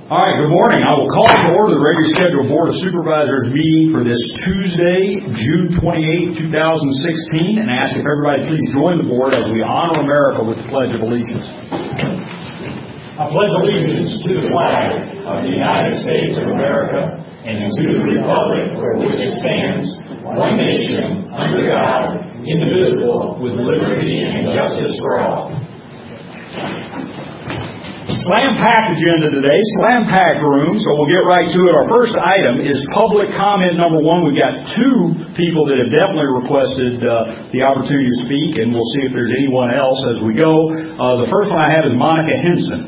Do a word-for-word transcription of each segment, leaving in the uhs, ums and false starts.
All right, good morning. I will call to order the regularly scheduled Board of Supervisors meeting for this Tuesday, June twenty-eighth, two thousand sixteen, and ask if everybody please join the board as we honor America with the Pledge of Allegiance. I pledge allegiance to the flag of the United States of America and to the republic for which it stands, one nation, under God, indivisible, with liberty and justice for all. Slam-packed agenda today, slam-packed room, so we'll get right to it. Our first item is public comment number one. We've got two people that have definitely requested uh, the opportunity to speak, and we'll see if there's anyone else as we go. Uh, the first one I have is Monica Henson.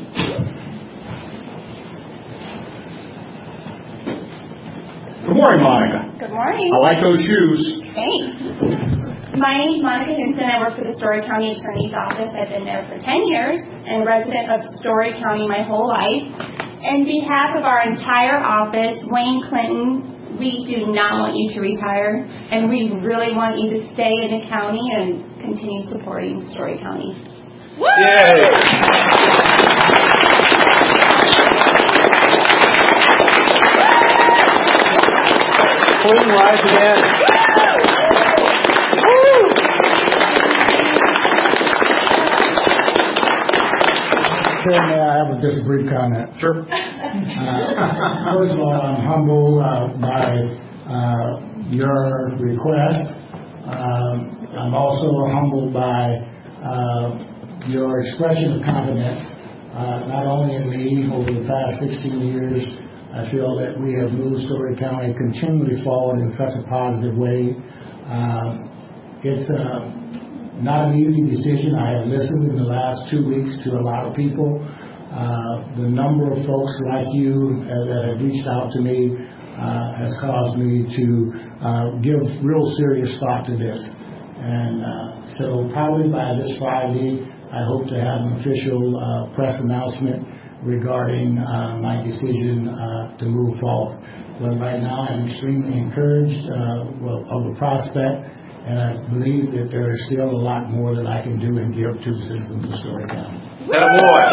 Good morning, Monica. Good morning. I like those shoes. Thanks. My name is Monica Henson. I work for the Story County Attorney's Office. I've been there for ten years and resident of Story County my whole life. On behalf of our entire office, Wayne Clinton, we do not want you to retire, and we really want you to stay in the county and continue supporting Story County. Woo! Yay! Clinton, rise again. May I have a just a brief comment? Sure. Uh, first of all, I'm humbled uh, by uh, your request. Um, I'm also humbled by uh, your expression of confidence, uh, not only in me over the past sixteen years. I feel that we have moved Story County continually forward in such a positive way. Uh, it's uh, not an easy decision. I have listened in the last two weeks to a lot of people. Uh, the number of folks like you uh, that have reached out to me uh, has caused me to uh, give real serious thought to this. And uh, so probably by this Friday, I hope to have an official uh, press announcement regarding uh, my decision uh, to move forward. But right now I'm extremely encouraged uh, well, of the prospect, and I believe that there is still a lot more that I can do and give to the citizens of Story County. That boy.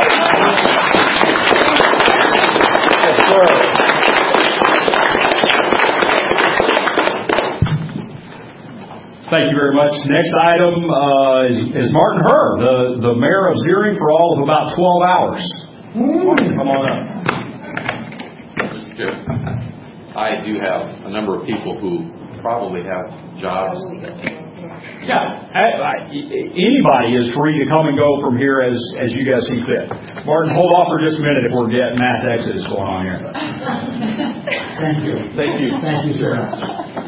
Yes, sir. Thank you very much. Next item uh, is, is Martin Herr, the, the mayor of Zeering, for all of about twelve hours. Martin, come on up. Mister Chair, I do have a number of people who probably have jobs. Yeah, I, I, anybody is free to come and go from here as, as you guys see fit. Martin, hold off for just a minute if we're getting mass exodus going on here. Thank you. Thank you. Thank you so much.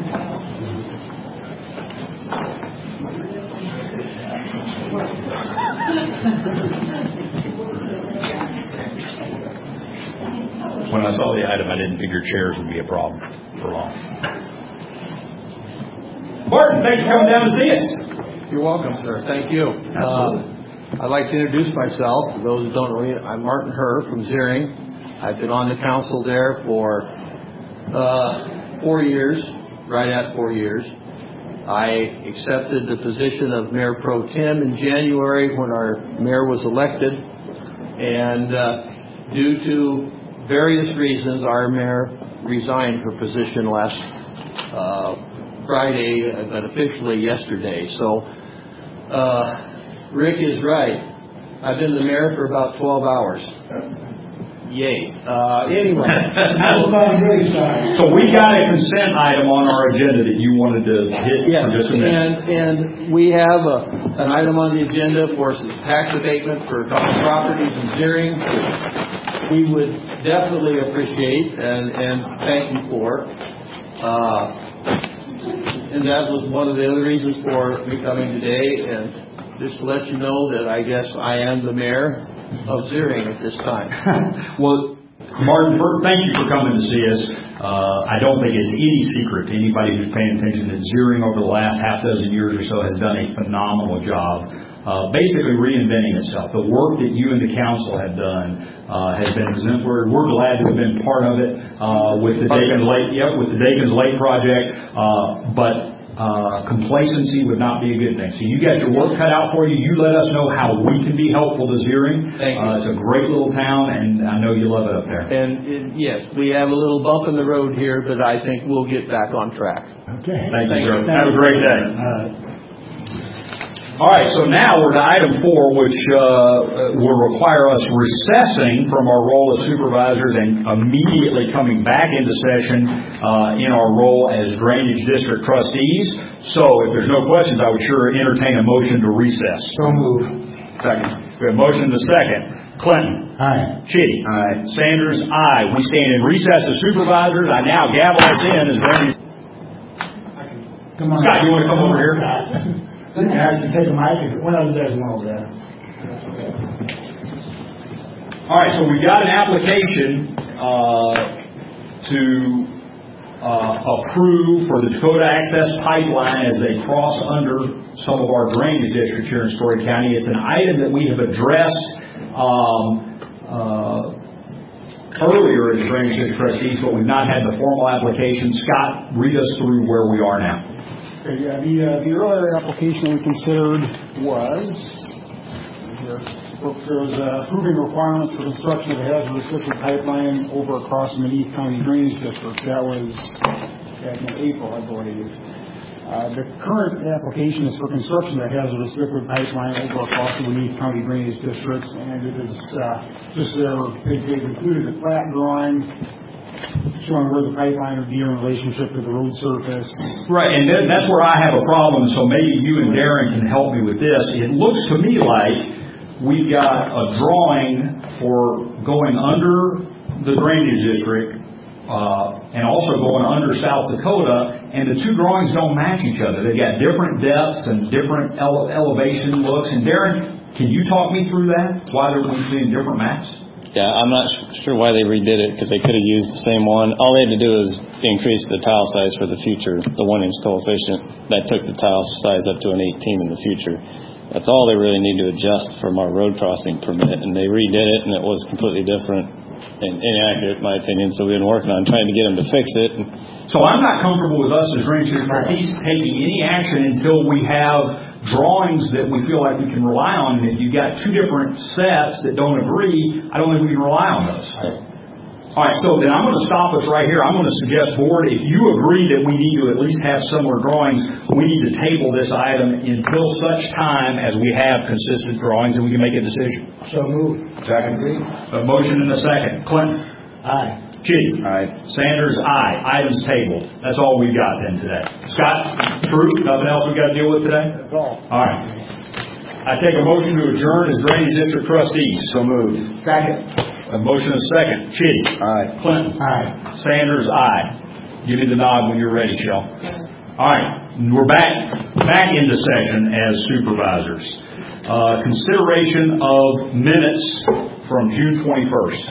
When I saw the item, I didn't figure chairs would be a problem for long. Martin, thanks for coming down to see us. You're welcome, sir. Thank you. Absolutely. Uh, I'd like to introduce myself. For those who don't know me, I'm Martin Herr from Zeering. I've been on the council there for uh, four years, right at four years. I accepted the position of Mayor Pro Tem in January when our mayor was elected, and uh, due to various reasons, our mayor resigned her position last uh, Friday, but officially yesterday. So, uh, Rick is right. I've been the mayor for about twelve hours. Yay. Uh, anyway. So we got a consent item on our agenda that you wanted to hit yes, for just a minute. And, and we have a, an item on the agenda for some tax abatement for a couple properties in Zeering. We would definitely appreciate and, and thank you for. Uh, and that was one of the other reasons for me coming today. And just to let you know that I guess I am the mayor of Zeering at this time. Well, Martin, for, thank you for coming to see us. Uh, I don't think it's any secret to anybody who's paying attention that Zeering over the last half dozen years or so has done a phenomenal job uh, basically reinventing itself. The work that you and the council have done uh, has been exemplary. We're glad to have been part of it uh, with the Dakins Lake, yep, with the Dakins Lake project. Uh, but uh, complacency would not be a good thing. So you got your work cut out for you. You let us know how we can be helpful to Zeering. Thank you. Uh, it's a great little town, and I know you love it up there. And uh, yes, we have a little bump in the road here, but I think we'll get back on track. Okay. Thank you, Thank sir. you. Have a great day. Uh, All right, so now we're to item four, which uh, will require us recessing from our role as supervisors and immediately coming back into session uh, in our role as drainage district trustees. So if there's no questions, I would sure entertain a motion to recess. So move. Second. We have a motion to second. Clinton. Aye. Chitty. Aye. Sanders. Aye. We stand in recess as supervisors. I now gavel us in as drainage. Come on. Scott, you want to come over here? Scott. You have to take a mic. One of them, there's one over there. All right, so we got an application uh, to uh, approve for the Dakota Access Pipeline as they cross under some of our drainage districts here in Story County. It's an item that we have addressed um, uh, earlier as drainage district trustees, but we've not had the formal application. Scott, read us through where we are now. Okay, yeah, the, uh, the earlier application we considered was, here, there was uh, approving requirements for construction of a hazardous liquid pipeline over across the Meath County Drainage District. That was back in April, I believe. Uh, the current application is for construction of a hazardous liquid pipeline over across the Meath County Drainage District, and it is uh, just there, they, they've included a plat drawing showing where the pipeline would be in relationship to the road surface. Right, and then that's where I have a problem, so maybe you and Darren can help me with this. It looks to me like we've got a drawing for going under the drainage district uh, and also going under South Dakota, and the two drawings don't match each other. They've got different depths and different ele- elevation looks. And Darren, can you talk me through that? Why are we seeing different maps? Yeah, I'm not sure why they redid it, because they could have used the same one. All they had to do is increase the tile size for the future, the one-inch coefficient. That took the tile size up to an eighteen in the future. That's all they really need to adjust from our road crossing permit, and they redid it, and it was completely different and inaccurate, in my opinion, so we've been working on trying to get them to fix it. So I'm not comfortable with us as drainage trustees taking any action until we have drawings that we feel like we can rely on. And if you've got two different sets that don't agree, I don't think we can rely on those. All right, so then I'm going to stop us right here. I'm going to suggest, board, if you agree that we need to at least have similar drawings, we need to table this item until such time as we have consistent drawings and we can make a decision. So move. Second. A motion and a second. Clinton. Aye. Chitty. Aye. Sanders. Aye. Items tabled. That's all we've got then today. Scott, true? Nothing else we've got to deal with today? That's all. All right. I take a motion to adjourn as drainage district trustees. So moved. Second. A motion is second. Chitty. Aye. Clinton. Aye. Sanders. Aye. Give me the nod when you're ready, Shell. All right. We're back back into session as supervisors. Uh, consideration of minutes from June twenty-first.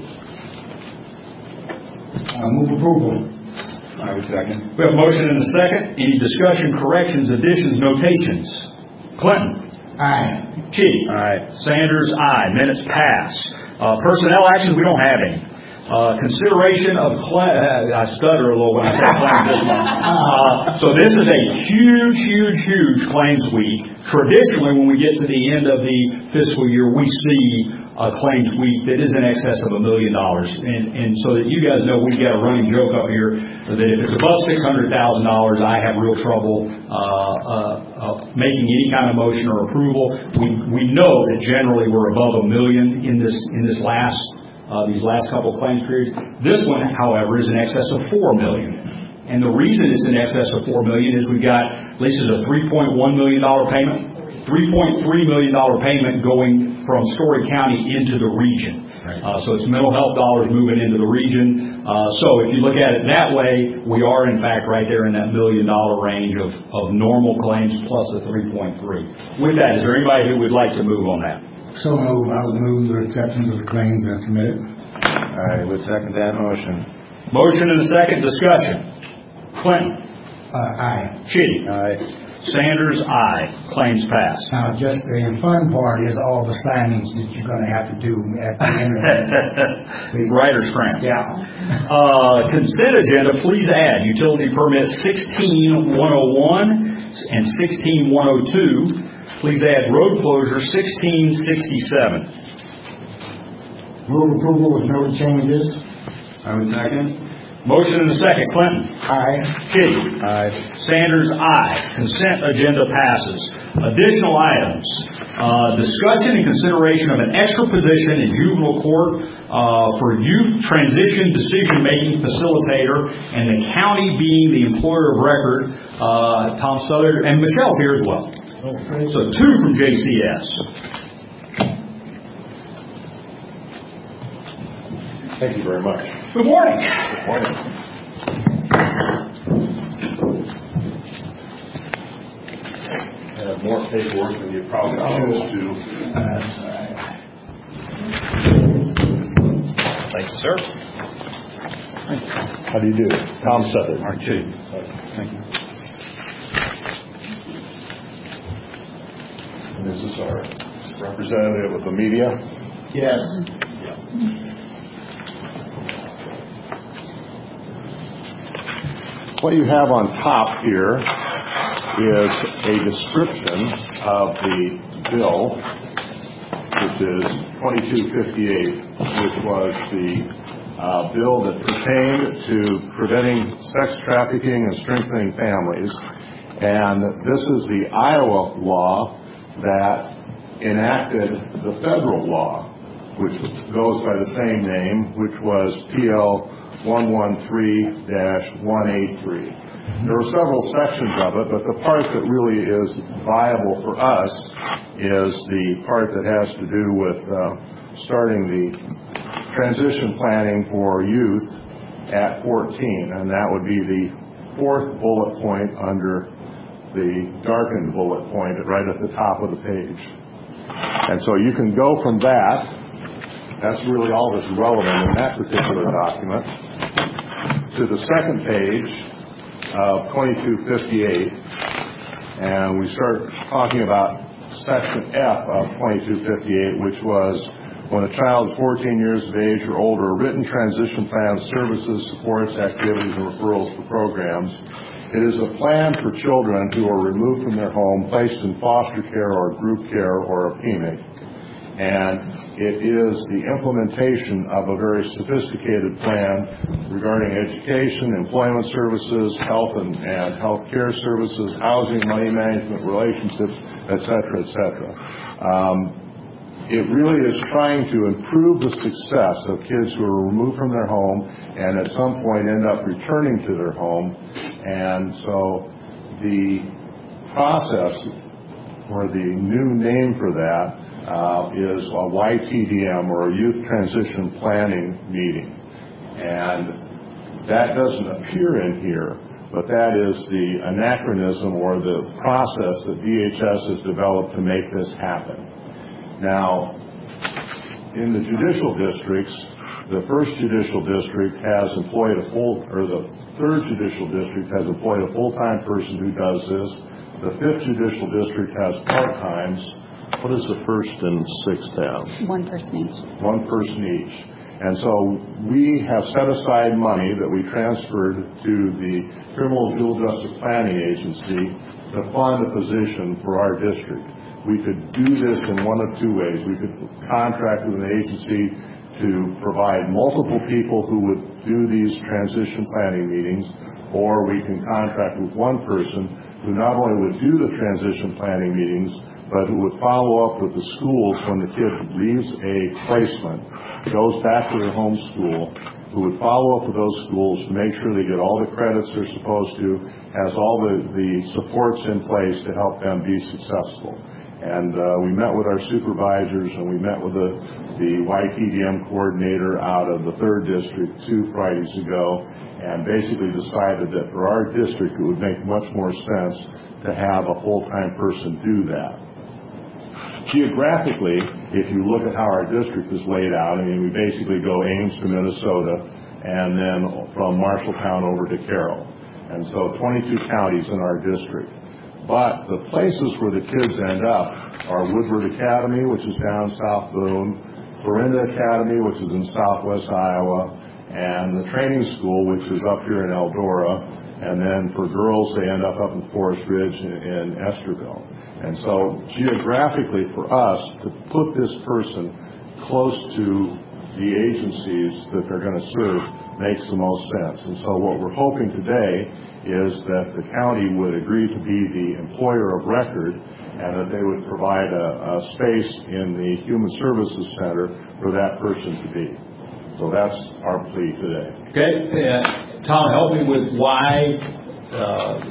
Uh, move approval. I would second. We have a motion and a second. Any discussion, corrections, additions, notations? Clinton. Aye. Chitty. Aye. Sanders. Aye. Minutes pass. Uh, personnel actions, we don't have any. Uh, consideration of cl- uh, I stutter a little when I say claims this month. Uh, so this is a huge, huge, huge claims week. Traditionally, when we get to the end of the fiscal year, we see a claims week that is in excess of a million dollars. And, and so that you guys know, we've got a running joke up here that if it's above six hundred thousand dollars, I have real trouble uh, uh, uh, making any kind of motion or approval. We we know that generally we're above a million in this in this last. Uh, these last couple of claims periods. This one, however, is in excess of four million dollars. And the reason it's in excess of four million dollars is we've got, at least as a three point one million dollars payment, three point three million dollars payment going from Story County into the region. Uh, so it's mental health dollars moving into the region. Uh, so if you look at it that way, we are in fact right there in that million dollar range of, of normal claims plus a three point three. With that, is there anybody who would like to move on that? So move. I would move the acceptance of the claims as submitted. I would second that motion. Motion and a second. Discussion. Clinton. Uh, aye. Chitty. Aye. Sanders, aye. Claims passed. Now, just the fun part is all the signings that you're going to have to do at the end of this. Writer's cramp. Yeah. Uh, consent agenda, please add utility permit sixteen one oh one and sixteen one oh two. Please add road closure sixteen sixty-seven. Move approval with no changes. I would second. Motion and a second. Clinton. Aye. Kitty. Aye. Sanders, aye. Consent agenda passes. Additional items. Uh, discussion and consideration of an extra position in juvenile court uh, for youth transition decision-making facilitator and the county being the employer of record. Uh, Tom Southern and Michelle's here as well. So two from J C S. Thank you very much. Good morning. Good morning. I have more paperwork than you probably choose to. That's all right. Thank you, sir. How do you do? Tom Southern. Aren't you? Thank you. And this is our representative of the media. Yes. What you have on top here is a description of the bill, which is twenty-two fifty-eight, which was the uh, bill that pertained to preventing sex trafficking and strengthening families. And this is the Iowa law that enacted the federal law, which goes by the same name, which was P L one thirteen dash one eighty-three. There are several sections of it, but the part that really is viable for us is the part that has to do with uh, starting the transition planning for youth at fourteen, and that would be the fourth bullet point under the darkened bullet point right at the top of the page. And so you can go from that. That's really all that's relevant in that particular document, to the second page of twenty-two fifty-eight, and we start talking about section F of twenty-two fifty-eight, which was when a child is fourteen years of age or older, written transition plan services, supports, activities, and referrals for programs. It is a plan for children who are removed from their home, placed in foster care or group care or a P M I C. And it is the implementation of a very sophisticated plan regarding education, employment services, health and, and health care services, housing, money management, relationships, et cetera, et cetera. Um, it really is trying to improve the success of kids who are removed from their home and at some point end up returning to their home. And so the process, or the new name for that, Uh, is a Y T D M, or a Youth Transition Planning Meeting. And that doesn't appear in here, but that is the anachronism or the process that D H S has developed to make this happen. Now, in the judicial districts, the first judicial district has employed a full, or the third judicial district has employed a full-time person who does this. The fifth judicial district has part-times. What does the first and sixth have? One person each. One person each. And so we have set aside money that we transferred to the Criminal Juvenile Justice Planning Agency to fund a position for our district. We could do this in one of two ways. We could contract with an agency to provide multiple people who would do these transition planning meetings, or we can contract with one person who not only would do the transition planning meetings, but who would follow up with the schools when the kid leaves a placement, goes back to their home school, who would follow up with those schools to make sure they get all the credits they're supposed to, has all the, the supports in place to help them be successful. And uh, we met with our supervisors, and we met with the, the Y T D M coordinator out of the third district two Fridays ago, and basically decided that for our district it would make much more sense to have a full-time person do that. Geographically, if you look at how our district is laid out, I mean, we basically go Ames to Minnesota, and then from Marshalltown over to Carroll. And so twenty-two counties in our district. But the places where the kids end up are Woodward Academy, which is down South Boone, Florinda Academy, which is in southwest Iowa, and the training school, which is up here in Eldora. And then for girls, they end up up in Forest Ridge in, in Esterville. And so geographically for us, to put this person close to the agencies that they're going to serve makes the most sense. And so what we're hoping today is that the county would agree to be the employer of record and that they would provide a, a space in the Human Services Center for that person to be. So that's our plea today. Okay. Uh, Tom, help me with why uh,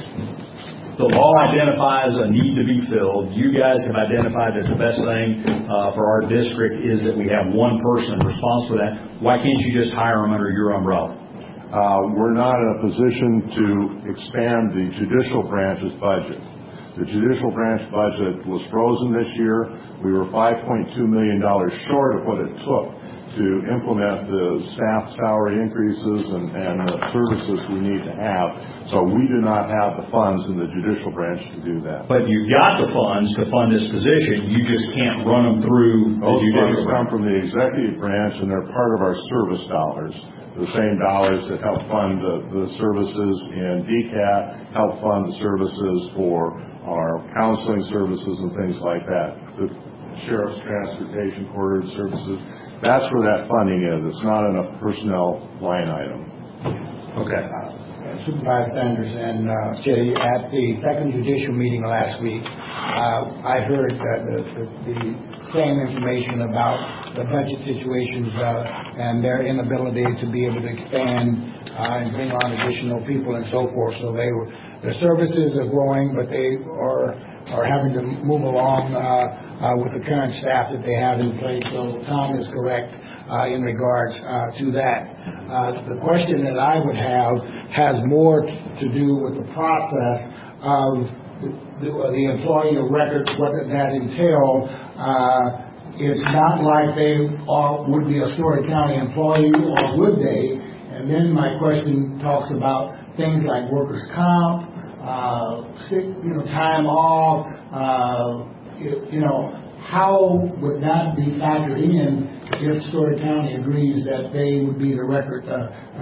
the law identifies a need to be filled. You guys have identified that the best thing uh, for our district is that we have one person responsible for that. Why can't you just hire them under your umbrella? Uh, we're not in a position to expand the judicial branch's budget. The judicial branch budget was frozen this year. We were five point two million dollars short of what it took to implement the staff salary increases and, and the services we need to have. So we do not have the funds in the judicial branch to do that. But you've got the funds to fund this position. You just can't run them through the Those judicial funds branch. come from the executive branch, and they're part of our service dollars. The same dollars that help fund the, the services in D C A T, help fund the services for our counseling services and things like that. The Sheriff's Transportation Quarter Services, that's where that funding is. It's not in a personnel line item. Okay. Uh, Supervisor Sanders and uh, Jay, at the second judicial meeting last week, uh, I heard uh, the, the, the same information about the budget situations uh, and their inability to be able to expand uh, and bring on additional people and so forth. So they were, the services are growing, but they are are having to move along uh, uh, with the current staff that they have in place. So Tom is correct uh, in regards uh, to that. Uh, the question that I would have has more to do with the process of the, the employee of record, what did that entail. Uh, it's not like they are, would be a Story County employee, or would they? And then my question talks about things like workers' comp, uh, sick, you know, time off, uh, you, you know, how would that be factored in if Story County agrees that they would be the record, uh, uh,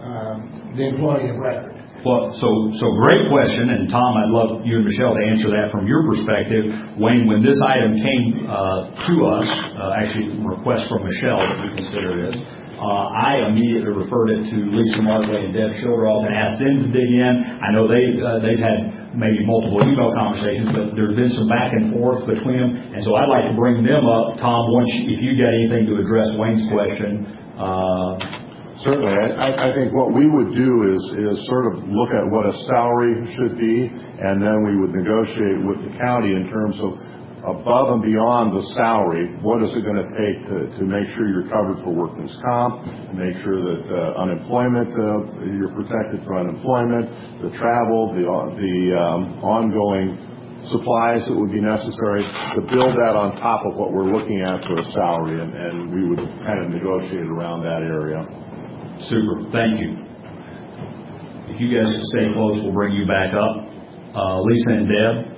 um, the employee of record? Well, so so great question, and Tom, I'd love you and Michelle to answer that from your perspective. Wayne, when this item came uh, to us, uh, actually a request from Michelle that we consider this, uh, I immediately referred it to Lisa Markley and Deb Schilderoth and asked them to dig in. I know they uh, they've had maybe multiple email conversations, but there's been some back and forth between them, and so I'd like to bring them up. Tom, once if you got anything to address Wayne's question. Uh, Certainly. I, I think what we would do is, is sort of look at what a salary should be, and then we would negotiate with the county in terms of above and beyond the salary, what is it going to take to, to make sure you're covered for workman's comp, to make sure that uh, unemployment, uh, you're protected for unemployment, the travel, the, the um, ongoing supplies that would be necessary, to build that on top of what we're looking at for a salary, and, and we would kind of negotiate around that area. Super. Thank you. If you guys can stay close, we'll bring you back up. Uh, Lisa and Deb.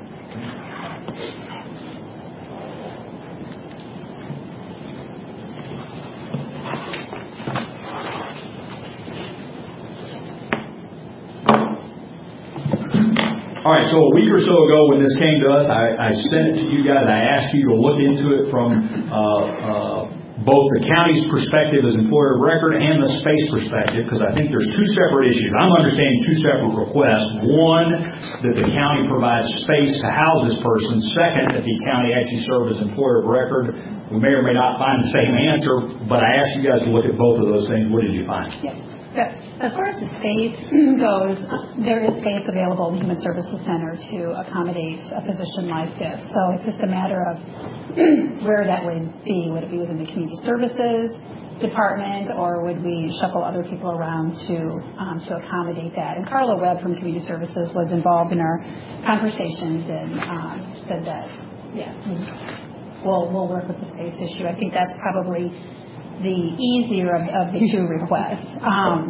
All right, so a week or so ago when this came to us, I, I sent it to you guys. I asked you to look into it from uh, uh, both the county's perspective as employer of record and the space perspective, because I think there's two separate issues. I'm understanding two separate requests. One, that the county provides space to house this person. Second, that the county actually serve as employer of record. We may or may not find the same answer, but I asked you guys to look at both of those things. What did you find? Yes. As far as the space goes, there is space available in the Human Services Center to accommodate a position like this. So it's just a matter of where that would be. Would it be within the Community Services Department, or would we shuffle other people around to um, to accommodate that? And Carla Webb from Community Services was involved in our conversations and um, said that, yeah, we'll, we'll work with the space issue. I think that's probably the easier of, of the two requests. Um,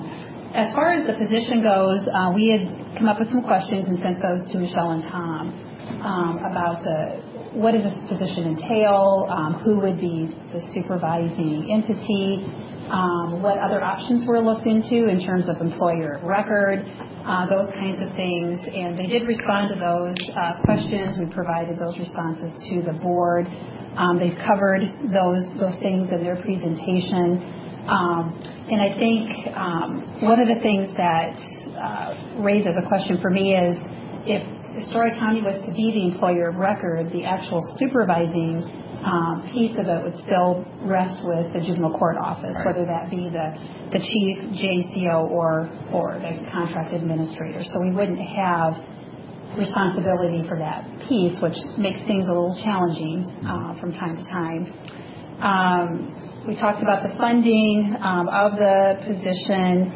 as far as the position goes, uh, we had come up with some questions and sent those to Michelle and Tom um, about the what does this position entail, um, who would be the supervising entity, um, what other options were looked into in terms of employer of record, uh, those kinds of things. And they did respond to those uh, questions. We provided those responses to the board. Um, they've covered those those things in their presentation. Um, and I think um, one of the things that uh, raises a question for me is if Story County was to be the employer of record, the actual supervising um, piece of it would still rest with the juvenile court office, right, whether that be the, the chief, J C O, or, or the contract administrator. So we wouldn't have responsibility for that piece, which makes things a little challenging uh, from time to time. Um, we talked about the funding um, of the position.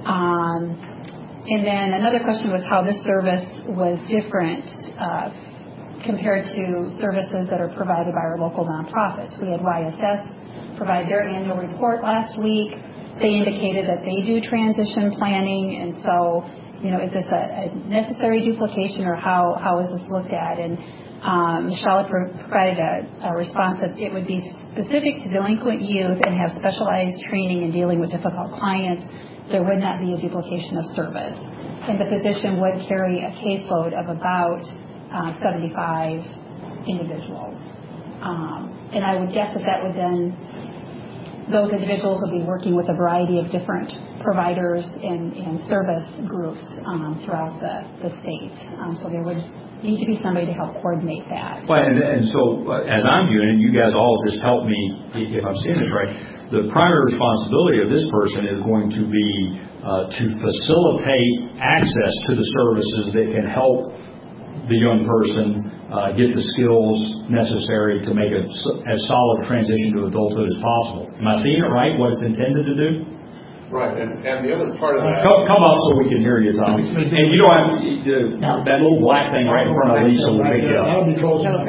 Um, and then another question was how this service was different uh, compared to services that are provided by our local nonprofits. We had Y S S provide their annual report last week. They indicated that they do transition planning, and so you know, is this a, a necessary duplication, or how, how is this looked at? And um, Michelle provided a, a response that it would be specific to delinquent youth and have specialized training in dealing with difficult clients. There would not be a duplication of service. And the position would carry a caseload of about uh, seventy-five individuals. Um, and I would guess that that would then, those individuals will be working with a variety of different providers and, and service groups um, throughout the, the state. Um, so there would need to be somebody to help coordinate that. Well, and, and so uh, as I'm viewing it, you guys all just help me, if I'm seeing this right, the primary responsibility of this person is going to be uh, to facilitate access to the services that can help the young person uh, get the skills necessary to make a, as solid a transition to adulthood as possible. Am I seeing it right, what it's intended to do? Right, and, and the other part of that... Come, come up so we can hear you, Tom. And you don't have uh, that little black thing right in front of Lisa will pick you up. That'll be close enough.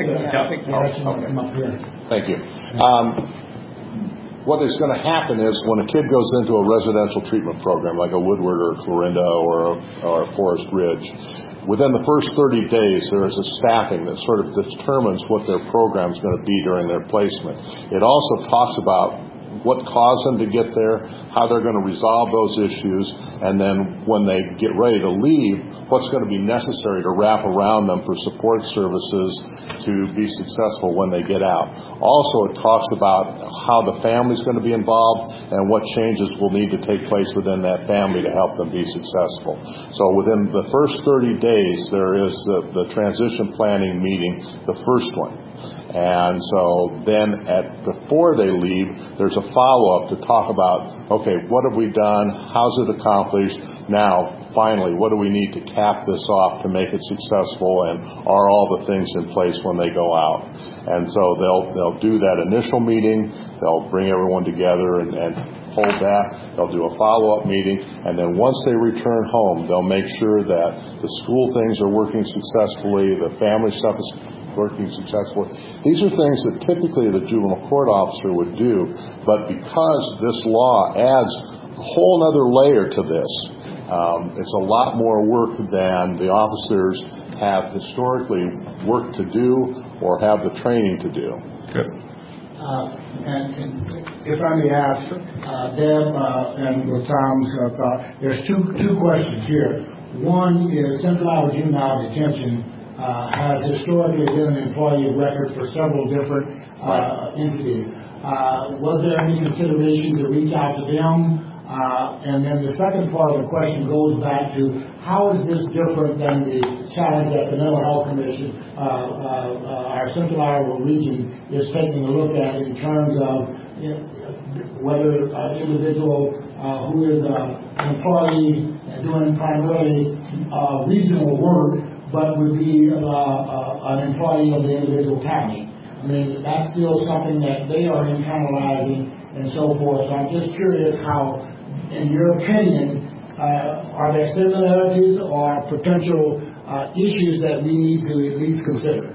Thank you. Um, what is going to happen is when a kid goes into a residential treatment program like a Woodward or Clarinda or a, or a Forest Ridge, within the first thirty days, there is a staffing that sort of determines what their program is going to be during their placement. It also talks about what caused them to get there, how they're going to resolve those issues, and then when they get ready to leave, what's going to be necessary to wrap around them for support services to be successful when they get out. Also, it talks about how the family's going to be involved and what changes will need to take place within that family to help them be successful. So within the first thirty days, there is the, the transition planning meeting, the first one. And so then at before they leave, there's a follow-up to talk about, okay, what have we done? How's it accomplished? Now, finally, what do we need to cap this off to make it successful? And are all the things in place when they go out? And so they'll they'll do that initial meeting. They'll bring everyone together and, and hold that. They'll do a follow-up meeting. And then once they return home, they'll make sure that the school things are working successfully, the family stuff is working successfully. These are things that typically the juvenile court officer would do, but because this law adds a whole other layer to this, um, it's a lot more work than the officers have historically worked to do or have the training to do. Good. Uh, and, and if I may ask, uh, Deb uh, and with Tom's uh, thought, there's two two questions here. One is Central Iowa Juvenile Detention Uh, has historically been an employee of record for several different uh, entities. Uh, was there any consideration to reach out to them? Uh, and then the second part of the question goes back to how is this different than the challenge that the Mental Health Commission, uh, uh, uh, our Central Iowa region, is taking a look at in terms of you know, whether an individual uh, who is uh, an employee and doing primarily uh, regional work but would be uh, uh, an employee of the individual county. I mean, that's still something that they are internalizing and so forth. So I'm just curious how, in your opinion, uh, are there similarities or potential uh, issues that we need to at least consider?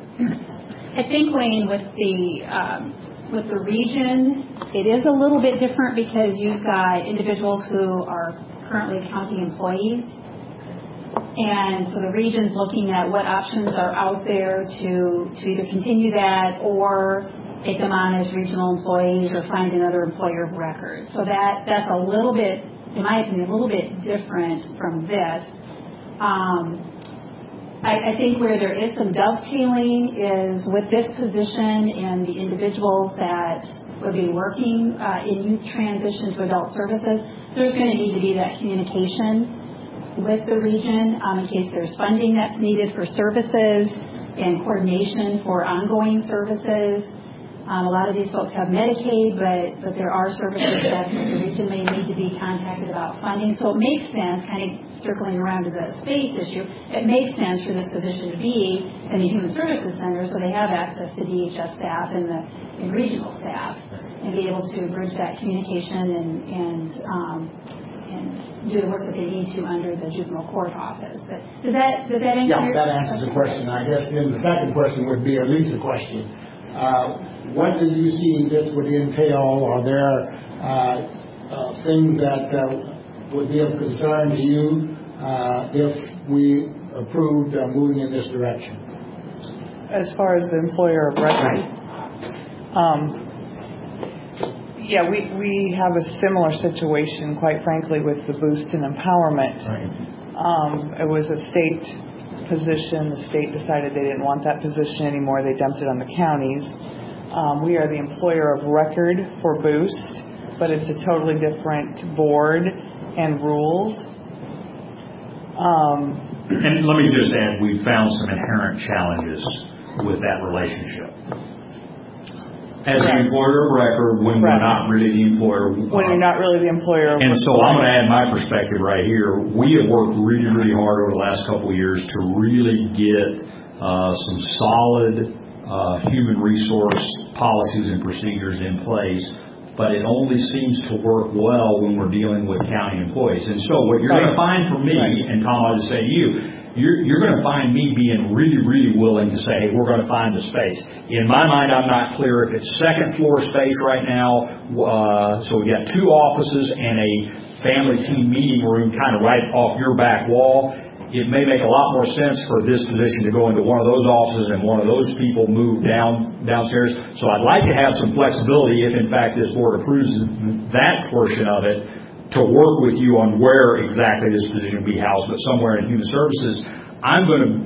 I think, Wayne, with the um, with the region, it is a little bit different because you've got individuals who are currently county employees. And so the region's looking at what options are out there to, to either continue that or take them on as regional employees or find another employer of record. So that, that's a little bit, in my opinion, a little bit different from this. Um, I, I think where there is some dovetailing is with this position and the individuals that would be working uh, in youth transition to adult services, there's going to need to be that communication with the region um, in case there's funding that's needed for services and coordination for ongoing services. Um, a lot of these folks have Medicaid, but, but there are services that the region may need to be contacted about funding. So it makes sense, kind of circling around to the space issue, it makes sense for this position to be in the Human Services Center so they have access to D H S staff and the and regional staff and be able to bridge that communication and, and, um, and do the work that they need to under the juvenile court office. But does that, does that answer Yeah, your that answers the question. I guess then the second question would be, or at least the question, uh, what do you see this would entail? Are there uh, uh, things that uh, would be of concern to you uh, if we approved uh, moving in this direction? As far as the employer of record, um, yeah, we, we have a similar situation, quite frankly, with the Boost and Empowerment. Right. Um, it was a state position. The state decided they didn't want that position anymore. They dumped it on the counties. Um, we are the employer of record for Boost, but it's a totally different board and rules. Um, and let me just add, we've found some inherent challenges with that relationship. As the employer of record, when we're not really the employer. When you're not really the employer of record. And so I'm going to add my perspective right here. We have worked really, really hard over the last couple of years to really get uh, some solid uh, human resource policies and procedures in place, but it only seems to work well when we're dealing with county employees. And so what you're right. going to find from me, right. and Tom, I'll just say to you, you're, you're going to find me being really, really willing to say, hey, we're going to find the space. In my mind, I'm not clear if it's second floor space right now, uh, so we got two offices and a family team meeting room kind of right off your back wall. It may make a lot more sense for this position to go into one of those offices and one of those people move down downstairs. So I'd like to have some flexibility, if in fact this board approves that portion of it, to work with you on where exactly this position will be housed, but somewhere in Human Services. I'm going to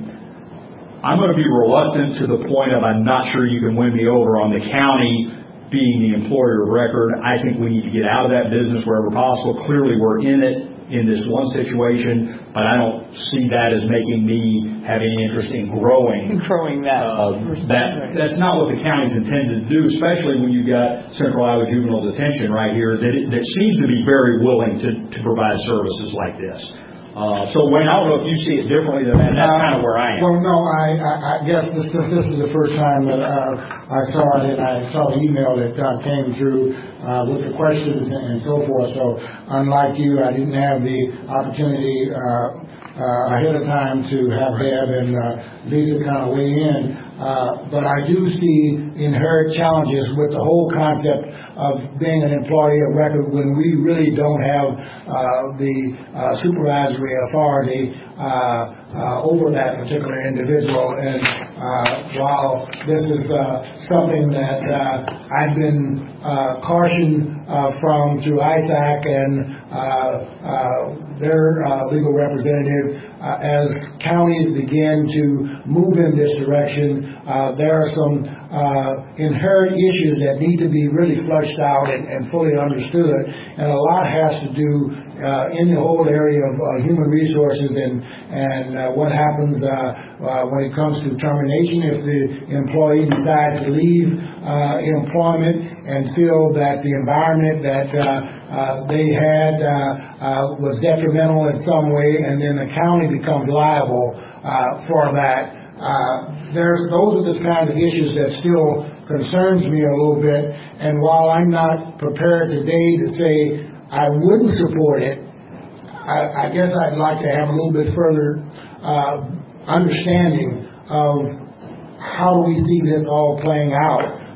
I'm going to be reluctant to the point of I'm not sure you can win me over on the county being the employer of record. I think we need to get out of that business wherever possible. Clearly we're in it in this one situation, but I don't see that as making me have any interest in growing. Growing that. Uh, that that's not what the county's intended to do, especially when you've got Central Iowa Juvenile Detention right here that, it, that seems to be very willing to, to provide services like this. Uh, so, Wayne, I don't know if you see it differently than that. That's uh, kind of where I am. Well, no, I, I, I guess this, this is the first time that uh, I saw it, and I saw the email that uh, came through uh, with the questions and so forth. So, unlike you, I didn't have the opportunity uh, uh, ahead of time to have Deb and uh, Lisa kind of weigh in. Uh, but I do see inherent challenges with the whole concept of being an employee of record when we really don't have uh, the uh, supervisory authority uh, uh, over that particular individual. And uh, while this is uh, something that uh, I've been uh, cautioned uh, from through I S A C and uh, uh, their uh, legal representative, uh, as counties begin to move in this direction, uh, there are some uh, inherent issues that need to be really flushed out and, and fully understood, and a lot has to do uh, in the whole area of uh, human resources and and uh, what happens uh, uh, when it comes to termination if the employee decides to leave uh, employment and feel that the environment that uh, uh, they had uh, uh, was detrimental in some way, and then the county becomes liable uh, for that. Uh, there, those are the kind of issues that still concerns me a little bit. And while I'm not prepared today to say I wouldn't support it, I, I guess I'd like to have a little bit further uh, understanding of how do we see this all playing out.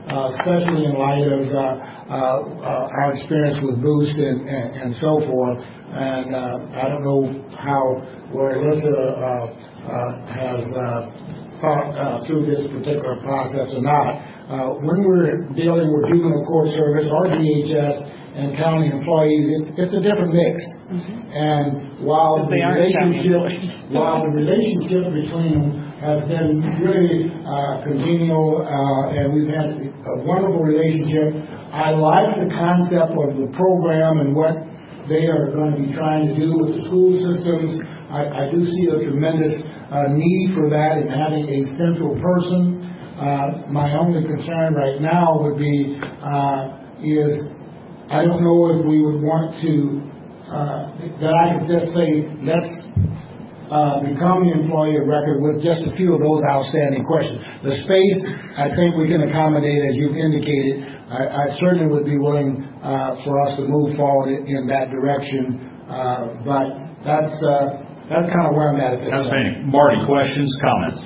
uh, especially in light of uh, uh, uh, our experience with Boost and, and, and so forth. And uh, I don't know how, where Alyssa uh, uh, has uh, thought uh, through this particular process or not. Uh, when we're dealing with juvenile court service or D H S and county employees, it, it's a different mix. Mm-hmm. And while the relationship, while the relationship between them has been really uh, congenial, uh, and we've had a wonderful relationship, I like the concept of the program and what they are going to be trying to do with the school systems. I, I do see a tremendous uh, need for that in having a central person. Uh, my only concern right now would be uh, is I don't know if we would want to uh, that I could just say let's uh, become the employee of record with just a few of those outstanding questions. The space I think we can accommodate, as you've indicated. I, I certainly would be willing uh, for us to move forward in, in that direction, uh, but that's uh, that's kind of where I'm at at this point. Marty, questions, comments?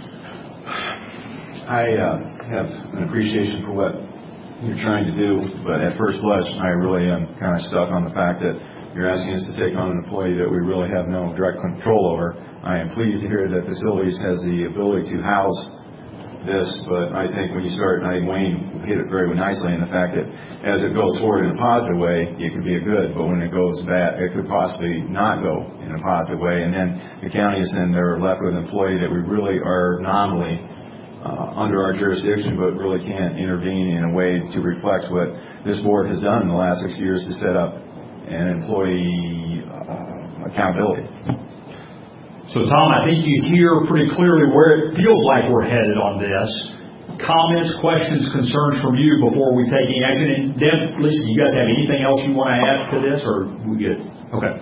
I uh, have an appreciation for what you're trying to do, but at first blush, I really am kind of stuck on the fact that you're asking us to take on an employee that we really have no direct control over. I am pleased to hear that Facilities has the ability to house this, but I think when you start, and I think Wayne hit it very nicely in the fact that as it goes forward in a positive way, it could be a good, but when it goes bad, it could possibly not go in a positive way. And then the county is then they're left with an employee that we really are nominally uh, under our jurisdiction, but really can't intervene in a way to reflect what this board has done in the last six years to set up an employee uh, accountability. So, Tom, I think you hear pretty clearly where it feels like we're headed on this. Comments, questions, concerns from you before we take any action. And Deb, listen, you guys have anything else you want to add to this, or we good? Okay.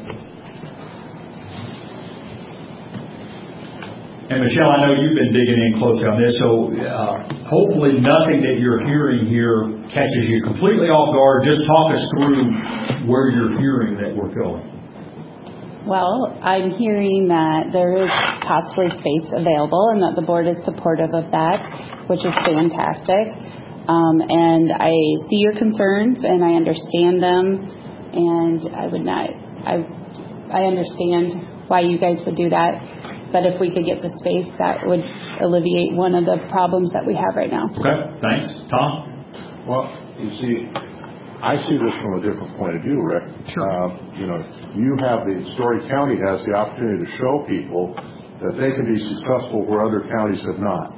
And Michelle, I know you've been digging in closely on this, so uh, hopefully nothing that you're hearing here catches you completely off guard. Just talk us through where you're hearing that we're going. Well, I'm hearing that there is possibly space available and that the board is supportive of that, which is fantastic. Um, and I see your concerns and I understand them, and I would not, I, I understand why you guys would do that. But if we could get the space, that would alleviate one of the problems that we have right now. Okay, thanks. Tom? Well, you see, I see this from a different point of view, Rick. Sure. Uh, you know, you have the Story County has the opportunity to show people that they can be successful where other counties have not.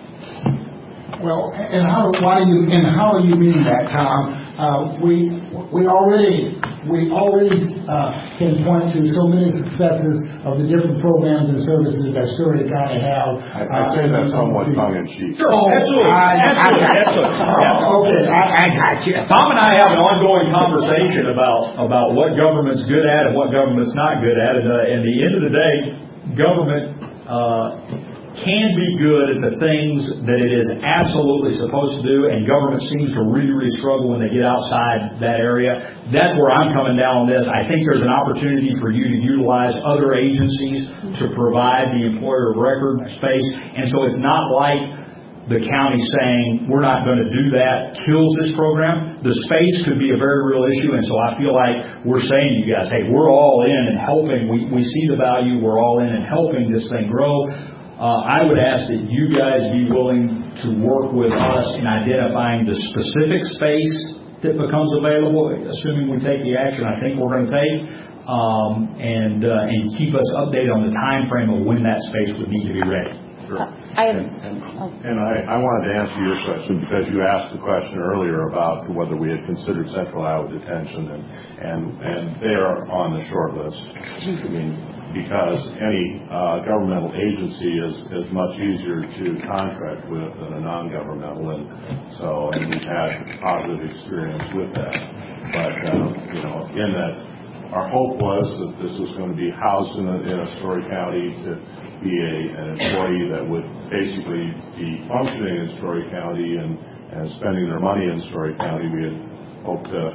Well, and how why do you and how do you mean that, Tom? Uh, we we already we already uh, can point to so many successes of the different programs and services that Story County have. I, I say uh, that somewhat tongue in cheek. Sure, oh, absolutely, I, absolutely, I, absolutely. Oh, okay, I, I got you. Tom and I have an ongoing conversation about about what government's good at and what government's not good at, and uh, at the end of the day, government. Uh, can be good at the things that it is absolutely supposed to do, and government seems to really, really struggle when they get outside that area. That's where I'm coming down on this. I think there's an opportunity for you to utilize other agencies to provide the employer of record space, and so it's not like the county saying we're not going to do that kills this program. The space could be a very real issue, and so I feel like we're saying to you guys, hey, we're all in and helping. We, we see the value. We're all in and helping this thing grow. Uh, I would ask that you guys be willing to work with us in identifying the specific space that becomes available, assuming we take the action I think we're going to take, um, and uh, and keep us updated on the time frame of when that space would need to be ready. Sure. I, and and, and I, I wanted to answer your question because you asked the question earlier about whether we had considered Central Iowa detention, and and, and they are on the short list. I mean, because any uh, governmental agency is, is much easier to contract with than a non-governmental, and so and we've had positive experience with that. But uh, you know, in that, our hope was that this was going to be housed in a, in a Story County to be a, an employee that would basically be functioning in Story County and, and spending their money in Story County. We had hoped to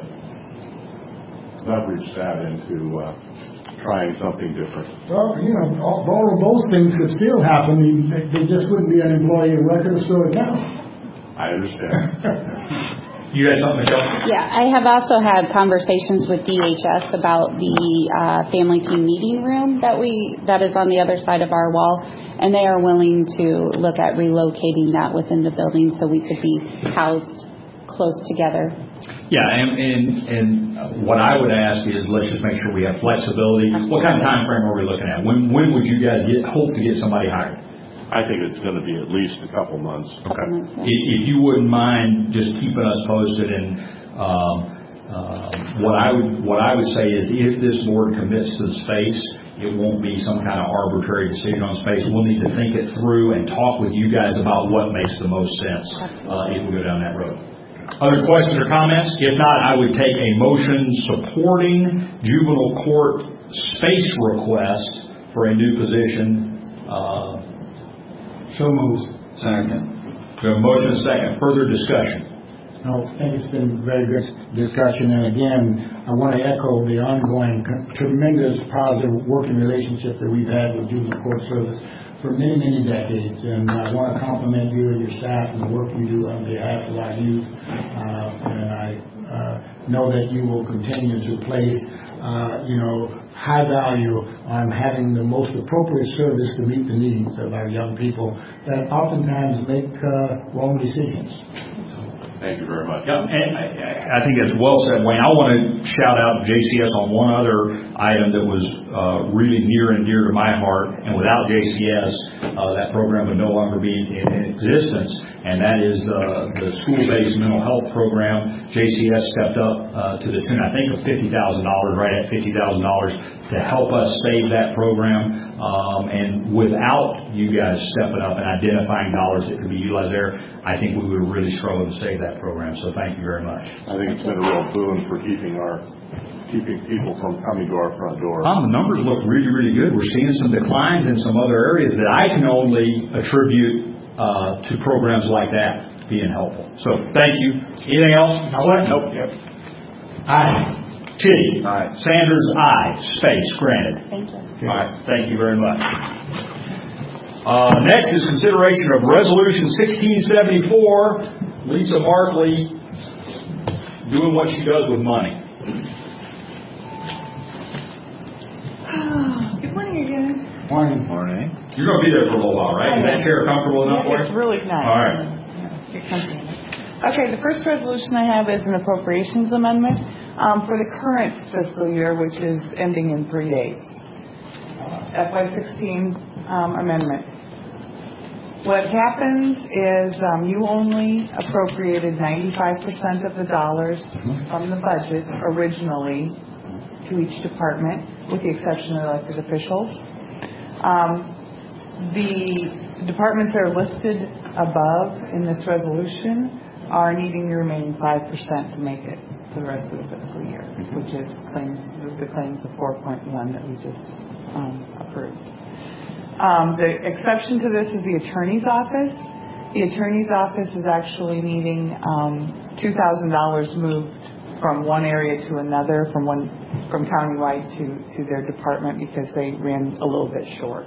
leverage that into uh, trying something different. Well, you know, all, all of those things could still happen. They, they just wouldn't be an employee of record of Story County. I I understand. You had something, Michelle? Yeah, I have also had conversations with D H S about the uh, family team meeting room that we that is on the other side of our wall, and they are willing to look at relocating that within the building so we could be housed close together. Yeah, and, and and what I would ask is let's just make sure we have flexibility. What kind of time frame are we looking at? When when would you guys get hope to get somebody hired? I think it's going to be at least a couple months. Okay. If, if you wouldn't mind just keeping us posted, and um, uh, what I would what I would say is if this board commits to the space, it won't be some kind of arbitrary decision on space. We'll need to think it through and talk with you guys about what makes the most sense uh, if we go down that road. Other questions or comments? If not, I would take a motion supporting juvenile court space request for a new position. Uh, So moved. Second. We have a motion and a second. Further discussion? No, I think it's been very good discussion. And again, I want to echo the ongoing tremendous positive working relationship that we've had with Juvenile Court Service for many, many decades. And I want to compliment you and your staff and the work you do on behalf of our youth. Uh, and I uh, know that you will continue to place, uh, you know, high value on having the most appropriate service to meet the needs of our young people that oftentimes make uh, wrong decisions. Thank you very much. Yeah, and I, I think that's well said, Wayne. I want to shout out J C S on one other item that was uh, really near and dear to my heart, and without J C S, uh, that program would no longer be in, in existence, and that is uh, the school-based mental health program. J C S stepped up uh, to the tune, I think, of fifty thousand dollars, right at fifty thousand dollars, to help us save that program. Um, and without you guys stepping up and identifying dollars that could be utilized there, I think we would really struggle to save that program. So thank you very much. I think it's been a real boon for keeping our keeping people from coming to our front door. Um, the numbers look really, really good. We're seeing some declines in some other areas that I can only attribute uh, to programs like that being helpful. So thank you. Anything else? Nope. Yep. Aye. Chitty. Aye. Sanders, aye. Space, granted. Thank you. All right. Thank you very much. Uh, next is consideration of Resolution sixteen seventy-four. Lisa Markley doing what she does with money. Good morning again. Morning. Morning. You're going to be there for a little while, right? Is that chair comfortable enough for you? It's really nice. All right. Get comfy. Okay, the first resolution I have is an appropriations amendment um, for the current fiscal year, which is ending in three days. F Y sixteen um, amendment. What happens is um, you only appropriated ninety-five percent of the dollars from the budget originally to each department, with the exception of elected officials. Um, the departments that are listed above in this resolution are needing the remaining five percent to make it for the rest of the fiscal year, which is claims the claims of four point one that we just um, approved. Um, the exception to this is the attorney's office. The attorney's office is actually needing um, two thousand dollars moved from one area to another, from one from countywide to, to their department, because they ran a little bit short.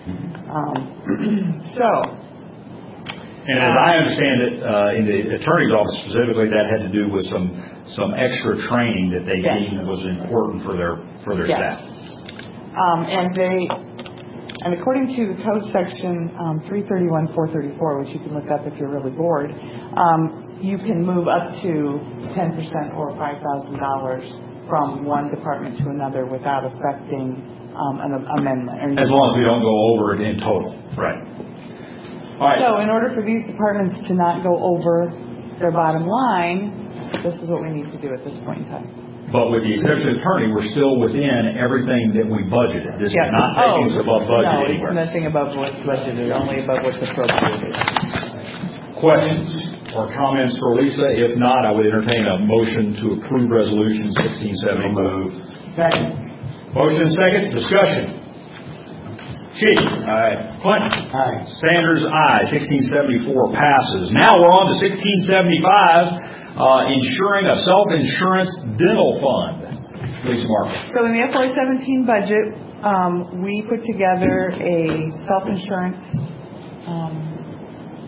Um, so. And as I understand it, uh, in the attorney's office specifically, that had to do with some some extra training that they yes. deemed was important for their for their yes. staff. Um, and they. And according to the code section um, three thirty-one four thirty-four, which you can look up if you're really bored, um, you can move up to ten percent or five thousand dollars from one department to another without affecting um, an amendment. As long as we don't go over it in total. Right. All right. So in order for these departments to not go over their bottom line, this is what we need to do at this point in time. But with the exception of attorney, we're still within everything that we budgeted. This yeah. is not taking us oh, above budget no, anywhere. No, it's nothing above what's budgeted, only above what's appropriated. Questions or comments for Lisa? If not, I would entertain a motion to approve Resolution sixteen seventy-four. Second. Motion and second. Discussion. Chief. Aye. Clinton. Aye. Sanders, aye. sixteen seventy-four passes. Now we're on to sixteen seventy-five. Uh, insuring a self-insurance dental fund. Lisa Markley. So in the F Y seventeen budget, um, we put together a self-insurance um,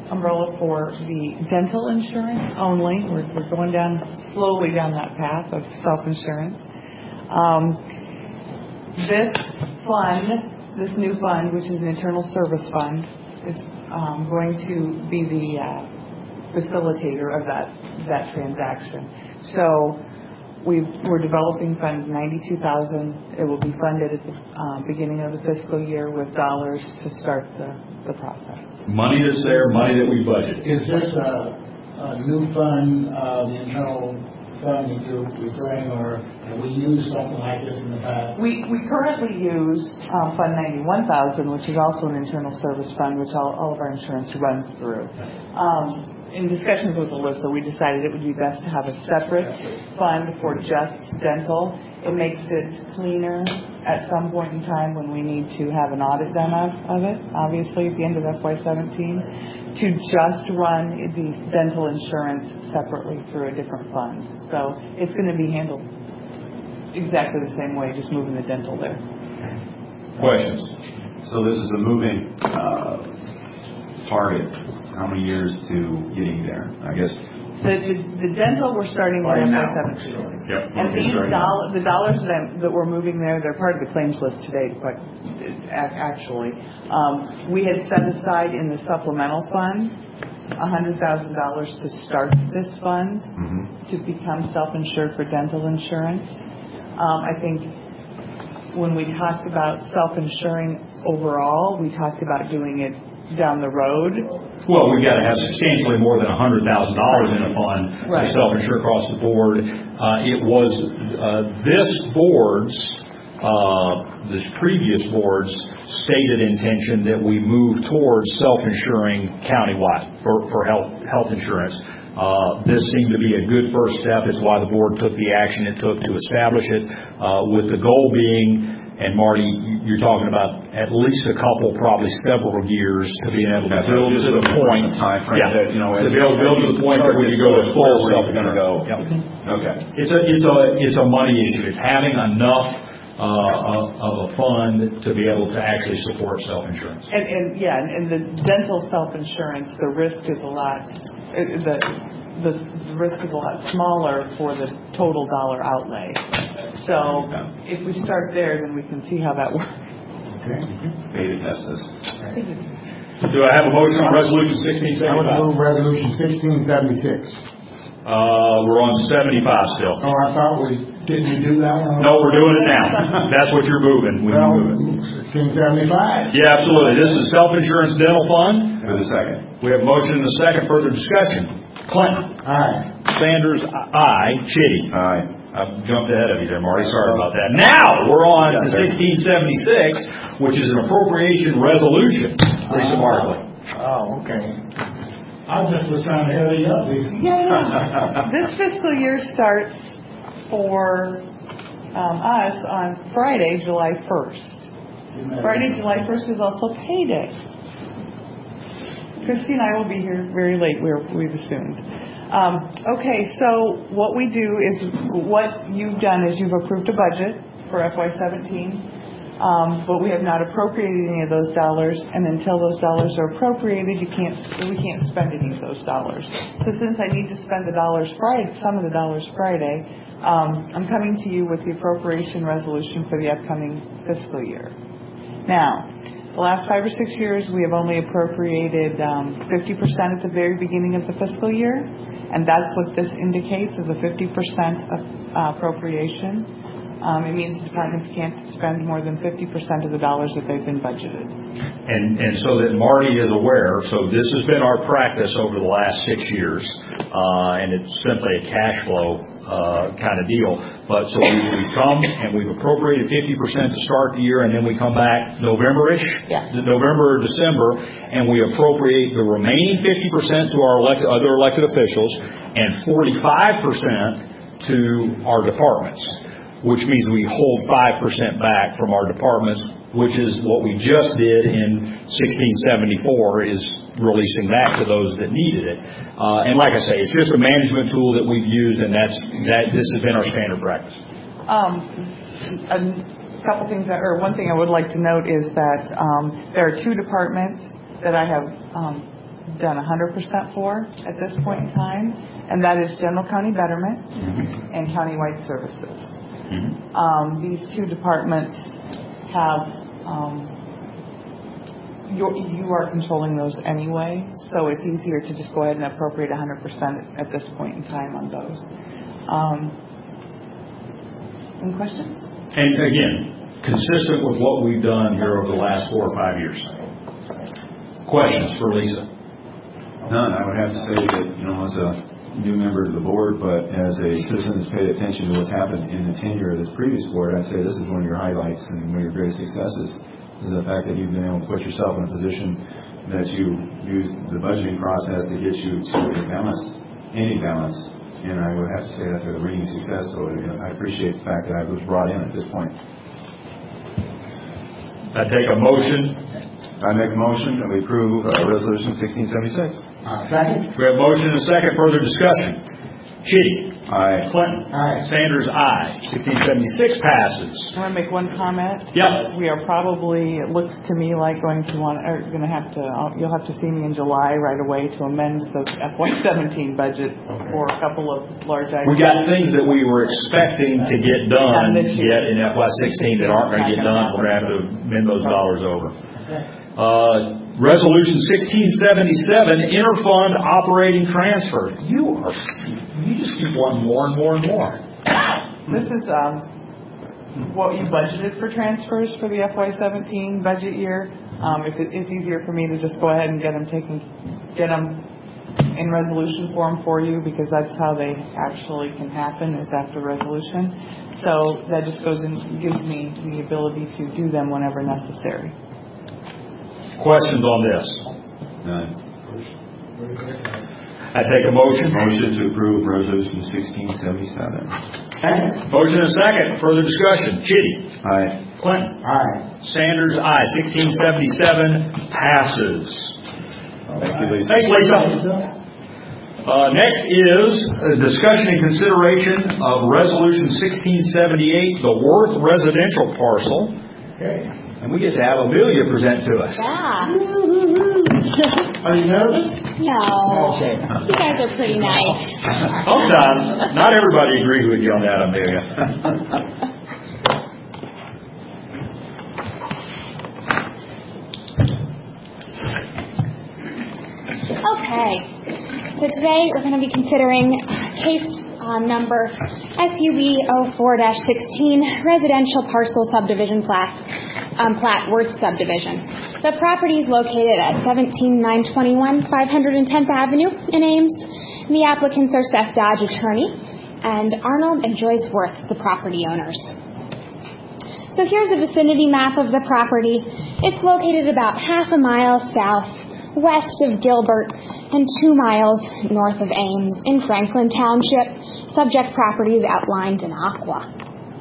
umbrella for the dental insurance only. We're, we're going down slowly down that path of self-insurance. Um, this fund, this new fund, which is an internal service fund, is um, going to be the uh, facilitator of that that transaction. So we've, we're developing Fund ninety-two thousand. It will be funded at the uh, beginning of the fiscal year with dollars to start the, the process. Money that's there, money that we budgeted. Is this a, a new fund, uh, the internal fund that you're referring, or have we used something like this in the past? We we currently use um, Fund ninety-one thousand, which is also an internal service fund, which all, all of our insurance runs through. Um, in discussions with Alyssa, we decided it would be best to have a separate fund for just dental. It makes it cleaner at some point in time when we need to have an audit done of, of it, obviously at the end of F Y seventeen, to just run the dental insurance separately through a different fund. So it's going to be handled exactly the same way, just moving the dental there. Questions? So this is a moving uh, target. How many years to getting there? I guess. The, the, the dental we're starting Right in F Y now. seventeen. Yep. And Okay, these sorry. doll- the dollars that, I'm- that we're moving there, they're part of the claims list today, but uh, ac- actually. Um, we had set aside in the supplemental fund one hundred thousand dollars to start this fund Mm-hmm. to become self-insured for dental insurance. Um, I think when we talked about self-insuring overall, we talked about doing it down the road. Well, we've got to have substantially more than one hundred thousand dollars in a fund Right. to self-insure across the board. Uh, it was uh, this board's, uh, this previous board's stated intention that we move towards self-insuring countywide for, for health health insurance. Uh, this seemed to be a good first step. It's why the board took the action it took to establish it, uh, with the goal being, and Marty, you're talking about at least a couple, probably several years to be able to build to the point. Time frame Yeah, that, you know, to build, build to the point that we can go to full where we're going to self-insurance. go. Yep. Okay. It's a it's a it's a money issue. It's having enough uh, of a fund to be able to actually support self-insurance. And, and yeah, and, and the dental self-insurance, the risk is a lot, uh, the, the the risk is a lot smaller for the total dollar outlay. So if we start there, then we can see how that works. Okay. Beta test this. Do I have a motion on resolution sixteen I would seventy-five? move resolution sixteen seventy-six. Uh, we're on seventy-five still. Oh, I thought we, didn't we do that one? No, we're doing it now. That's what you're moving. We Well, can move it. sixteen seventy-five. Yeah, absolutely. This is self-insurance dental fund. For the second. We have a motion and a second. Further discussion. Clinton. Aye. Sanders, aye. Chitty. Aye. I jumped ahead of you there, Marty. Sorry about that. Now we're on to sixteen seventy-six, which is an appropriation resolution. Lisa Markley. Oh, okay. I just was trying to hurry up. Lisa. Yeah, yeah. This fiscal year starts for um, us on Friday, July first. Friday, July first is also payday. Christy and I will be here very late, we're, we've assumed. Um, okay, so what we do is, what you've done is you've approved a budget for F Y seventeen, um, but we have not appropriated any of those dollars, and until those dollars are appropriated, you can't, we can't spend any of those dollars. So since I need to spend the dollars Friday, some of the dollars Friday, um, I'm coming to you with the appropriation resolution for the upcoming fiscal year. Now, the last five or six years, we have only appropriated um, fifty percent at the very beginning of the fiscal year, and that's what this indicates is a fifty percent of, uh, appropriation. Um, it means the departments can't spend more than fifty percent of the dollars that they've been budgeted. And, and so that Marty is aware, so this has been our practice over the last six years, uh, and it's simply a cash flow uh, kind of deal. But so we, we come and we've appropriated fifty percent to start the year, and then we come back November-ish, Yeah. November or December, and we appropriate the remaining fifty percent to our elect, other elected officials and forty-five percent to our departments, which means we hold five percent back from our departments, which is what we just did in sixteen seventy-four, is releasing that to those that needed it. Uh, and like I say, it's just a management tool that we've used, and that's that. This has been our standard practice. Um, a couple things, that, or one thing I would like to note is that um, there are two departments that I have um, done one hundred percent for at this point in time, and that is General County Betterment mm-hmm. and Countywide Services. Mm-hmm. Um, these two departments have, um, you're, you are controlling those anyway, so it's easier to just go ahead and appropriate one hundred percent at this point in time on those. Um, any questions? And again, consistent with what we've done here over the last four or five years. Questions for Lisa? None. I would have to say that, you know, as a new member to the board, but as a citizen that's paid attention to what's happened in the tenure of this previous board, I'd say this is one of your highlights and one of your greatest successes is the fact that you've been able to put yourself in a position that you used the budgeting process to get you to a balance, any balance. And I would have to say that's a ringing success. So you know, I appreciate the fact that I was brought in at this point. I take a motion. I make a motion that we approve uh, Resolution sixteen seventy-six. Uh, second. We have a motion and a second. Further discussion. Chitty. Aye. Clinton. Aye. Sanders, aye. sixteen seventy-six passes. I want to make one comment. Yeah. We are probably, it looks to me like going to want, are going to have to, I'll, you'll have to see me in July right away to amend the F Y seventeen budget for a couple of large items. We got things that we were expecting to get done yet in F Y sixteen that aren't going to get done. We're going to have to amend those dollars over. Uh, Resolution sixteen seventy-seven, interfund operating transfer. You are, you just keep wanting more and more and more. This is um, what you budgeted for transfers for the F Y seventeen budget year. Um, if it, it's easier for me to just go ahead and get them taken, get them in resolution form for you, because that's how they actually can happen, is after resolution. So that just goes and gives me the ability to do them whenever necessary. Questions on this? None. I take a motion. Motion to approve Resolution sixteen seventy-seven. Second. Motion and a second. Further discussion. Chitty. Aye. Clinton. Aye. Sanders, aye. sixteen seventy-seven passes. Thank you, Lisa. Thanks, Lisa. Uh, next is a discussion and consideration of Resolution sixteen seventy-eight, the Worth residential parcel. Okay. And we get to have Amelia present to us. Yeah. Are you nervous? No. You guys are pretty nice. Sometimes. Not everybody agrees with you on that, Amelia. Okay. So today we're going to be considering case uh, number S U B zero four dash sixteen, residential parcel subdivision plat. Um, plat Worth subdivision. The property is located at seventeen nine twenty-one five hundred tenth Avenue in Ames. The applicants are Seth Dodge, attorney, and Arnold and Joyce Worth, the property owners. So here's a vicinity map of the property. It's located about half a mile south west of Gilbert and two miles north of Ames in Franklin Township. Subject property is outlined in aqua.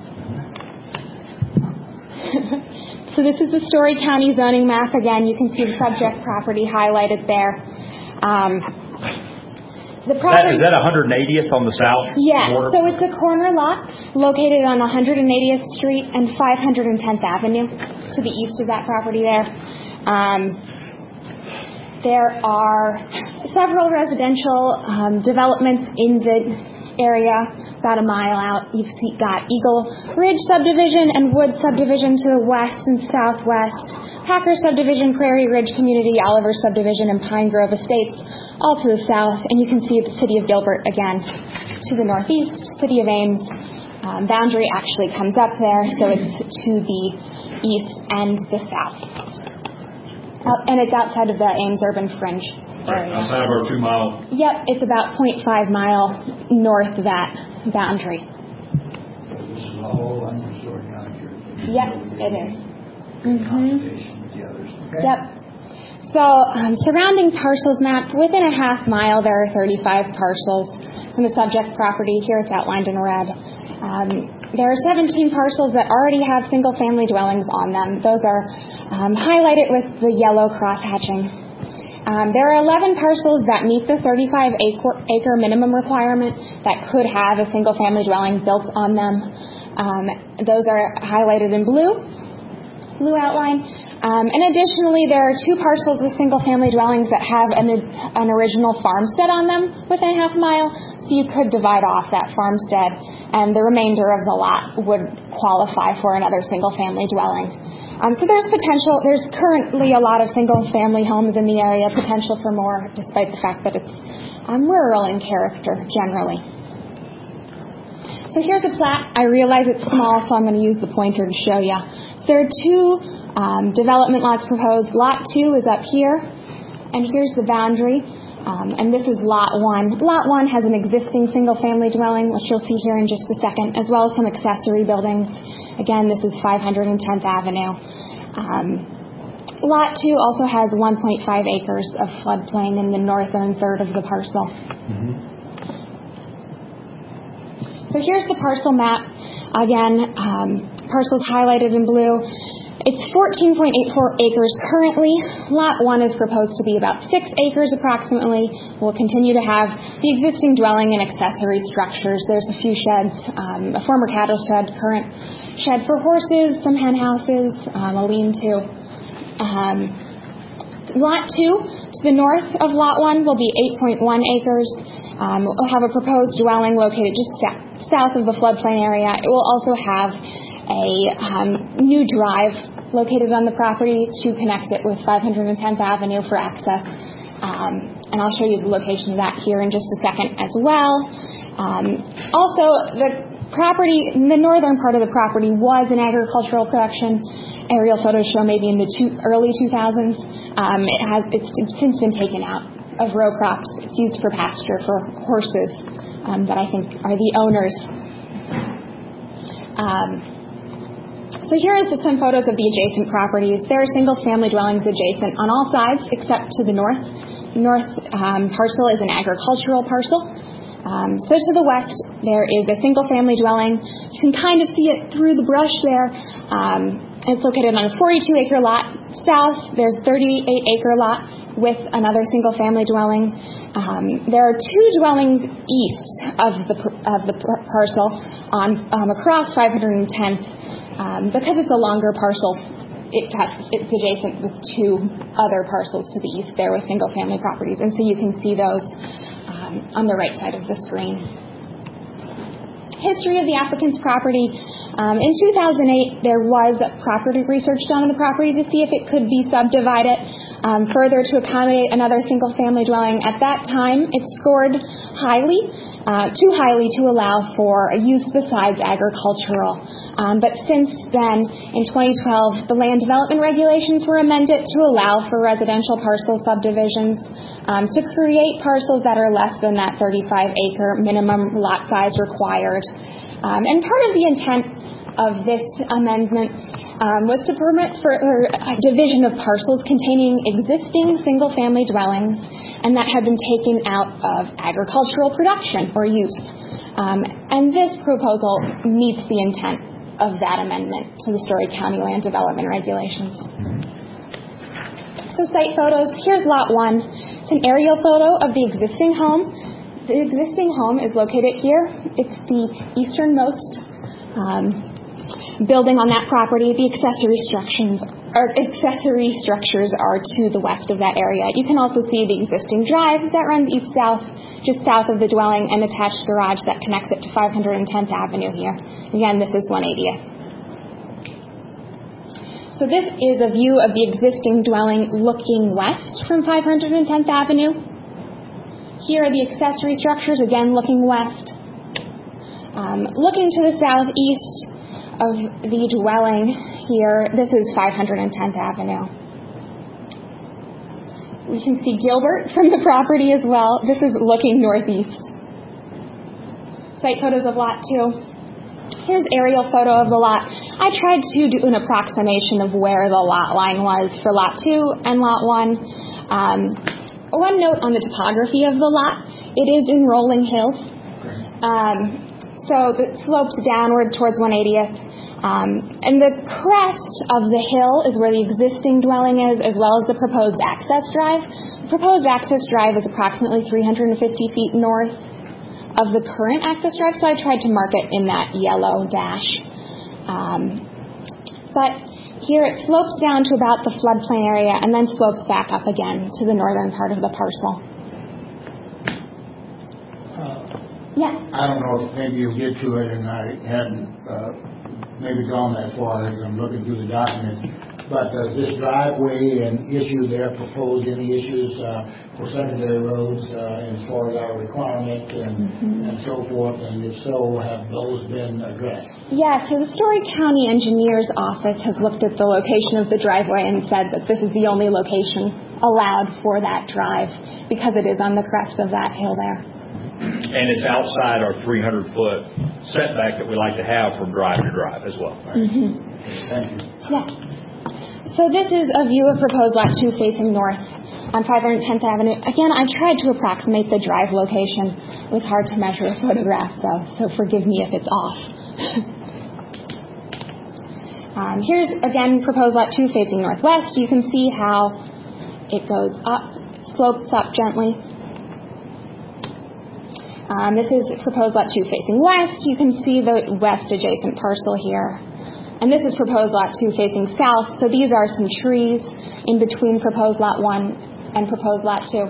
So this is the Story County zoning map. Again, you can see the subject property highlighted there. Um, the property, that, is that one hundred eightieth on the south yeah, border? So it's a corner lot located on one hundred eightieth Street and five hundred tenth Avenue to the east of that property there. Um, there are several residential um, developments in the area. About a mile out, you've got Eagle Ridge subdivision and Wood subdivision to the west and southwest, Packer subdivision, Prairie Ridge community, Oliver subdivision, and Pine Grove estates all to the south. And you can see the city of Gilbert again to the northeast. City of Ames um, boundary actually comes up there, so it's to the east and the south. Uh, and it's outside of the Ames urban fringe area. Right, outside of our two mile. Yep, it's about zero point five mile north of that boundary. This is the whole understory country. Yep, it is. Mm-hmm. Okay. Yep. So, um, surrounding parcels mapped within a half mile, there are thirty-five parcels from the subject property. Here it's outlined in red. Um, there are seventeen parcels that already have single-family dwellings on them. Those are um, highlighted with the yellow cross-hatching. Um, there are eleven parcels that meet the thirty-five acre minimum requirement that could have a single-family dwelling built on them. Um, those are highlighted in blue, blue outline. Um, and additionally, there are two parcels with single-family dwellings that have an, an original farmstead on them within half a mile, so you could divide off that farmstead, and the remainder of the lot would qualify for another single-family dwelling. Um, so there's potential. There's currently a lot of single-family homes in the area, potential for more, despite the fact that it's um, rural in character generally. So here's a plat. I realize it's small, so I'm going to use the pointer to show you. There are two um, development lots proposed. Lot two is up here, and here's the boundary. Um, and this is lot one. Lot one has an existing single-family dwelling, which you'll see here in just a second, as well as some accessory buildings. Again, this is five hundred tenth Avenue. Um, lot two also has one point five acres of floodplain in the northern third of the parcel. Mm-hmm. So here's the parcel map. Again, um, parcel's highlighted in blue. It's fourteen point eight four acres currently. Lot one is proposed to be about six acres approximately. We'll continue to have the existing dwelling and accessory structures. There's a few sheds, um, a former cattle shed, current shed for horses, some hen houses, um, a lean-to. Um, lot two, to the north of lot one, will be eight point one acres. Um, we'll have a proposed dwelling located just south of the floodplain area. It will also have a um, new drive located on the property to connect it with five hundred tenth Avenue for access. Um, and I'll show you the location of that here in just a second as well. Um, also, the property, the northern part of the property was an agricultural production. Aerial photos show maybe in the two, early two thousands. Um, it has it's since been taken out of row crops. It's used for pasture for horses um, that I think are the owners. Um, so here are some photos of the adjacent properties. There are single-family dwellings adjacent on all sides except to the north. The north um, parcel is an agricultural parcel. Um, so to the west, there is a single-family dwelling. You can kind of see it through the brush there. Um, it's located on a forty-two acre lot. South, there's a thirty-eight acre lot with another single-family dwelling. Um, there are two dwellings east of the of the parcel on um, across five hundred tenth. Um, because it's a longer parcel, it it's adjacent with two other parcels to the east there with single-family properties, and so you can see those um, on the right side of the screen. History of the applicant's property. Um, in two thousand eight, there was property research done on the property to see if it could be subdivided um, further to accommodate another single-family dwelling. At that time, it scored highly, uh, too highly to allow for a use besides agricultural. Um, but since then, in twenty twelve, the land development regulations were amended to allow for residential parcel subdivisions um, to create parcels that are less than that thirty-five acre minimum lot size required. Um, and part of the intent of this amendment um, was to permit for a division of parcels containing existing single-family dwellings and that had been taken out of agricultural production or use. Um, and this proposal meets the intent of that amendment to the Story County Land Development Regulations. So site photos, here's lot one. It's an aerial photo of the existing home. The existing home is located here. It's the easternmost um, building on that property. The accessory structures or accessory structures are to the west of that area. You can also see the existing drive that runs east-south, just south of the dwelling, and attached garage that connects it to five hundred tenth Avenue here. Again, this is one eightieth. So this is a view of the existing dwelling looking west from five hundred tenth Avenue. Here are the accessory structures, again looking west. Um, looking to the southeast of the dwelling here, this is five hundred tenth Avenue. We can see Gilbert from the property as well. This is looking northeast. Site photos of lot two. Here's aerial photo of the lot. I tried to do an approximation of where the lot line was for lot two and lot one. Um, one note on the topography of the lot, it is in rolling hills. Um, so it slopes downward towards one eightieth. Um, and the crest of the hill is where the existing dwelling is, as well as the proposed access drive. The proposed access drive is approximately three hundred fifty feet north of the current access drive, so I tried to mark it in that yellow dash. Um, but Here it slopes down to about the floodplain area and then slopes back up again to the northern part of the parcel. Uh, yeah. I don't know if maybe you'll get to it, and I hadn't uh, maybe gone that far as I'm looking through the document. But does this driveway and issue there propose any issues uh, for secondary roads uh, as far as our requirements and, mm-hmm. and so forth? And if so, have those been addressed? Yeah, so the Story County Engineer's Office has looked at the location of the driveway and said that this is the only location allowed for that drive because it is on the crest of that hill there. And it's outside our three hundred foot setback that we like to have from drive to drive as well. Right? Mm-hmm. Thank you. Yeah. So this is a view of proposed Lot two facing north on five hundred tenth Avenue. Again, I tried to approximate the drive location. It was hard to measure a photograph, though, so forgive me if it's off. um, here's, again, proposed Lot two facing northwest. You can see how it goes up, slopes up gently. Um, this is proposed Lot two facing west. You can see the west adjacent parcel here. And this is proposed Lot two facing south, so these are some trees in between proposed Lot one and proposed Lot two.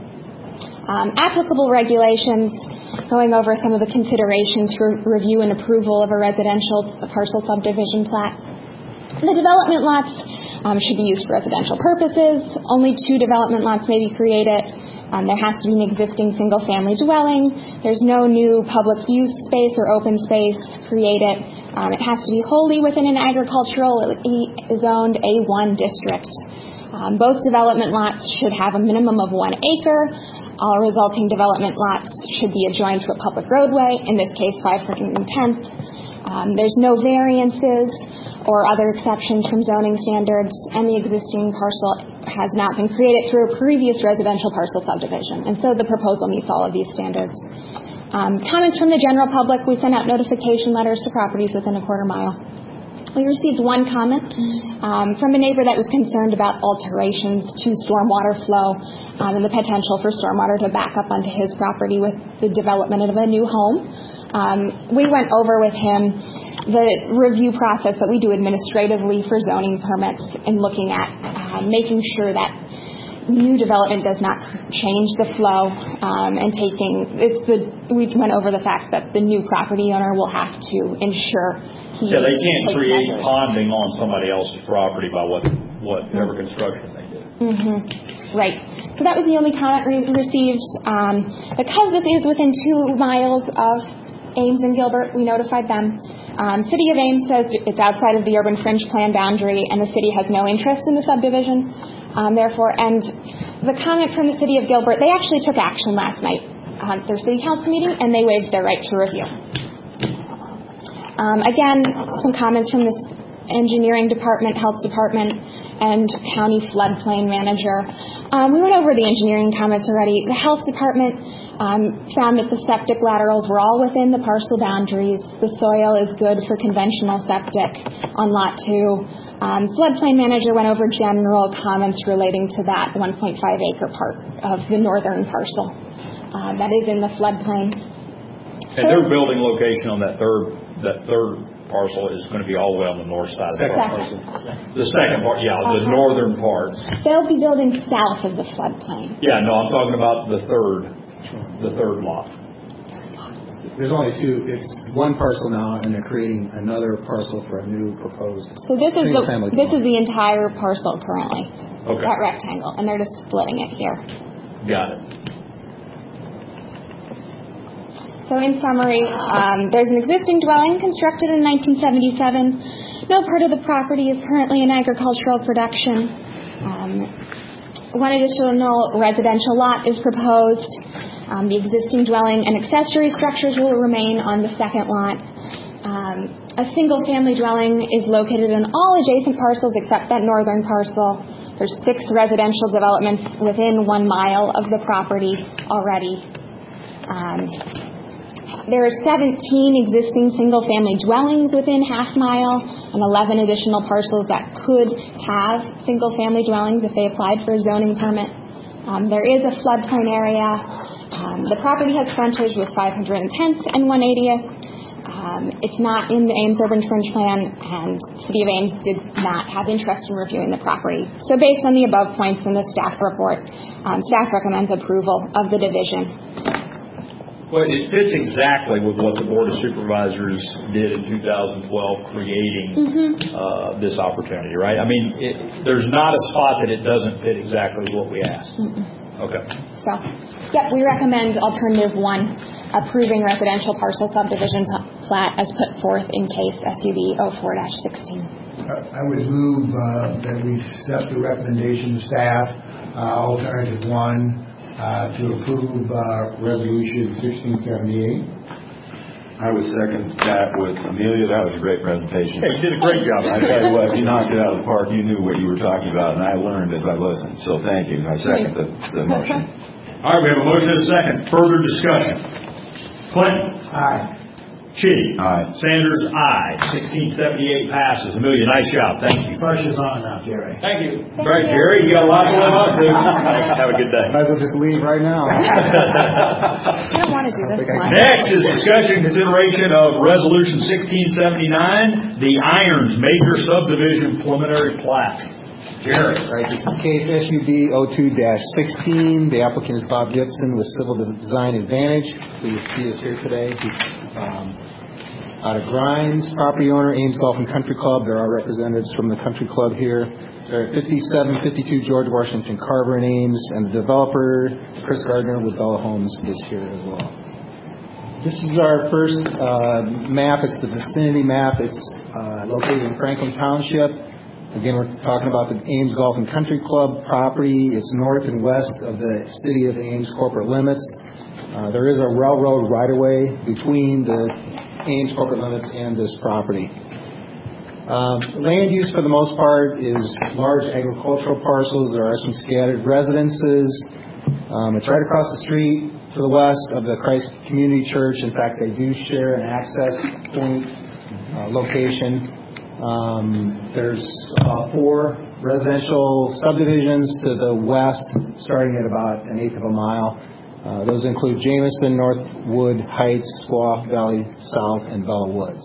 Um, applicable regulations, going over some of the considerations for review and approval of a residential parcel subdivision plat. The development lots um, should be used for residential purposes. Only two development lots may be created. Um, there has to be an existing single-family dwelling. There's no new public use space or open space created. Um, it has to be wholly within an agricultural zoned A one district. Um, both development lots should have a minimum of one acre. All resulting development lots should be adjoined to a public roadway, in this case five hundred tenth. Um, there's no variances or other exceptions from zoning standards, and the existing parcel has not been created through a previous residential parcel subdivision. And so the proposal meets all of these standards. Um, comments from the general public, we sent out notification letters to properties within a quarter mile. We received one comment um, from a neighbor that was concerned about alterations to stormwater flow um, and the potential for stormwater to back up onto his property with the development of a new home. Um, we went over with him the review process that we do administratively for zoning permits and looking at uh, making sure that new development does not change the flow um, and taking it's the we went over the fact that the new property owner will have to ensure he yeah they can't create measures. Ponding on somebody else's property by what whatever construction they did. Mm-hmm. Right. So that was the only comment we received. Um, because this is within two miles of Ames and Gilbert, we notified them. Um, City of Ames says it's outside of the urban fringe plan boundary and the city has no interest in the subdivision. Um, therefore, and the comment from the City of Gilbert, they actually took action last night at their city council meeting and they waived their right to review. Um, again, some comments from the engineering department, health department, and county floodplain manager. Um, we went over the engineering comments already. The health department um, found that the septic laterals were all within the parcel boundaries. The soil is good for conventional septic on lot two. Um, floodplain manager went over general comments relating to that one point five acre part of the northern parcel uh, that is in the floodplain. And their building location on that third that third parcel is going to be all the way on the north side of the parcel. The second part, yeah, the uh-huh. northern part. They'll be building south of the floodplain. Yeah, no, I'm talking about the third, the third lot. There's only two. It's one parcel now, and they're creating another parcel for a new proposed. So this is the this is the entire parcel currently. Okay. That rectangle, and they're just splitting it here. Got it. So in summary, um, there's an existing dwelling constructed in nineteen seventy-seven. No part of the property is currently in agricultural production. Um, one additional residential lot is proposed. Um, the existing dwelling and accessory structures will remain on the second lot. Um, a single-family dwelling is located in all adjacent parcels except that northern parcel. There's six residential developments within one mile of the property already. Um, There are seventeen existing single-family dwellings within half mile and eleven additional parcels that could have single-family dwellings if they applied for a zoning permit. Um, there is a floodplain area. Um, the property has frontage with five hundred tenth and one hundred eightieth. Uh, Um, it's not in the Ames Urban Fringe Plan, and City of Ames did not have interest in reviewing the property. So based on the above points in the staff report, um, staff recommends approval of the division. Well, it fits exactly with what the Board of Supervisors did in two thousand twelve, creating mm-hmm. uh, this opportunity, right? I mean, it, there's not a spot that it doesn't fit exactly what we asked. Mm-mm. Okay. So, yep, we recommend alternative one, approving residential parcel subdivision p- plat as put forth in case S U B oh four dash sixteen. I would move uh, that we accept the recommendation of staff, uh, alternative one, Uh, to approve uh, Resolution sixteen seventy-eight. I would second that with Amelia. That was a great presentation. Hey, you did a great job. I tell you what, you knocked it out of the park. You knew what you were talking about, and I learned as I listened. So thank you. I second the, the motion. All right, we have a motion and a second. Further discussion. Clinton. Aye. Chitty. Aye. Sanders, aye. sixteen seventy-eight passes. Amelia, nice job. Thank you. Pressure's on now, Jerry. Thank you. Thank All right, you. Jerry, you got a lot going on, too. Have a good day. Might as well just leave right now. I don't want to do this one. Next is discussion and consideration of Resolution sixteen seventy-nine, the Irons Major Subdivision Preliminary Plat. Jerry. Right, this is case S U B oh two dash sixteen. The applicant is Bob Gibson with Civil Design Advantage. Please see us here today. He's um, out of Grimes, property owner, Ames Golf and Country Club. There are representatives from the country club here. They're at fifty-seven fifty-two George Washington Carver in Ames, and the developer, Chris Gardner with Bella Homes, is here as well. This is our first uh, map. It's the vicinity map. It's uh, located in Franklin Township. Again, we're talking about the Ames Golf and Country Club property. It's north and west of the City of Ames corporate limits. Uh, there is a railroad right-of-way between the Ames corporate limits and this property. Um, land use, for the most part, is large agricultural parcels. There are some scattered residences. Um, it's right across the street to the west of the Christ Community Church. In fact, they do share an access point uh, location. Um, there's uh, four residential subdivisions to the west, starting at about an eighth of a mile. Uh, those include Jameson, Northwood Heights, Squaw Valley South, and Bella Woods.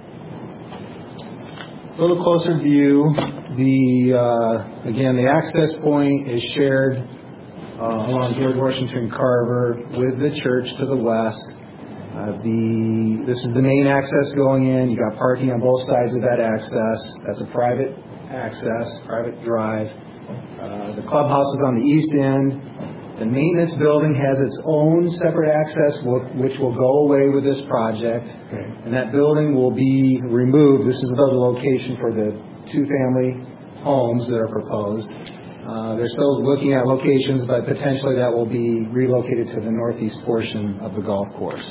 A little closer view. The uh, again, the access point is shared uh, along George Washington Carver with the church to the west. Uh, the this is the main access going in. You got parking on both sides of that access. That's a private access, private drive. Uh, the clubhouse is on the east end. The maintenance building has its own separate access, which will go away with this project. Okay. And that building will be removed. This is the location for the two-family homes that are proposed. Uh, they're still looking at locations, but potentially that will be relocated to the northeast portion of the golf course.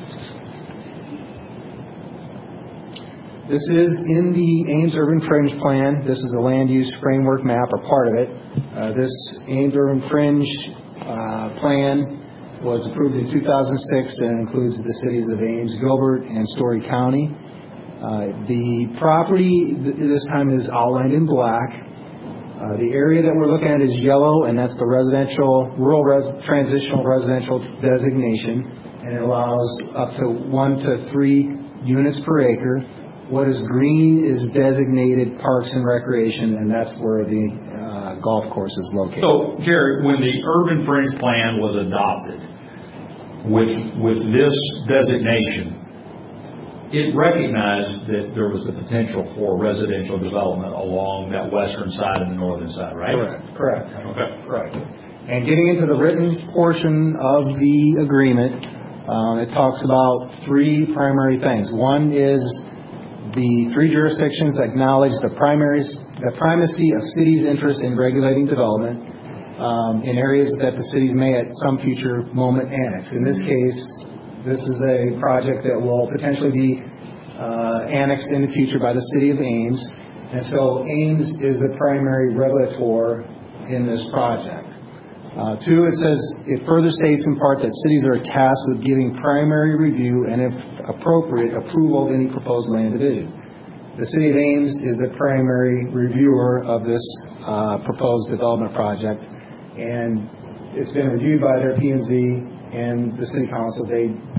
This is in the Ames Urban Fringe Plan. This is the land use framework map, or part of it. Uh, this Ames Urban Fringe uh, plan was approved in two thousand six and includes the cities of Ames, Gilbert, and Story County. Uh, the property th- this time is outlined in black. Uh, the area that we're looking at is yellow, and that's the residential, rural res- transitional residential designation, and it allows up to one to three units per acre. What is green is designated parks and recreation, and that's where the uh, golf course is located. So, Jerry, when the Urban Fringe Plan was adopted, with with this designation, it recognized that there was the potential for residential development along that western side and the northern side, right? Correct. Correct. Okay. Correct. And getting into the written portion of the agreement, um, it talks about three primary things. One is the three jurisdictions acknowledge the primary, the primacy of cities' interest in regulating development um, in areas that the cities may at some future moment annex. In this case, this is a project that will potentially be uh, annexed in the future by the city of Ames. And so Ames is the primary regulator in this project. Uh, two, it says, it further states in part that cities are tasked with giving primary review and, if appropriate, approval of any proposed land division. The city of Ames is the primary reviewer of this uh, proposed development project, and it's been reviewed by their P and Z and the city council. They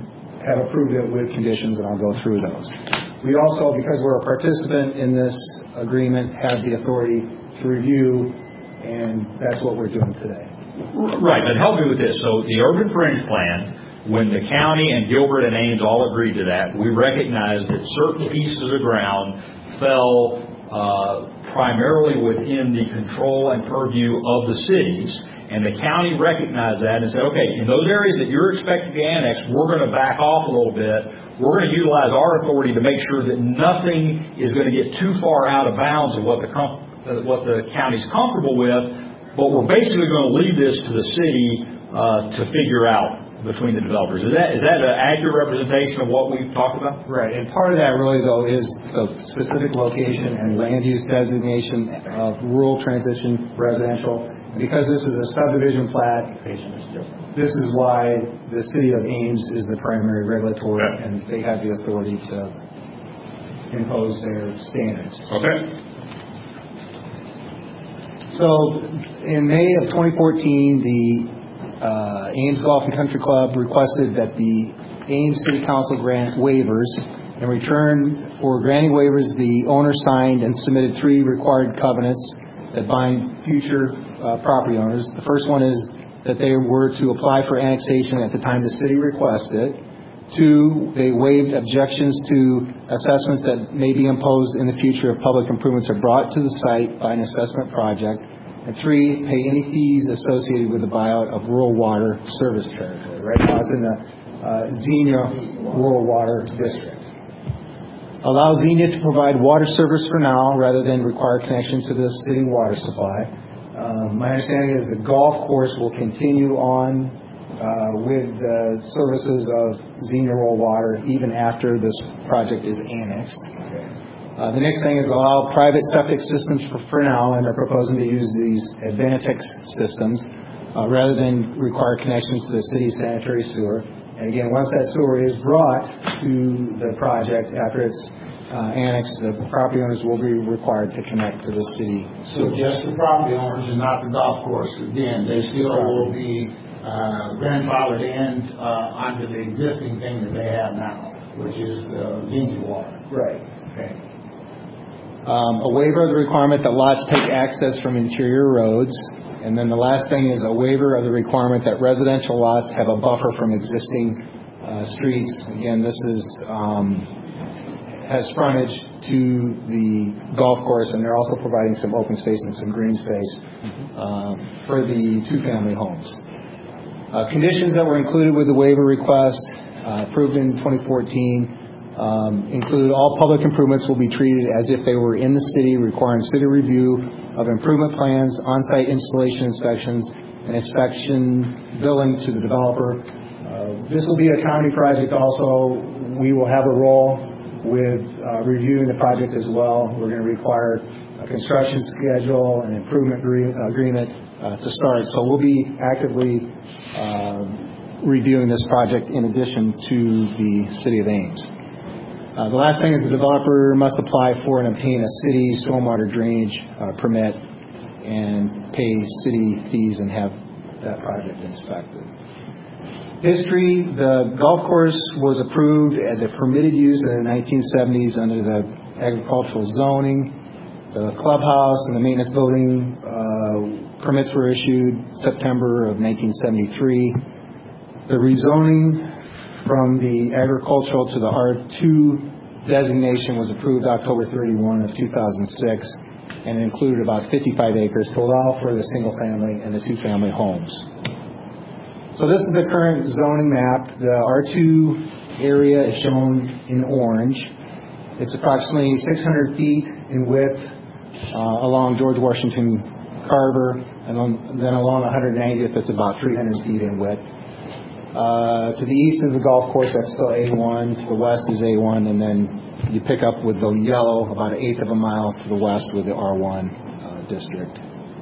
have approved it with conditions, and I'll go through those. We also, because we're a participant in this agreement, have the authority to review, and that's what we're doing today. Right, but help me with this. So the urban fringe plan, when the county and Gilbert and Ames all agreed to that, we recognized that certain pieces of ground fell uh, primarily within the control and purview of the cities, and the county recognized that and said, okay, in those areas that you're expected to be annexed, we're going to back off a little bit. We're going to utilize our authority to make sure that nothing is going to get too far out of bounds of what the com- uh, what the county's comfortable with, but we're basically going to leave this to the city uh, to figure out between the developers. Is that is that an accurate representation of what we've talked about? Right, and part of that really, though, is the specific location and land use designation of rural transition residential. Because this is a subdivision plat, this is why the city of Ames is the primary regulator, and they have the authority to impose their standards. Okay. So, in May of twenty fourteen, the Uh, Ames Golf and Country Club requested that the Ames City Council grant waivers. In return for granting waivers, the owner signed and submitted three required covenants that bind future uh, property owners. The first one is that they were to apply for annexation at the time the city requested. Two, they waived objections to assessments that may be imposed in the future if public improvements are brought to the site by an assessment project. And three, pay any fees associated with the buyout of rural water service territory. Right now it's in the uh, Xenia Rural Water District. Allow Xenia to provide water service for now rather than require connection to the city water supply. Um, my understanding is the golf course will continue on uh, with the services of Xenia Rural Water even after this project is annexed. Uh, the next thing is allow private septic systems for, for now, and they're proposing to use these Advantex systems uh, rather than require connections to the city's sanitary sewer. And again, once that sewer is brought to the project after it's uh, annexed, the property owners will be required to connect to the city sewer. So just the property owners and not the golf course. Again, they still will be uh, grandfathered in uh, onto the existing thing that they have now, which is the Xenia water. Right. Okay. Um, a waiver of the requirement that lots take access from interior roads. And then the last thing is a waiver of the requirement that residential lots have a buffer from existing uh, streets. Again, this is um, has frontage to the golf course, and they're also providing some open space and some green space uh, for the two-family homes. Uh, conditions that were included with the waiver request, uh, approved in twenty fourteen, Um, include all public improvements will be treated as if they were in the city, requiring city review of improvement plans, on-site installation inspections, and inspection billing to the developer. Uh, this will be a county project also. We will have a role with uh, reviewing the project as well. We're going to require a construction schedule and improvement agree- agreement uh, to start. So we'll be actively uh, reviewing this project in addition to the City of Ames. Uh, the last thing is the developer must apply for and obtain a city stormwater drainage uh, permit and pay city fees and have that project inspected. History, the golf course was approved as a permitted use in the nineteen seventies under the agricultural zoning. The clubhouse and the maintenance building uh, permits were issued September of nineteen seventy-three. The rezoning from the agricultural to the R two designation was approved October thirty-first of two thousand six, and it included about fifty-five acres to allow for the single family and the two family homes. So this is the current zoning map. The R two area is shown in orange. It's approximately six hundred feet in width uh, along George Washington Carver, and on, then along one hundred ninetieth it's about three hundred feet in width. Uh, to the east is the golf course, that's still A one. To the west is A one, and then you pick up with the yellow about an eighth of a mile to the west with the R one uh, district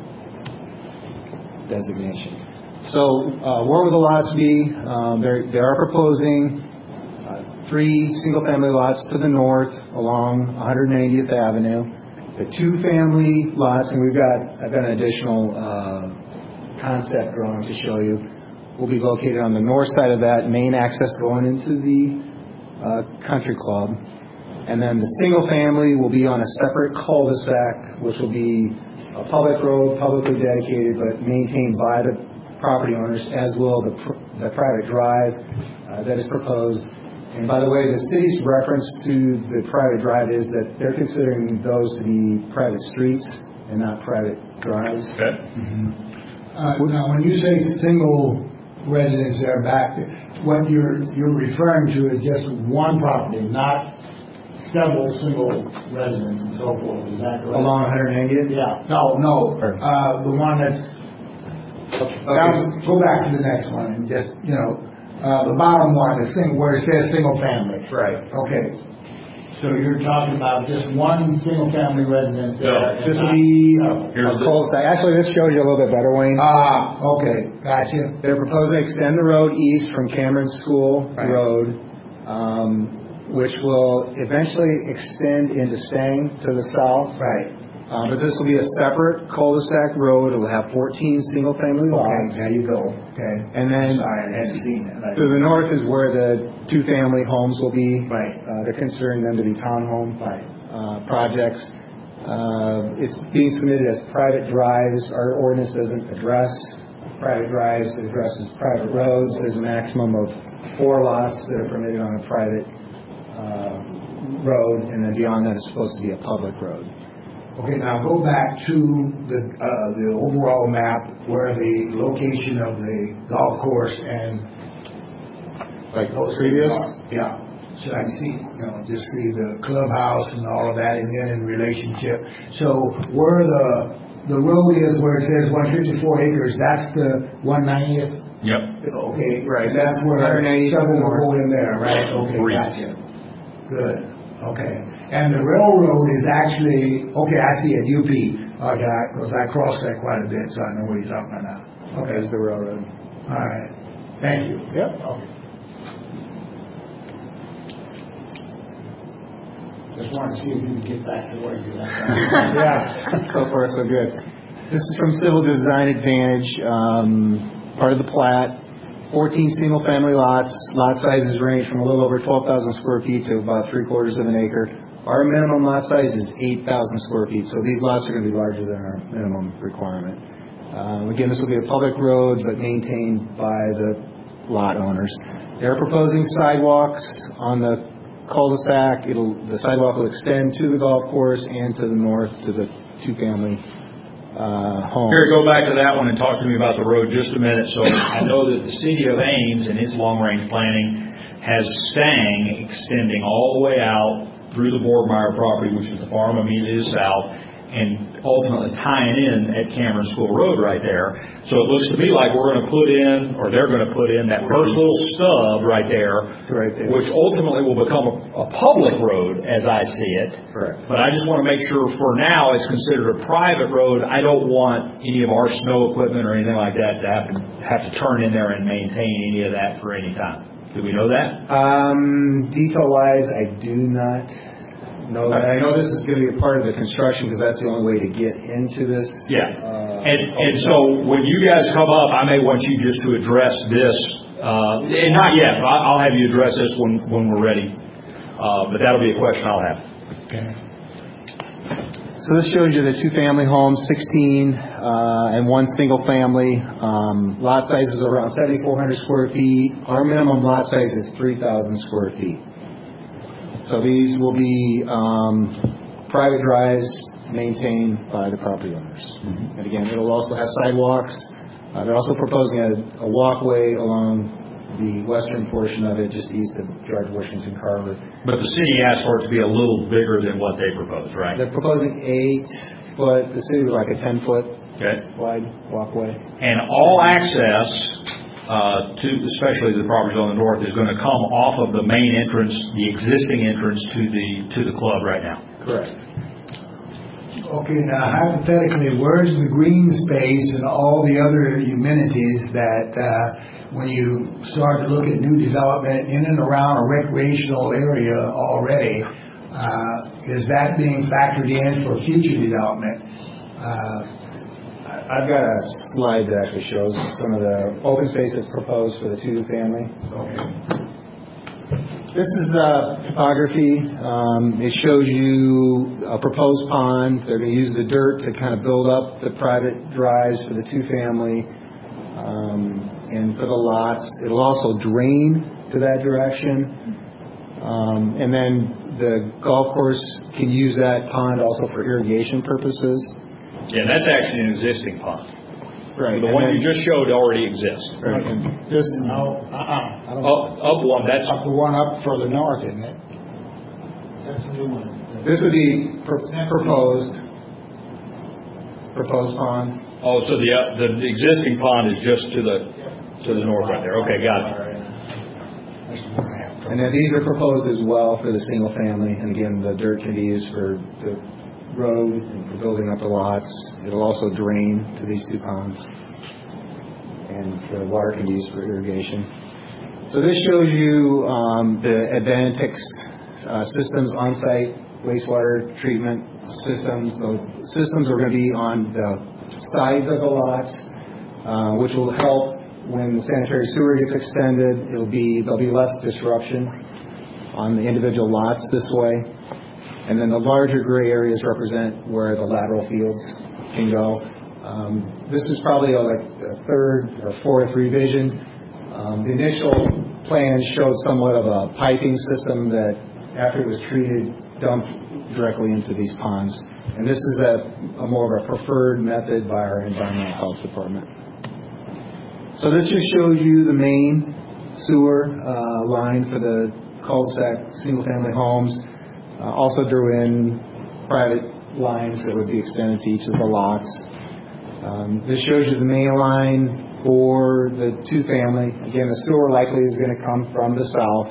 designation. So uh, where will the lots be? Um, they are proposing uh, three single-family lots to the north along one hundred ninetieth Avenue. The two-family lots, and we've got I've got an additional uh, concept drawing to show you. will be located on the north side of that main access going into the uh, country club. And then the single family will be on a separate cul-de-sac, which will be a public road, publicly dedicated, but maintained by the property owners, as will the, pr- the private drive uh, that is proposed. And by the way, the city's reference to the private drive is that they're considering those to be private streets and not private drives. Okay. Mm-hmm. Uh, now, when you say single residence there back, what you're you're referring to is just one property, not several single residents and so forth. Is that correct? Along one hundred ninetieth? Yeah. No, no. Uh, the one that's. Okay. Now, go back to the next one and just, you know, uh, the bottom one, the thing where it says single family. Right. Okay. So you're talking about just one single family residence there. No. This will be uh, a cul-de-sac. Actually, this shows you a little bit better, Wayne. Ah, okay. Gotcha. They're proposing to extend the road east from Cameron School Right. Road, um, which will eventually extend into Stang to the south. Right. Uh, but this will be a separate cul-de-sac road. It will have fourteen single-family lots. Okay, there you go. Okay. And then Sorry, I hadn't seen that. to the north is where the two-family homes will be. Right. Uh, they're considering them to be townhome Right. uh, projects. Uh, it's being submitted as private drives. Our ordinance doesn't address private drives. It addresses private roads. There's a maximum of four lots that are permitted on a private uh, road, and then beyond that it's supposed to be a public road. Okay, now go back to the uh, the overall map where the location of the golf course and like those previous. Yeah, so I see, you know, just see the clubhouse and all of that, and then in relationship. So where the the road is, where it says one fifty-four acres, that's the one ninetieth. Yep. Okay, right. That's where several will go in there, right? Okay, Three. gotcha. Good. Okay. And the railroad is actually, okay, I see it, U P. Okay, because I crossed that quite a bit, so I know what you're talking about now. Okay. There's the railroad. All right. Thank you. Yep. Okay. Just wanted to see if you could get back to where you left off. Yeah, so far so good. This is from Civil Design Advantage, um, part of the plat. fourteen single-family lots. Lot sizes range from a little over twelve thousand square feet to about three quarters of an acre. Our minimum lot size is eight thousand square feet, so these lots are going to be larger than our minimum requirement. Um, again, this will be a public road, but maintained by the lot owners. They're proposing sidewalks on the cul-de-sac. It'll, the sidewalk will extend to the golf course and to the north to the two-family uh, homes. Here, go back to that one and talk to me about the road just a minute. So I know that the city of Ames in its long-range planning has Stang extending all the way out through the Borgmeyer property, which is the farm immediately south, and ultimately tying in at Cameron School Road right there. So it looks to me like we're going to put in, or they're going to put in that first little stub right there, right there, which ultimately will become a, a public road as I see it. Correct. But I just want to make sure for now it's considered a private road. I don't want any of our snow equipment or anything like that to have to, have to turn in there and maintain any of that for any time. Do we know that? Um, detail-wise, I do not know that. I know this is going to be a part of the construction because that's the only way to get into this. Yeah. Uh, and and so when you guys come up, I may want you just to address this. Uh, and not yet, but I'll have you address this when, when we're ready. Uh, but that'll be a question I'll have. Okay. So this shows you the two-family homes, sixteen, uh, and one single-family. Um, lot size is around seventy-four hundred square feet. Our minimum lot size is three thousand square feet. So these will be um, private drives maintained by the property owners. Mm-hmm. And again, it'll also have sidewalks. Uh, they're also proposing a, a walkway along the western portion of it, just east of George Washington Carver. But the city asked for it to be a little bigger than what they proposed, right? They're proposing eight, but the city would like a ten-foot okay. wide walkway. And all access uh, to, especially the properties on the north, is going to come off of the main entrance, the existing entrance to the to the club right now. Correct. Okay, now hypothetically, where's the green space and all the other amenities that uh, when you start to look at new development in and around a recreational area already, uh, is that being factored in for future development? Uh, I've got a slide that actually shows some of the open space that's proposed for the two-family. This is uh, topography. Um, it shows you a proposed pond. They're going to use the dirt to kind of build up the private drives for the two-family um, and for the lots. It'll also drain to that direction. Um, and then the golf course can use that pond also for irrigation purposes. Yeah, that's actually an existing pond. Right. The one you just showed already exists. Right. This, no, uh-uh. Up, up one, that's... Up the one up further north, isn't it? That's a new one. This would be pr- proposed, proposed pond. Oh, so the, uh, the the existing pond is just to the to the north right there. Okay, got it. And then these are proposed as well for the single family. And again, the dirt can be used for the road and for building up the lots. It'll also drain to these two ponds, and the water can be used for irrigation. So this shows you um, the Advantex uh, systems, on-site wastewater treatment systems. The systems are going to be on the sides of the lots, uh, which will help when the sanitary sewer gets extended. It'll be there'll be less disruption on the individual lots this way. And then the larger gray areas represent where the lateral fields can go. Um, this is probably a, like a third or fourth revision. Um, the initial plan showed somewhat of a piping system that, after it was treated, dumped directly into these ponds. And this is a, a more of a preferred method by our environmental health department. So this just shows you the main sewer uh, line for the cul-de-sac single-family homes. Uh, also drew in private lines that would be extended to each of the lots. Um, this shows you the main line for the two-family. Again, the sewer likely is going to come from the south.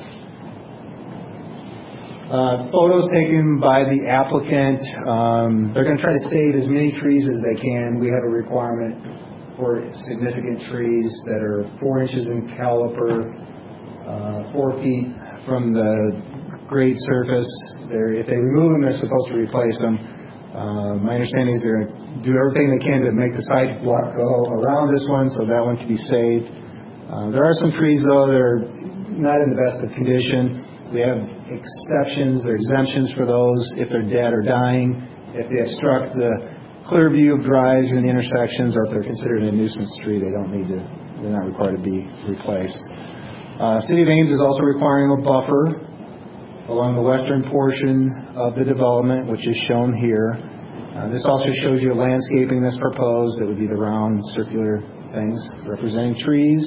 Uh, photos taken by the applicant. Um, they're going to try to save as many trees as they can. We have a requirement for significant trees that are four inches in caliper, uh, four feet from the grade surface. They're, if they remove them, they're supposed to replace them. Uh, my understanding is they're going to do everything they can to make the sidewalk go around this one so that one can be saved. Uh, there are some trees, though, that are not in the best of condition. We have exceptions or exemptions for those if they're dead or dying, if they obstruct the clear view of drives and the intersections, or if they're considered a nuisance tree, they don't need to, they're not required to be replaced. Uh, City of Ames is also requiring a buffer along the western portion of the development, which is shown here. Uh, this also shows you landscaping that's proposed. That would be the round circular things representing trees.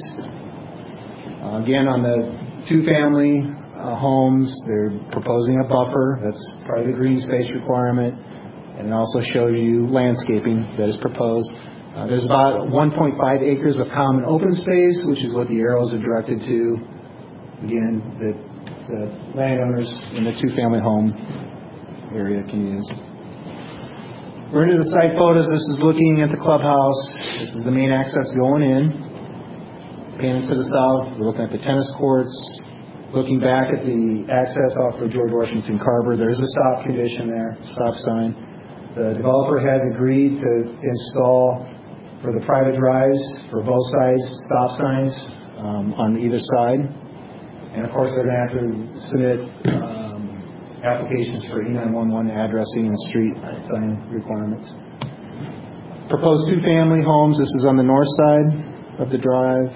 Uh, again, on the two-family uh, homes, they're proposing a buffer. That's part of the green space requirement. And it also shows you landscaping that is proposed. Uh, there's about one point five acres of common open space, which is what the arrows are directed to. Again, the the landowners in the two-family home area can use. We're into the site photos. This is looking at the clubhouse. This is the main access going in. Panning to the south, we're looking at the tennis courts. Looking back at the access off of George Washington Carver, there's a stop condition there, stop sign. The developer has agreed to install, for the private drives, for both sides, stop signs um, on either side. And, of course, they're going to have to submit um, applications for E nine one one addressing and street sign requirements. Proposed two-family homes. This is on the north side of the drive.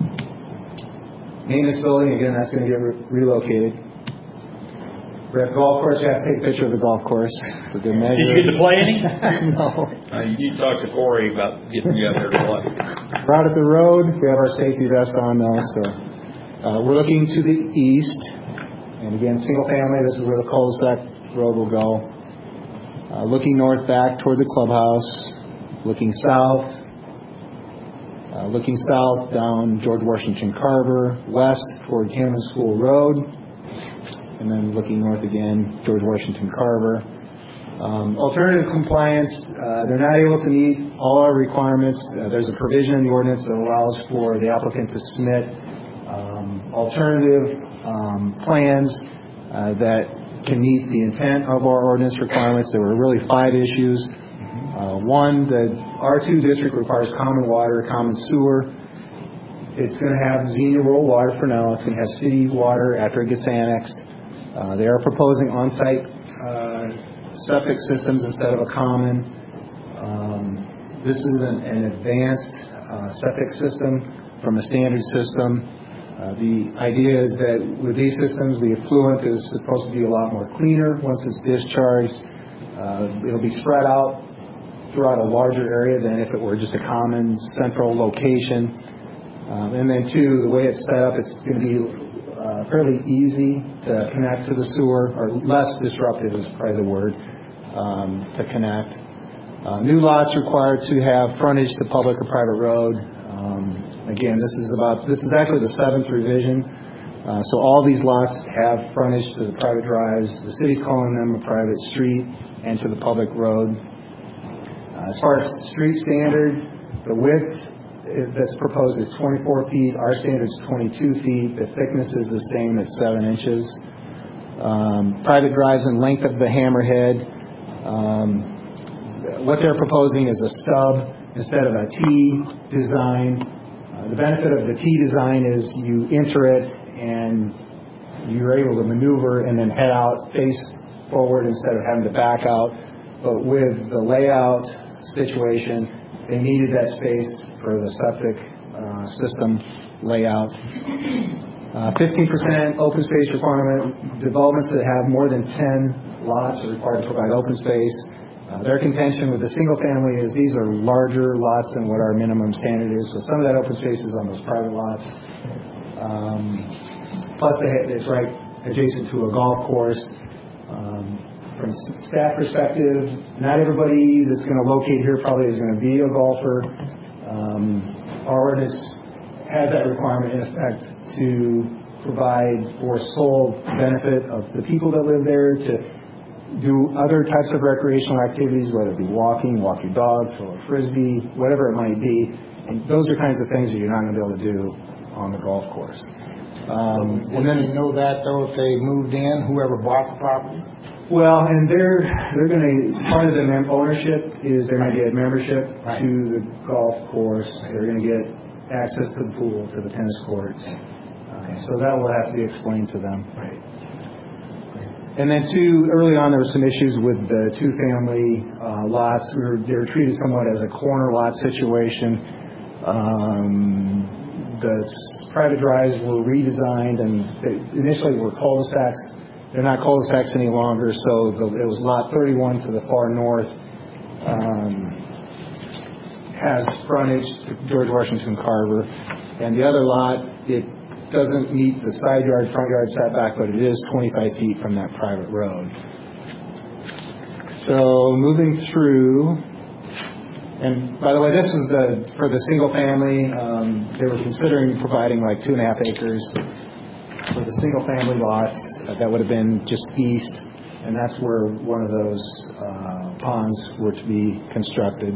Maintenance building, again, that's going to get re- relocated. We have golf course. We have to take a picture of the golf course for good measure. Did you get to play any? No. Uh, you need to talk to Corey about getting you out there to play. We're out at the road. We have our safety vest on, though, so... Uh, we're looking to the east, and again, single family, this is where the cul-de-sac road will go. Uh, looking north back toward the clubhouse, looking south, uh, looking south down George Washington Carver, west toward Cameron School Road, and then looking north again, George Washington Carver. Um, alternative compliance, uh, they're not able to meet all our requirements. Uh, there's a provision in the ordinance that allows for the applicant to submit um, alternative um, plans uh, that can meet the intent of our ordinance requirements. There were really five issues. Uh, One, the R two district requires common water, common sewer. It's going to have Xenia Rural Water for now. It's going to have city water after it gets annexed. Uh, They are proposing on-site uh, septic systems instead of a common. Um, This is an an advanced uh, septic system from a standard system. Uh, The idea is that with these systems, the effluent is supposed to be a lot more cleaner once it's discharged. Uh, It'll be spread out throughout a larger area than if it were just a common central location. Um, And then, two, the way it's set up, it's going to be uh, fairly easy to connect to the sewer, or less disruptive is probably the word, um, to connect. Uh, New lots required to have frontage to public or private road. Um, Again, this is about, this is actually the seventh revision. Uh, So all these lots have frontage to the private drives. The city's calling them a private street and to the public road. Uh, As far as street standard, the width that's proposed is twenty-four feet. Our standard is twenty-two feet. The thickness is the same at seven inches. Um, Private drives and length of the hammerhead. Um, What they're proposing is a stub instead of a T design. Uh, the benefit of the T design is you enter it and you're able to maneuver and then head out, face forward instead of having to back out. But with the layout situation, they needed that space for the septic uh, system layout. Uh, fifteen percent open space requirement. Developments that have more than ten lots are required to provide open space. Uh, their contention with the single family is these are larger lots than what our minimum standard is, so some of that open space is on those private lots. Um, plus, they have, it's right adjacent to a golf course. Um, from staff perspective, not everybody that's going to locate here probably is going to be a golfer. Um, our ordinance has that requirement in effect to provide for sole benefit of the people that live there to do other types of recreational activities, whether it be walking, walk your dog, throw a frisbee, whatever it might be. And those are kinds of things that you're not going to be able to do on the golf course. Um, and then you know that though if they moved in, whoever bought the property? Well, and they're they're going to, part of the mem- ownership is they're going to get membership right. to the golf course. They're going to get access to the pool, to the tennis courts. Uh, so that will have to be explained to them. Right. And then, two, early on there were some issues with the two-family uh, lots. We were, they were treated somewhat as a corner lot situation. Um, the private drives were redesigned, and they initially were cul-de-sacs. They're not cul-de-sacs any longer, so the, it was lot thirty-one to the far north. Um, has frontage to George Washington Carver. And the other lot, it doesn't meet the side yard, front yard setback, but it is twenty-five feet from that private road. So moving through, and by the way, this was the for the single family. Um, they were considering providing like two and a half acres for the single family lots. Uh, that would have been just east, and that's where one of those uh, ponds were to be constructed.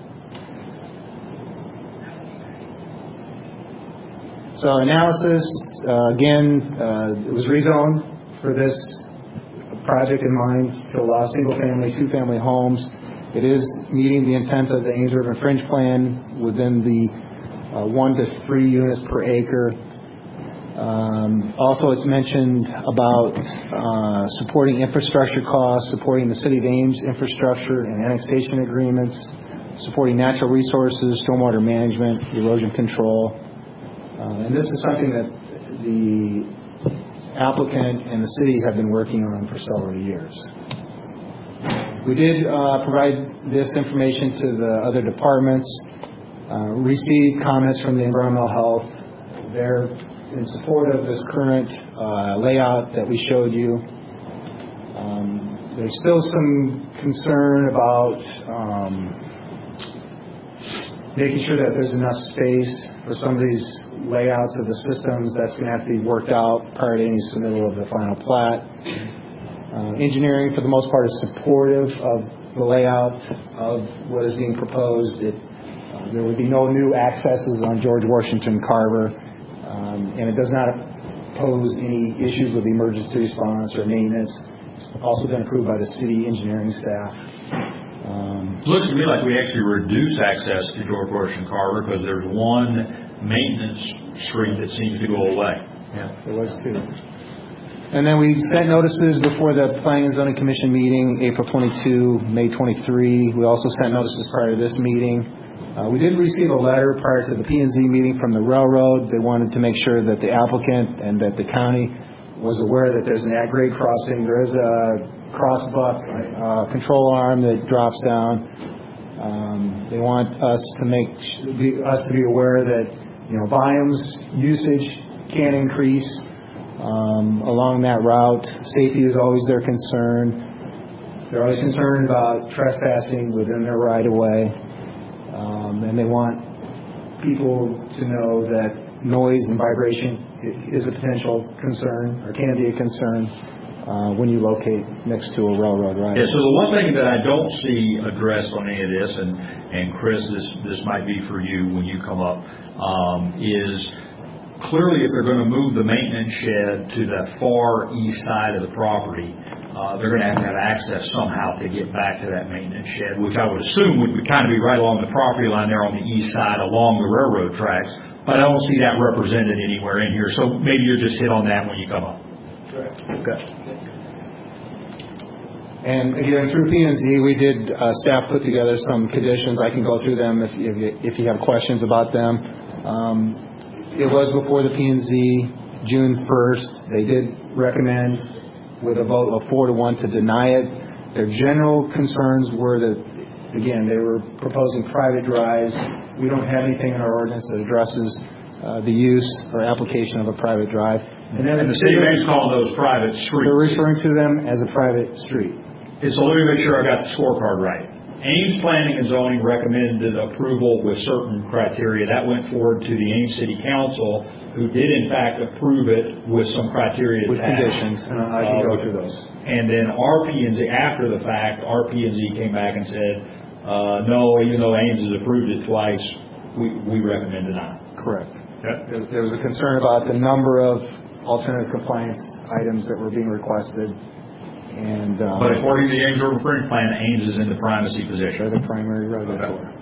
So analysis, uh, again, uh, it was rezoned for this project in mind to allow single-family, two-family homes. It is meeting the intent of the Ames River Fringe Plan within the uh, one to three units per acre. Um, also, it's mentioned about uh, supporting infrastructure costs, supporting the City of Ames infrastructure and annexation agreements, supporting natural resources, stormwater management, erosion control. Uh, and this is something that the applicant and the city have been working on for several years. We did uh, provide this information to the other departments, uh, received comments from the environmental health. They're in support of this current uh, layout that we showed you. Um, there's still some concern about um, making sure that there's enough space for some of these layouts of the systems. That's going to have to be worked out prior to any submittal of the final plat. Uh, engineering, for the most part, is supportive of the layout of what is being proposed. It, uh, there would be no new accesses on George Washington Carver, um, and it does not pose any issues with emergency response or maintenance. It's also been approved by the city engineering staff. Um, Um, Looks to me like we actually reduce access to George Washington Carver because there's one maintenance street that seems to go away. Yeah, there was two. And then we sent notices before the Planning and Zoning Commission meeting, April twenty-second, May twenty-third. We also sent notices prior to this meeting. Uh, we did receive a letter prior to the P and Z meeting from the railroad. They wanted to make sure that the applicant and that the county was aware that there's an at-grade crossing. There is a crossbuck uh, control arm that drops down. Um, they want us to make be, us to be aware that you know volumes, usage can increase um, along that route. Safety is always their concern. They're always concerned about trespassing within their right-of-way. Um, and they want people to know that noise and vibration is a potential concern or can be a concern uh, when you locate next to a railroad right. Yeah, so the one thing that I don't see addressed on any of this, and, and Chris, this, this might be for you when you come up, um, is clearly if they're going to move the maintenance shed to the far east side of the property, Uh, they're going to have to have access somehow to get back to that maintenance shed, which I would assume would be kind of be right along the property line there on the east side along the railroad tracks. But I don't see that represented anywhere in here. So maybe you'll just hit on that when you come up. Correct. Okay. And again, through P and Z, we did, uh, staff put together some conditions. I can go through them if, if, if you have questions about them. Um, it was before the P and Z, June first. They did recommend with a vote of four to one to deny it. Their general concerns were that, again, they were proposing private drives. We don't have anything in our ordinance that addresses uh, the use or application of a private drive. And then and the city of Ames calling those private streets. They're referring to them as a private street. And so let me make sure I got the scorecard right. Ames Planning and Zoning recommended approval with certain criteria. That went forward to the Ames City Council, who did in fact approve it with some criteria with attached. Conditions, and I can uh, go through those. And then our P and Z, after the fact, our P and Z came back and said, uh, no, even though Ames has approved it twice, we, we recommend denial. Correct. Okay. There, there was a concern about the number of alternative compliance items that were being requested. And, um, but according to the Ames Urban Fringe Plan, Ames is in the primacy position. They're the primary regulator. Okay.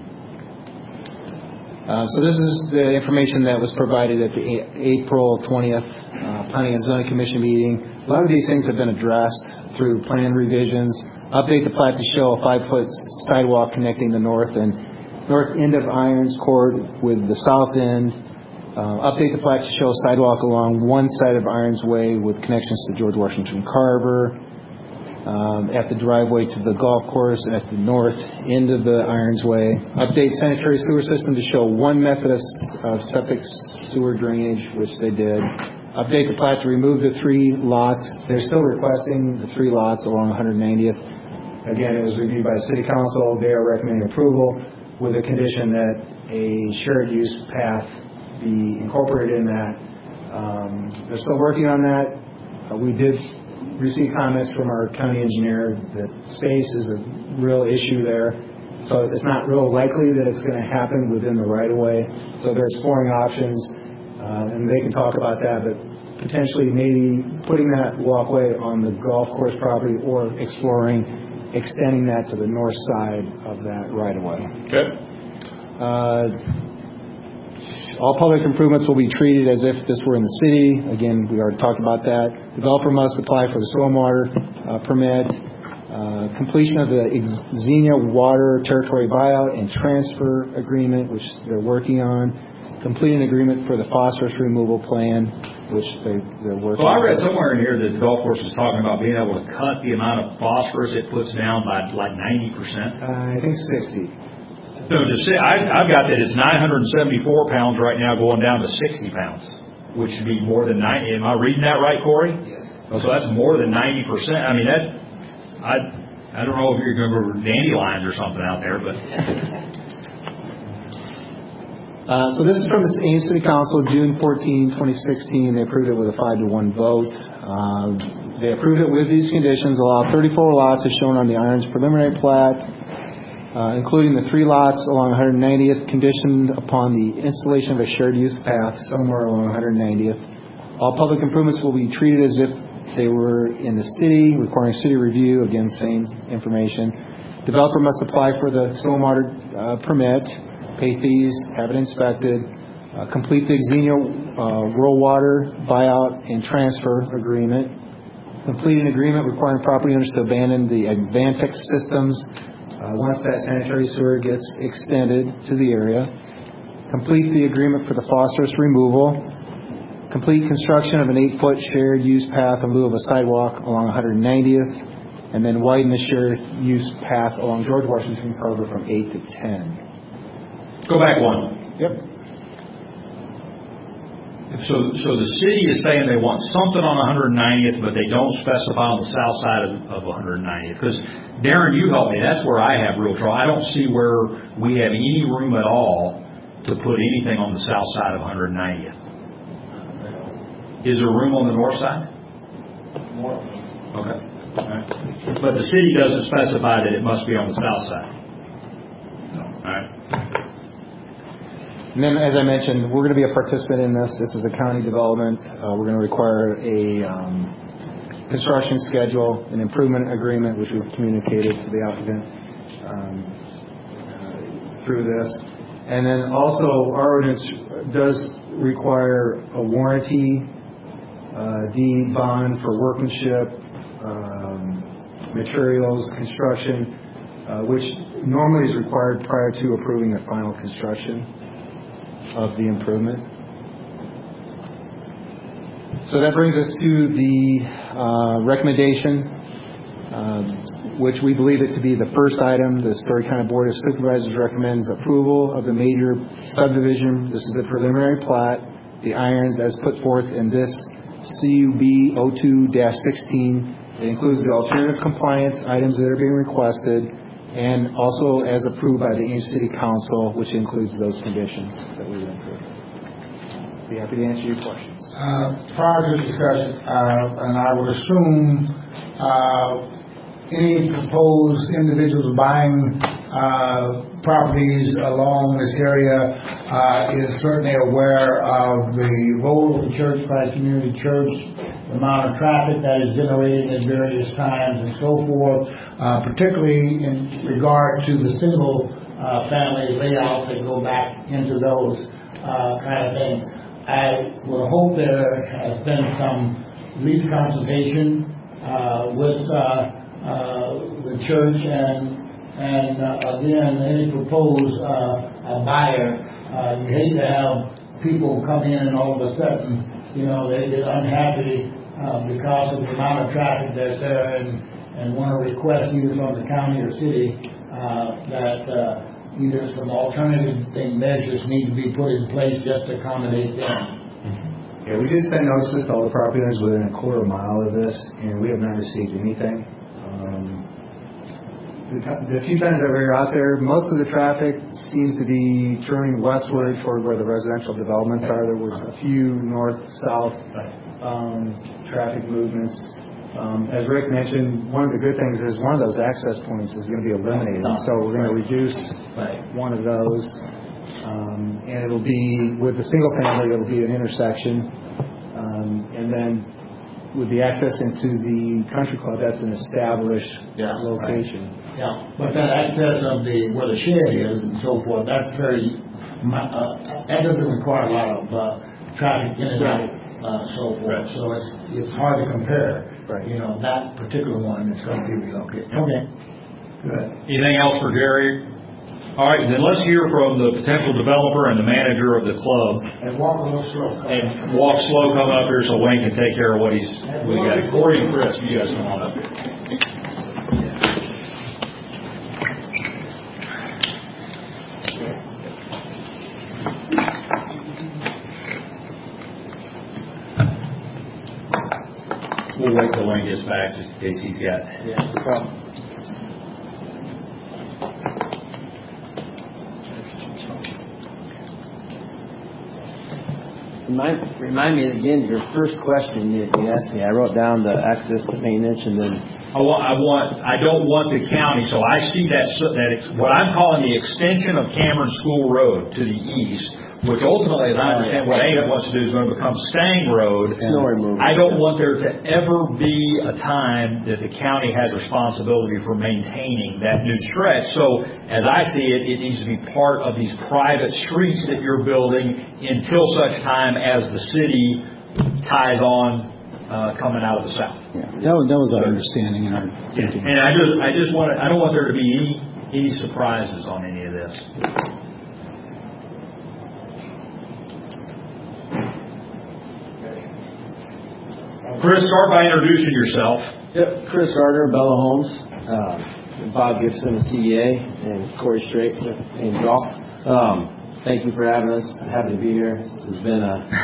Uh, so this is the information that was provided at the April twentieth uh, Planning and Zoning Commission meeting. A lot of these things have been addressed through plan revisions. Update the plat to show a five-foot sidewalk connecting the north and north end of Irons Court with the south end. Uh, update the plat to show a sidewalk along one side of Irons Way with connections to George Washington Carver. Um, at the driveway to the golf course at the north end of the Irons Way. Update sanitary sewer system to show one method of uh, septic sewer drainage, which they did. Update the plat to remove the three lots. They're still requesting the three lots along one hundred ninetieth. Again, it was reviewed by City Council. They are recommending approval with a condition that a shared use path be incorporated in that. Um, they're still working on that. Uh, we did receive comments from our county engineer that space is a real issue there. So it's not real likely that it's going to happen within the right-of-way. So they're exploring options, uh, and they can talk about that, but potentially maybe putting that walkway on the golf course property or exploring extending that to the north side of that right-of-way. Okay. Uh, All public improvements will be treated as if this were in the city. Again, we already talked about that. Developer must apply for the stormwater uh, permit. Uh, completion of the Xenia Water Territory Buyout and Transfer Agreement, which they're working on. Complete an agreement for the phosphorus removal plan, which they, they're working on. Well, I read somewhere in here that the golf course is talking about being able to cut the amount of phosphorus it puts down by like ninety percent. Uh, I think sixty. No, just say, I, I've got that it's nine hundred seventy-four pounds right now going down to sixty pounds, which would be more than ninety. Am I reading that right, Corey? Yes. Oh, so that's more than ninety percent. I mean, that, I I don't know if you're going to go dandelions or something out there, but. Uh, so this is from the Ames City Council, June fourteenth, twenty sixteen. They approved it with a five to one vote. Uh, they approved it with these conditions. Allow thirty-four lots as shown on the Irons preliminary plat. Uh, including the three lots along one hundred ninetieth, conditioned upon the installation of a shared use path somewhere along one hundred ninetieth. All public improvements will be treated as if they were in the city, requiring city review. Again, same information. Developer must apply for the stormwater uh, permit, pay fees, have it inspected, uh, complete the Xenia uh, rural water buyout and transfer agreement, complete an agreement requiring property owners to abandon the Advantex systems uh, once that sanitary sewer gets extended to the area, complete the agreement for the phosphorus removal, complete construction of an eight-foot shared use path in lieu of a sidewalk along one hundred ninetieth, and then widen the shared use path along George Washington Carver from eight to ten. Go back one. Yep. So, so the city is saying they want something on one hundred ninetieth, but they don't specify on the south side of, of one hundred ninetieth. Because, Darren, you help me. That's where I have real trouble. I don't see where we have any room at all to put anything on the south side of one hundred ninetieth. Is there room on the north side? More. Okay. All right. But the city doesn't specify that it must be on the south side. No. All right. And then, as I mentioned, we're going to be a participant in this. This is a county development. Uh, we're going to require a um, construction schedule, an improvement agreement, which we've communicated to the applicant um, uh, through this. And then also, our ordinance does require a warranty, uh, deed, bond for workmanship, um, materials, construction, uh, which normally is required prior to approving the final construction of the improvement. So that brings us to the uh, recommendation, um, which we believe it to be the first item. The Story County Board of Supervisors recommends approval of the major subdivision. This is the preliminary plat, the irons as put forth in this C U B zero two dash sixteen. It includes the alternative compliance items that are being requested, and also as approved by the Ames City Council, which includes those conditions that we went through. Be happy to answer your questions. Uh, prior to discussion, uh, and I would assume uh, any proposed individuals buying uh, properties along this area uh, is certainly aware of the role of the Church Christ Community Church, the amount of traffic that is generated at various times and so forth, uh, particularly in regard to the single uh, family layouts that go back into those uh, kind of things. I would hope there has been some lease consultation uh, with uh, uh, the church and and uh, again any proposed uh, buyer. Uh, you hate to have people come in and all of a sudden, you know, they get unhappy uh, because of the amount of traffic that's there, and and want to request either from the county or city uh, that. Uh, Either some alternative thing measures need to be put in place just to accommodate them. Yeah, we did send notices to all the property owners within a quarter mile of this, and we have not received anything. Um, the, the few times that we were out there, most of the traffic seems to be turning westward toward where the residential developments are. There was a few north-south um, traffic movements. Um, as Rick mentioned, one of the good things is one of those access points is going to be eliminated. So we're going to reduce one of those. Um, and it'll be, with the single family, it'll be an intersection. Um, and then with the access into the country club, that's an established yeah, location. Right. Yeah, but that access of the, where the shed is and so forth, that's very, uh, that doesn't require a lot of uh, traffic in and out, uh, so forth. Right. So it's, it's hard to compare. Right. You know, that particular one is going to be relocated. Okay. Good. Anything else for Jerry? All right, then let's hear from the potential developer and the manager of the club. And walk a little slow. And walk slow, come up here so Wayne can take care of what he's we got. Corey and Chris, you guys come on up here. We'll wait till Wayne gets back just in case he's got. Yeah, no problem. Remind, remind me again, your first question you, you asked me. I wrote down the access to maintenance and then I want, I want, I don't want the county, so I see that, that ex- what I'm calling the extension of Cameron School Road to the east, which ultimately, as I understand what Ames wants to do, is going to become Stang Road. Snow removal. I don't want there to ever be a time that the county has responsibility for maintaining that new stretch. So, as I see it, it needs to be part of these private streets that you're building until such time as the city ties on uh, coming out of the south. Yeah, that was, that was our understanding and our thinking. And I just, I just want to, I don't want there to be any, any surprises on any of this. Chris, start by introducing yourself. Yep, Chris Harder, Bella Homes, uh, Bob Gibson, the C E A, and Corey Strait and Golf. Um, thank you for having us. Happy to be here. This has been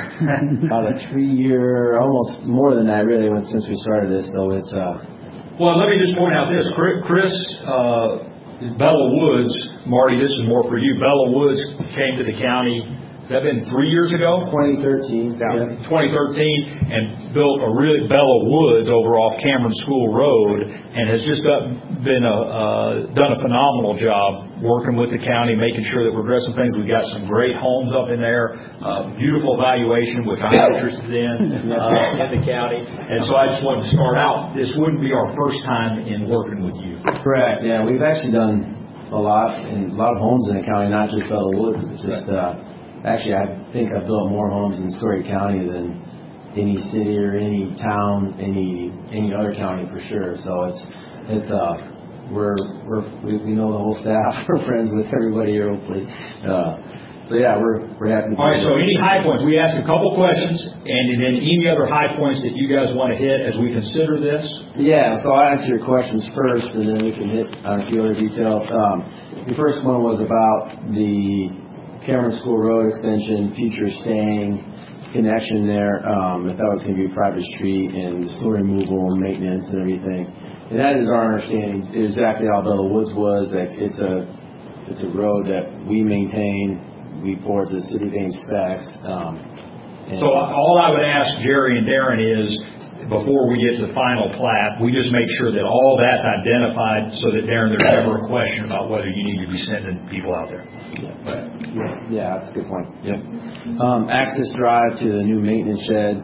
a, about a three-year, almost more than that, really, since we started this. So it's. Uh, well, let me just point out this, Chris. Uh, Bella Woods, Marty. This is more for you. Bella Woods came to the county. Has that been three years ago? twenty thirteen. Yeah. twenty thirteen, and built a really Bella Woods over off Cameron School Road, and has just got, been a uh, done a phenomenal job working with the county, making sure that we're addressing things. We've got some great homes up in there, uh, beautiful valuation, which I'm interested in uh, in the county. And so I just wanted to start out. This wouldn't be our first time in working with you. Correct. Yeah, we've actually done a lot in a lot of homes in the county, not just Bella Woods. It's just. Uh, Actually, I think I've built more homes in Story County than any city or any town, any any other county for sure. So it's it's uh we're we're we, we know the whole staff. We're friends with everybody here, hopefully. Uh, so yeah, we're we're happy. All right. So any high points? We ask a couple questions, and then any other high points that you guys want to hit as we consider this. Yeah. So I'll answer your questions first, and then we can hit on a few other details. Um, the first one was about the Cameron School Road extension, future staying connection there. Um, if that was going to be a private street and snow removal and maintenance and everything. And that is our understanding, exactly how Bella Woods was, that it's a it's a road that we maintain, we forward to the city of Ames specs. Um, so all I would ask Jerry and Darren is, before we get to the final plat, we just make sure that all that's identified so that, Darren, there's never a question about whether you need to be sending people out there. Yeah, yeah, yeah, that's a good point. Yep. Um, access drive to the new maintenance shed.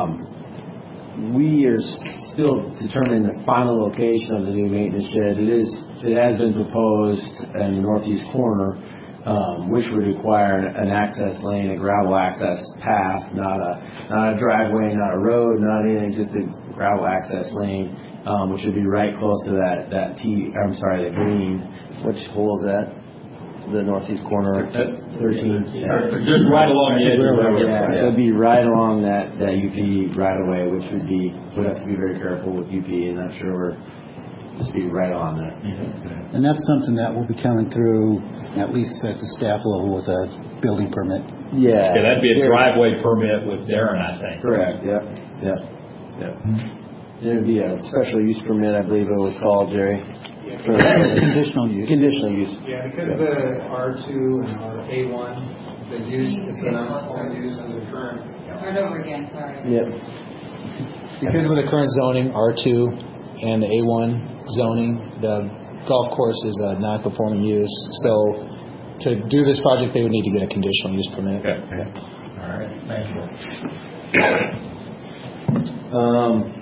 Um, we are still determining the final location of the new maintenance shed. It is, it has been proposed in the northeast corner, um, which would require an access lane, a gravel access path, not a not a driveway, not a road, not anything, just a gravel access lane, um, which would be right close to that that T. I'm sorry, the green. Which hole is that? The northeast corner, thirteen. Yeah. Just right along the edge of the road. Yeah, so it'd be right along that that U P right away, which would be would have to be very careful with U P, and I'm sure we're just be right on there. Mm-hmm. And that's something that will be coming through, at least at the staff level, with a building permit. Yeah. Yeah, that'd be a driveway permit with Darren, I think. Correct. Yep. Yep. Yep. There'd be a special use permit, I believe it was called, Jerry. Yeah, conditional use. Conditional use. Yeah, because of the R two and R A one, the use, it's an uncommon use in the current. Start over again, sorry. Yep. Because of the current zoning, R two and the A one zoning, the golf course is a non-conforming use. So to do this project, they would need to get a conditional use permit. Okay. Okay. All right. Thank you. Um.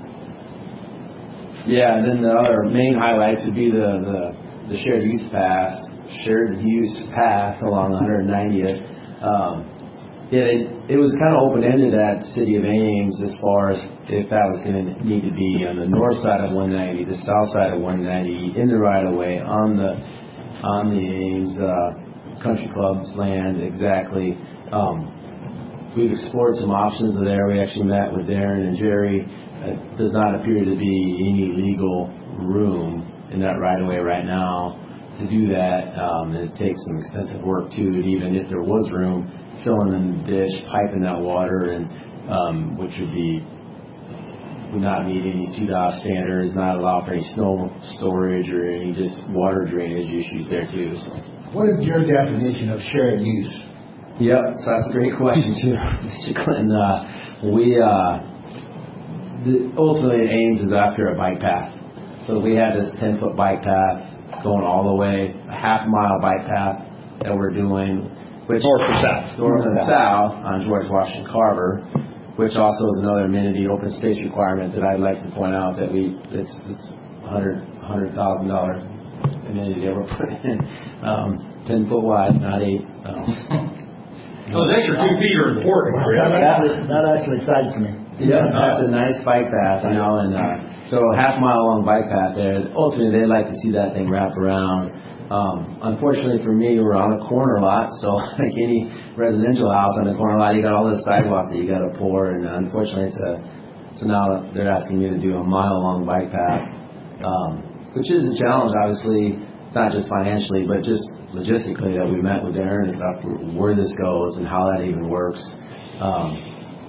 Yeah, and then the other main highlights would be the, the, the shared use path, shared use path along one hundred ninetieth. Um, yeah, it, it was kind of open-ended at City of Ames as far as if that was going to need to be on the north side of one ninety, the south side of one ninety, in the right-of-way, on the on the Ames uh, Country Club's land, exactly. Um, we've explored some options there. We actually met with Darren and Jerry. It does not appear to be any legal room in that right-of-way right now to do that. Um, it takes some extensive work too, and even if there was room, filling in the ditch, piping that water, and um, which would be would not meet any C DOT standards, not allow for any snow storage or any just water drainage issues there too. So. What is your definition of shared use? Yep, so that's a great question too, Mister Clinton. Uh, we uh, the, ultimately Ames is after a bike path. So we had this ten-foot bike path going all the way, a half-mile bike path that we're doing, which north and south, north and south on George Washington Carver, which also is another amenity open space requirement that I'd like to point out that we it's it's one hundred thousand dollars amenity that we're putting in, um, ten foot wide, not eight. Um, Those extra two feet are important, Chris. That, that actually excites me. Yeah, that's a nice bike path, you know, and uh, so a half mile long bike path there. Ultimately, they'd like to see that thing wrap around. Um, unfortunately for me, we're on a corner lot, so like any residential house on a corner lot, you got all this sidewalk that you got to pour, and unfortunately, it's a, so now they're asking me to do a mile long bike path, um, which is a challenge, obviously, not just financially, but just logistically that we met with Darren and stuff, where this goes and how that even works. Um,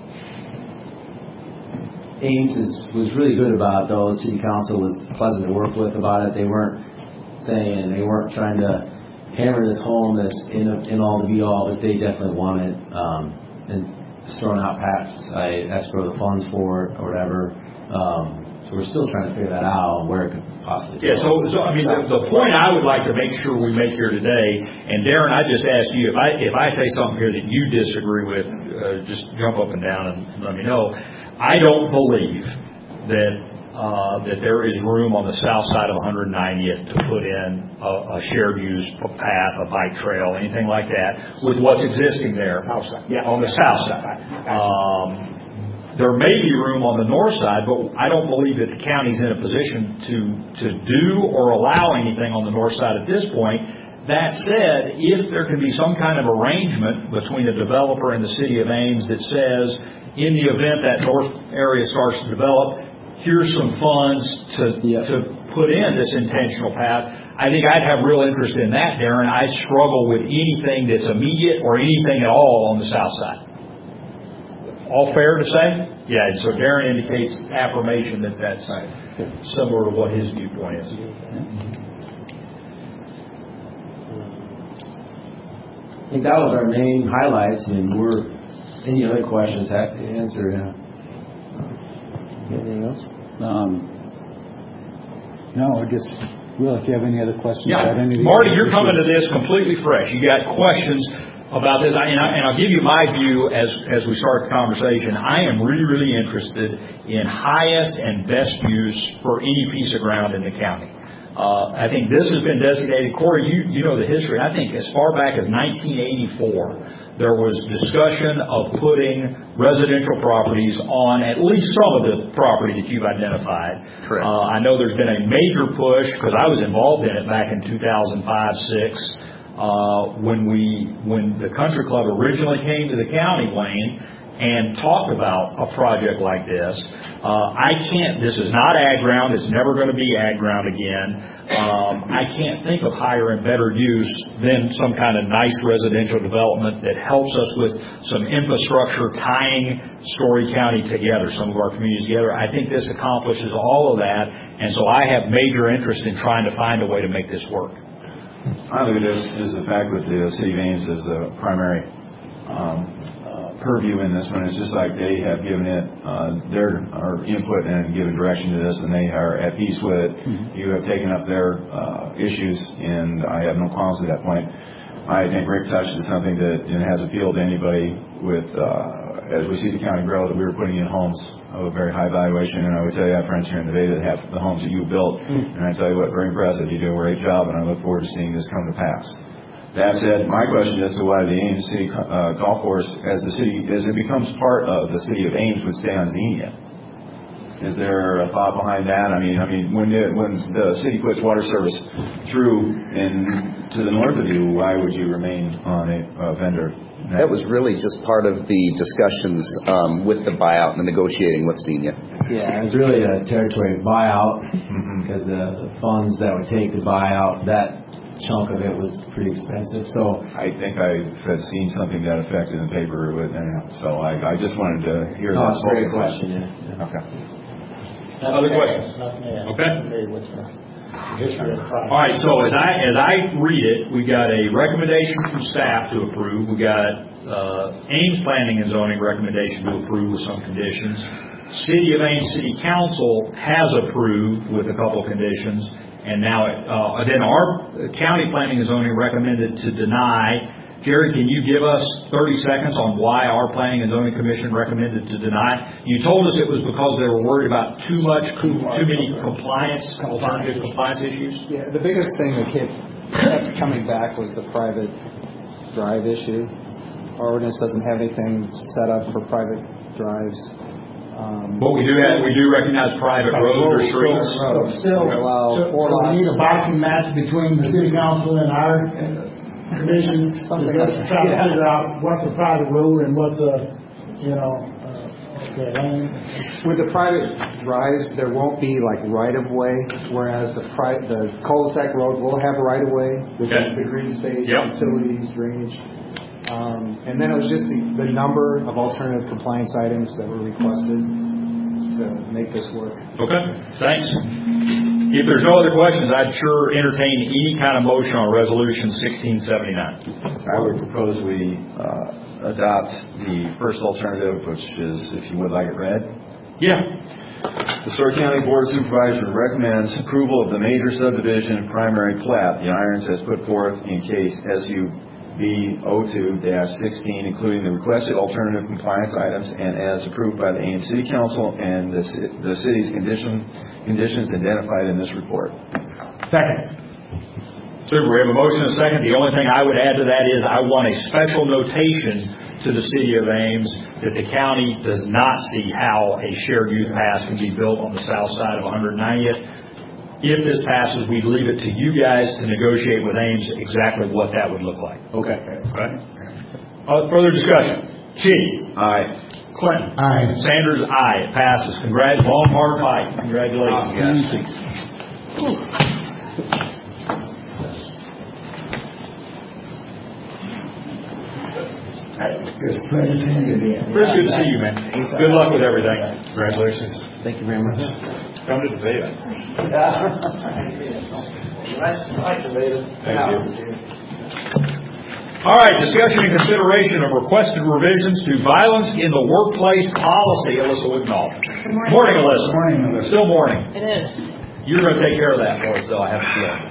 Ames is, was really good about it, though. The city council was pleasant to work with about it. They weren't saying, they weren't trying to hammer this home as in, in all the be all, but they definitely want it. Um, and just throwing out packs, I escrow the funds for it or whatever. Um, so we're still trying to figure that out, where it could possibly Yeah, so, so I mean, the, the point I would like to make sure we make here today, and Darren, I just ask you, if I if I say something here that you disagree with, uh, just jump up and down and let me know. I don't believe that uh, that there is room on the south side of one hundred ninetieth to put in a, a shared use path, a bike trail, anything like that, with what's existing there yeah, on the south side. Um, There may be room on the north side, but I don't believe that the county's in a position to to do or allow anything on the north side at this point. That said, if there can be some kind of arrangement between the developer and the city of Ames that says, in the event that north area starts to develop, here's some funds to yep. to put in this intentional path, I think I'd have real interest in that, Darren. I struggle with anything that's immediate or anything at all on the south side. All fair to say? Yeah, so Darren indicates affirmation that that's similar to what his viewpoint is. I think that was our main highlights, and we're, any other questions have to answer. Yeah. Anything else? Um, no, I guess, Will, if you have any other questions. Yeah, about any Marty, you're coming to this completely fresh. You got questions about this, and, I, and I'll give you my view as as we start the conversation. I am really, really interested in highest and best use for any piece of ground in the county. Uh, I think this has been designated, Corey, you, you know the history. I think as far back as nineteen eighty-four, there was discussion of putting residential properties on at least some of the property that you've identified. Correct. Uh, I know there's been a major push, because I was involved in it back in two thousand five, six. Uh, when we, when the country club originally came to the county, Wayne, and talked about a project like this, uh, I can't, this is not ag ground, it's never going to be ag ground again. Um, I can't think of higher and better use than some kind of nice residential development that helps us with some infrastructure tying Story County together, some of our communities together. I think this accomplishes all of that, and so I have major interest in trying to find a way to make this work. I look at this as the fact that the city of Ames is the primary um, uh, purview in this one. It's just like they have given it uh, their our input and given direction to this, and they are at peace with it. Mm-hmm. You have taken up their uh, issues, and I have no qualms at that point. I think Rick touched on something that has appealed to anybody with, uh, as we see the county grow, that we were putting in homes of a very high valuation. And I would tell you, I have friends here in Nevada that have the homes that you built. Mm-hmm. And I tell you what, very impressive. You do a great job, and I look forward to seeing this come to pass. That said, my question as to why the Ames City uh, Golf Course, as the city, as it becomes part of the city of Ames, would stay on Xenia. Is there a thought behind that? I mean, I mean, when the, when the city puts water service through and to the north of you, why would you remain on a, a vendor? That was really just part of the discussions um, with the buyout and the negotiating with Xenia. Yeah, it was really a territory buyout because the, the funds that would take to buy out that chunk of it was pretty expensive. So I think I had seen something that affected in the paper with, uh, so I, I just wanted to hear no, that. That's a great question. Yeah. Yeah. Okay. Other questions? Okay. All right. So as I as I read it, we got a recommendation from staff to approve. We got uh, Ames Planning and Zoning recommendation to approve with some conditions. City of Ames City Council has approved with a couple conditions, and now it, uh, then our county planning and zoning recommended to deny. Jerry, can you give us thirty seconds on why our Planning and Zoning Commission recommended to deny? You told us it was because they were worried about too much, too many compliance, alternative compliance issues? Yeah, the biggest thing that kept, kept coming back was the private drive issue. Our ordinance doesn't have anything set up for private drives. Um, but we do have, we do recognize private roads or streets. So still, allow so, four so we lots. need a boxing match between the city council and our and commission to try to figure out what's a private road and what's a, you know, uh, okay, lane. With the private drives, there won't be like right of way, whereas the pri- the cul-de-sac road will have a right of way with Okay. the green space, Yep. utilities, drainage. Um, and then it was just the, the number of alternative compliance items that were requested to make this work. Okay, thanks. If there's no other questions, I'd sure entertain any kind of motion on Resolution sixteen seventy-nine. I would propose we uh, adopt the first alternative, which is, if you would like it read. Yeah. The Story County Board of Supervisors recommends approval of the major subdivision primary plat the Irons has put forth in case S U B zero two dash sixteen, including the requested alternative compliance items, and as approved by the Ames City Council and the, the city's condition, conditions identified in this report. Second. Super. We have a motion and a second. The only thing I would add to that is I want a special notation to the city of Ames that the county does not see how a shared youth pass can be built on the south side of one hundred ninetieth. If this passes, we'd leave it to you guys to negotiate with Ames exactly what that would look like. Okay. Okay. Uh, further discussion. Chitty. Aye. Clinton. Aye. Sanders. Aye. It passes. Congrats. Long, hard fight. Congratulations, guys. It's a pleasure seeing you again. Chris, good to see you, man. Good luck with everything. Congratulations. Thank you very much. Come to Nevada. Nice, nice, Nevada. Thank you. All right, discussion and consideration of requested revisions to violence in the workplace policy. Alyssa Wignall. Good morning. Morning, Alyssa. Morning, Alyssa. Still morning. It is. You're going to take care of that for us, though, I have a feeling.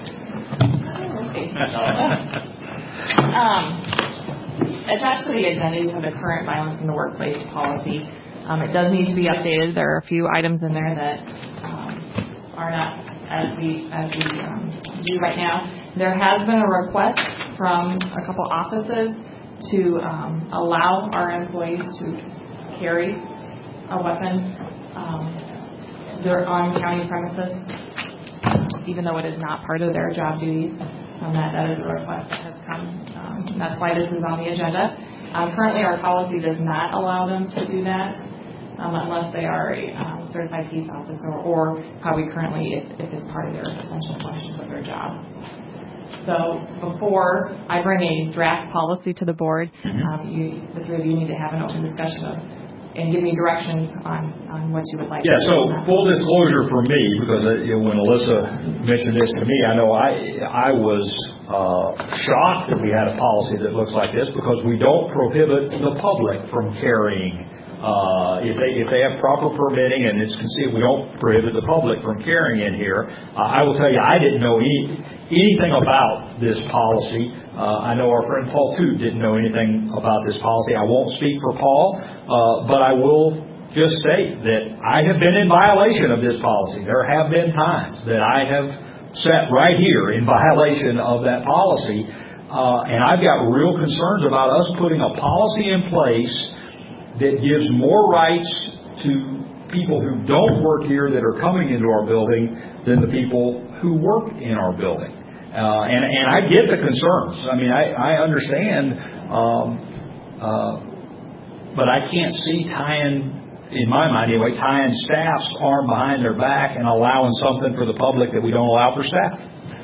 um, attached to the agenda, you have the current violence in the workplace policy. Um, it does need to be updated. There are a few items in there that um, are not as we as we um, do right now. There has been a request from a couple offices to um, allow our employees to carry a weapon. Um, they're on county premises, even though it is not part of their job duties. Um, that, that is a request that has come. Um, that's why this is on the agenda. Um, currently, our policy does not allow them to do that um, unless they are a um, certified peace officer, or how we currently, if, if it's part of their essential functions of their job. So before I bring a draft policy to the board, um, you, the three of you need to have an open discussion of and give me direction on, on what you would like. Yeah, so full disclosure for me, because uh, you know, when Alyssa mentioned this to me, I know I I was uh, shocked that we had a policy that looks like this, because we don't prohibit the public from carrying. Uh, if they if they have proper permitting and it's concealed, we don't prohibit the public from carrying in here. Uh, I will tell you, I didn't know any, anything about this policy. Uh, I know our friend Paul Toot didn't know anything about this policy. I won't speak for Paul, uh, but I will just state that I have been in violation of this policy. There have been times that I have sat right here in violation of that policy, uh, and I've got real concerns about us putting a policy in place that gives more rights to people who don't work here that are coming into our building than the people who work in our building. Uh, and, and I get the concerns. I mean, I, I understand, um, uh, but I can't see tying, in my mind anyway, tying staff's arm behind their back and allowing something for the public that we don't allow for staff.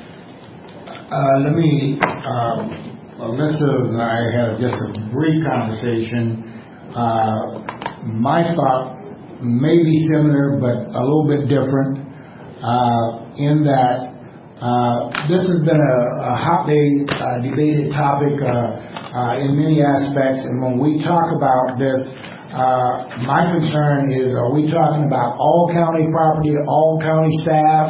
Uh, let me, um, Alyssa and I had just a brief conversation. Uh, my thought may be similar, but a little bit different, uh, in that Uh, this has been a, a hotly uh, debated topic uh, uh, in many aspects, and when we talk about this, Uh, my concern is, are we talking about all county property, all county staff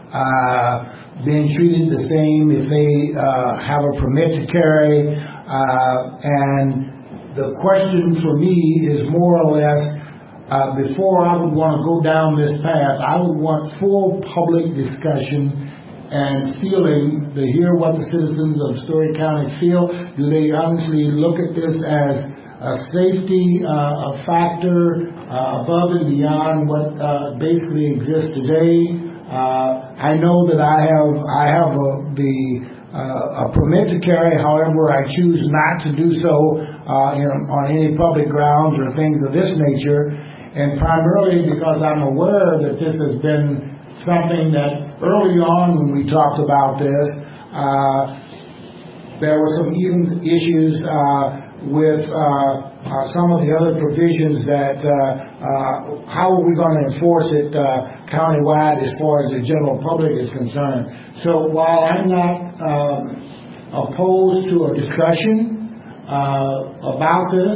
uh, being treated the same if they uh, have a permit to carry? Uh, and the question for me is more or less, uh, before I would want to go down this path, I would want full public discussion and feeling to hear what the citizens of Story County feel. Do they honestly look at this as a safety uh, a factor uh, above and beyond what uh, basically exists today? Uh, I know that I have I have a, the uh, a permit to carry. However, I choose not to do so uh, in, on any public grounds or things of this nature, and primarily because I'm aware that this has been something that early on when we talked about this, uh, there were some even issues uh, with uh, uh, some of the other provisions that uh, uh, how are we going to enforce it uh, countywide as far as the general public is concerned. So while I'm not um, opposed to a discussion uh, about this,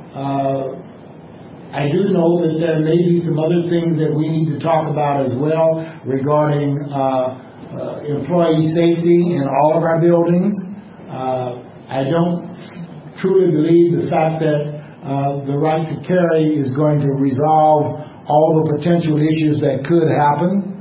uh, I do know that there may be some other things that we need to talk about as well regarding uh, uh, employee safety in all of our buildings. Uh, I don't truly believe the fact that uh, the right to carry is going to resolve all the potential issues that could happen.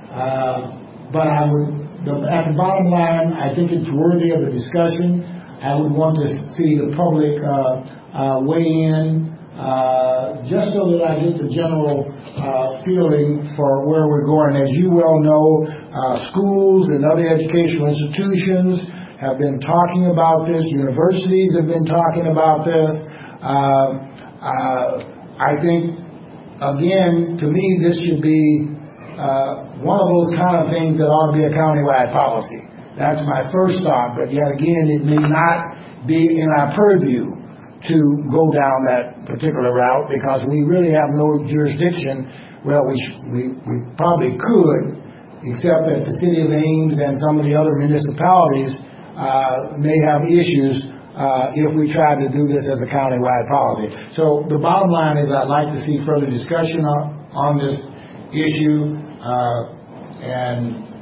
Uh, but I would, the, at the bottom line, I think it's worthy of a discussion. I would want to see the public uh, uh, weigh in, uh, just so that I get the general uh, feeling for where we're going. As you well know, uh, schools and other educational institutions have been talking about this. Universities have been talking about this. Uh, uh, I think, again, to me, this should be uh, one of those kind of things that ought to be a countywide policy. That's my first thought. But yet again, it may not be in our purview to go down that particular route because we really have no jurisdiction. Well, we we, we probably could, except that the city of Ames and some of the other municipalities Uh, may have issues uh, if we try to do this as a countywide policy. So the bottom line is I'd like to see further discussion on, on this issue, uh, and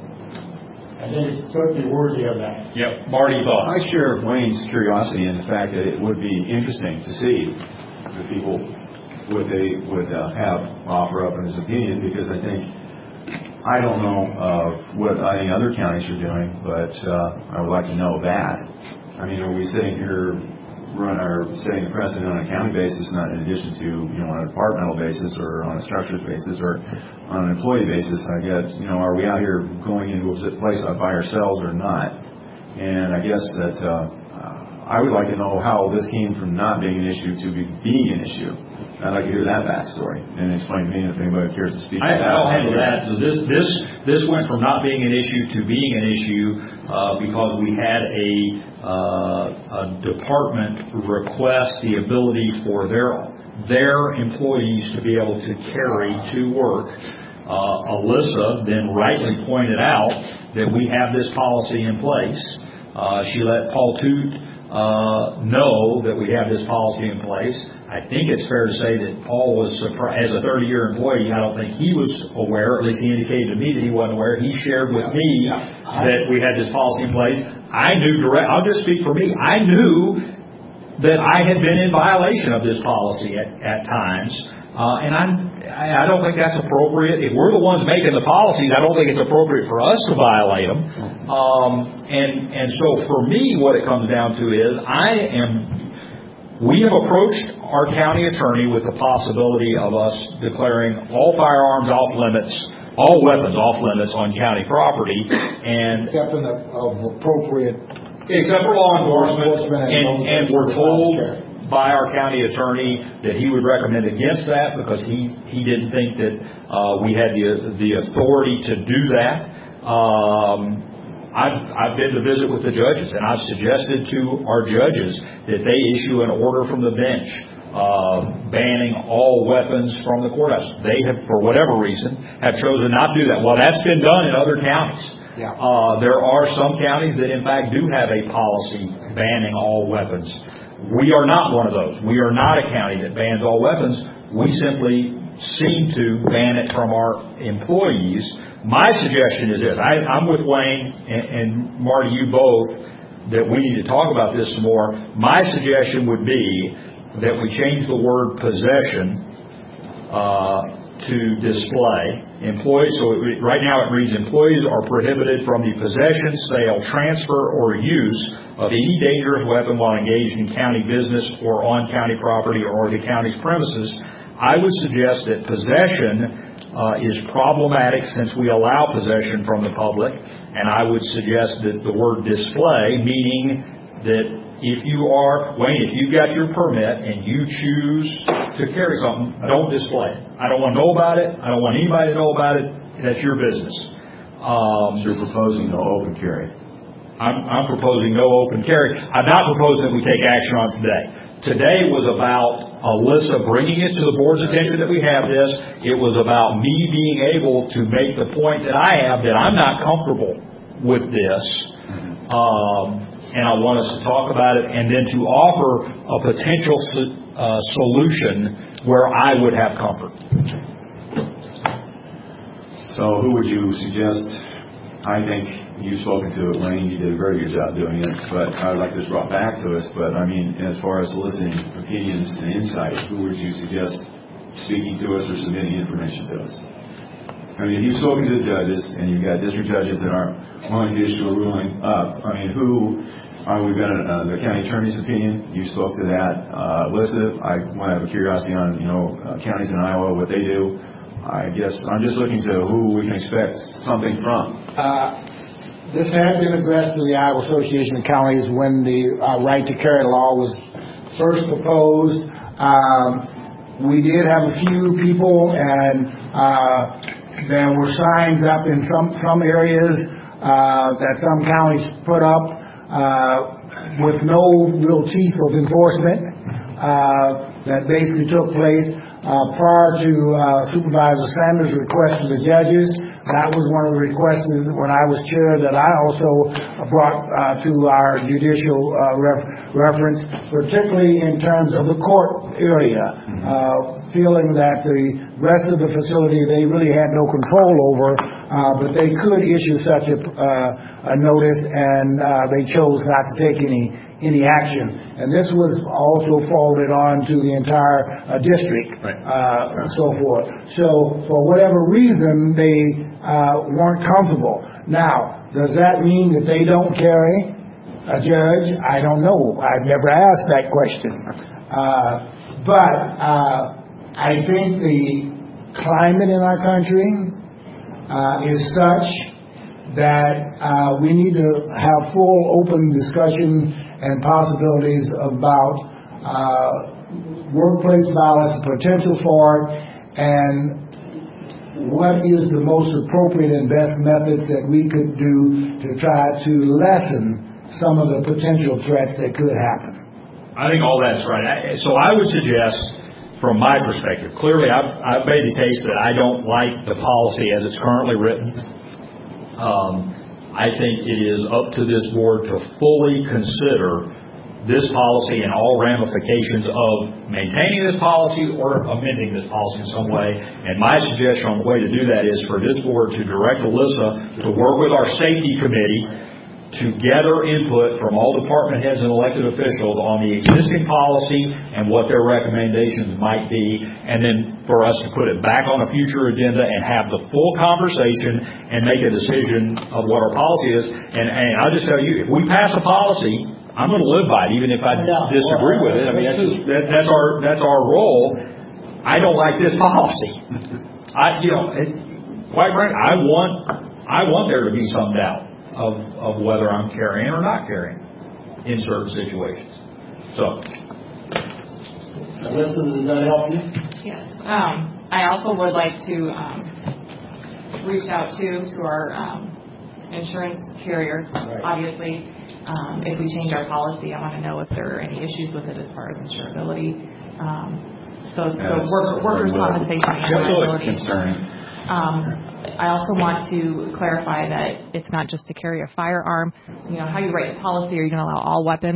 I think it's certainly worthy of that. Yep. Marty, thoughts? I share Wayne's curiosity in the fact that it would be interesting to see the people what they would uh, have offer up in his opinion, because I think I don't know uh, what any other counties are doing, but uh, I would like to know that. I mean, are we sitting here run our setting a precedent on a county basis, not in addition to, you know, on a departmental basis or on a structures basis or on an employee basis? I guess, you know, are we out here going into a place by ourselves or not? And I guess that uh, I would like to know how this came from not being an issue to be, being an issue. I'd like to hear that backstory and explain to me if anybody cares to speak to that. I'll handle that. So this this this went from not being an issue to being an issue uh, because we had a, uh, a department request the ability for their their employees to be able to carry to work. Uh, Alyssa then rightly pointed out that we have this policy in place. Uh, she let Paul Toot uh, know that we have this policy in place. I think it's fair to say that Paul was surprised. As a thirty-year employee, I don't think he was aware, or at least he indicated to me that he wasn't aware. He shared with me that we had this policy in place. I knew direct, I'll just speak for me, I knew that I had been in violation of this policy at, at times. Uh, and I'm, I don't think that's appropriate. If we're the ones making the policies, I don't think it's appropriate for us to violate them. Um, and, and so for me, what it comes down to is I am We have approached our county attorney with the possibility of us declaring all firearms off limits, all weapons off limits on county property, and except in the, of appropriate, except for law enforcement, and, and we're told by our county attorney that he would recommend against that because he he didn't think that uh, we had the the authority to do that. Um, I've, I've been to visit with the judges, and I've suggested to our judges that they issue an order from the bench uh, banning all weapons from the courthouse. They have, for whatever reason, have chosen not to do that. Well, that's been done in other counties. Yeah. Uh, there are some counties that, in fact, do have a policy banning all weapons. We are not one of those. We are not a county that bans all weapons. We simply seem to ban it from our employees. My suggestion is this. I, I'm with Wayne and, and Marty, you both, that we need to talk about this some more. My suggestion would be that we change the word possession uh, to display. Employees, so it, right now it reads, employees are prohibited from the possession, sale, transfer, or use of any dangerous weapon while engaged in county business or on county property or the county's premises. I would suggest that possession uh, is problematic since we allow possession from the public, and I would suggest that the word display, meaning that if you are, Wayne, if you've got your permit and you choose to carry something, don't display it. I don't want to know about it. I don't want anybody to know about it. That's your business. Um, so you're proposing no open carry? I'm, I'm proposing no open carry. I'm not proposing that we take action on today. Today was about Alyssa bringing it to the board's attention that we have this. It was about me being able to make the point that I have that I'm not comfortable with this. Um, and I want us to talk about it and then to offer a potential uh, solution where I would have comfort. So who would you suggest? I think you've spoken to it, Wayne. You did a very good job doing it. But I would like this brought back to us. But, I mean, as far as soliciting opinions and insight, who would you suggest speaking to us or submitting information to us? I mean, if you've spoken to the judges and you've got district judges that aren't willing to issue a ruling up, I mean, who... Uh, we've got uh, the county attorney's opinion. You spoke to that. Uh, Alyssa, I want to have a curiosity on, you know, uh, counties in Iowa, what they do. I guess I'm just looking to who we can expect something from. Uh, this had been addressed to the Iowa Association of Counties when the uh, right to carry law was first proposed. Um, we did have a few people, and uh, there were signs up in some, some areas uh, that some counties put up. Uh, with no real teeth of enforcement uh, that basically took place uh, prior to uh, Supervisor Sanders' request to the judges. That was one of the requests when I was chair that I also brought uh, to our judicial uh, ref- reference, particularly in terms of the court area, uh, feeling that the rest of the facility they really had no control over, uh, but they could issue such a, uh, a notice, and uh, they chose not to take any any action. And this was also forwarded on to the entire uh, district, right. uh, and so forth. So for whatever reason, they uh, weren't comfortable. Now, does that mean that they don't carry a judge? I don't know. I've never asked that question. Uh, but uh, I think the climate in our country uh, is such that uh, we need to have full open discussion and possibilities about uh, workplace violence, the potential for it, and what is the most appropriate and best methods that we could do to try to lessen some of the potential threats that could happen. I think all that's right. So I would suggest, from my perspective, clearly I've, I've made the case that I don't like the policy as it's currently written. Um, I think it is up to this board to fully consider this policy and all ramifications of maintaining this policy or amending this policy in some way. And my suggestion on the way to do that is for this board to direct Alyssa to work with our safety committee to gather input from all department heads and elected officials on the existing policy and what their recommendations might be, and then for us to put it back on a future agenda and have the full conversation and make a decision of what our policy is. And, and I'll just tell you, if we pass a policy, I'm going to live by it, even if I disagree with it. I mean, that's, just, that, that's our that's our role. I don't like this policy. I, you know, it, quite frankly, I want I want there to be some doubt of of whether I'm carrying or not carrying in certain situations. So, Alyssa, does that help you? Yes. Um, I also would like to um, reach out to to our um, insurance carrier. Right. Obviously, um, if we change our policy, I want to know if there are any issues with it as far as insurability. Um, so, so work, workers' compensation and liability. Concerning. Um, I also want to clarify that it's not just to carry a firearm. You know, how you write the policy, are you going to allow all weapons?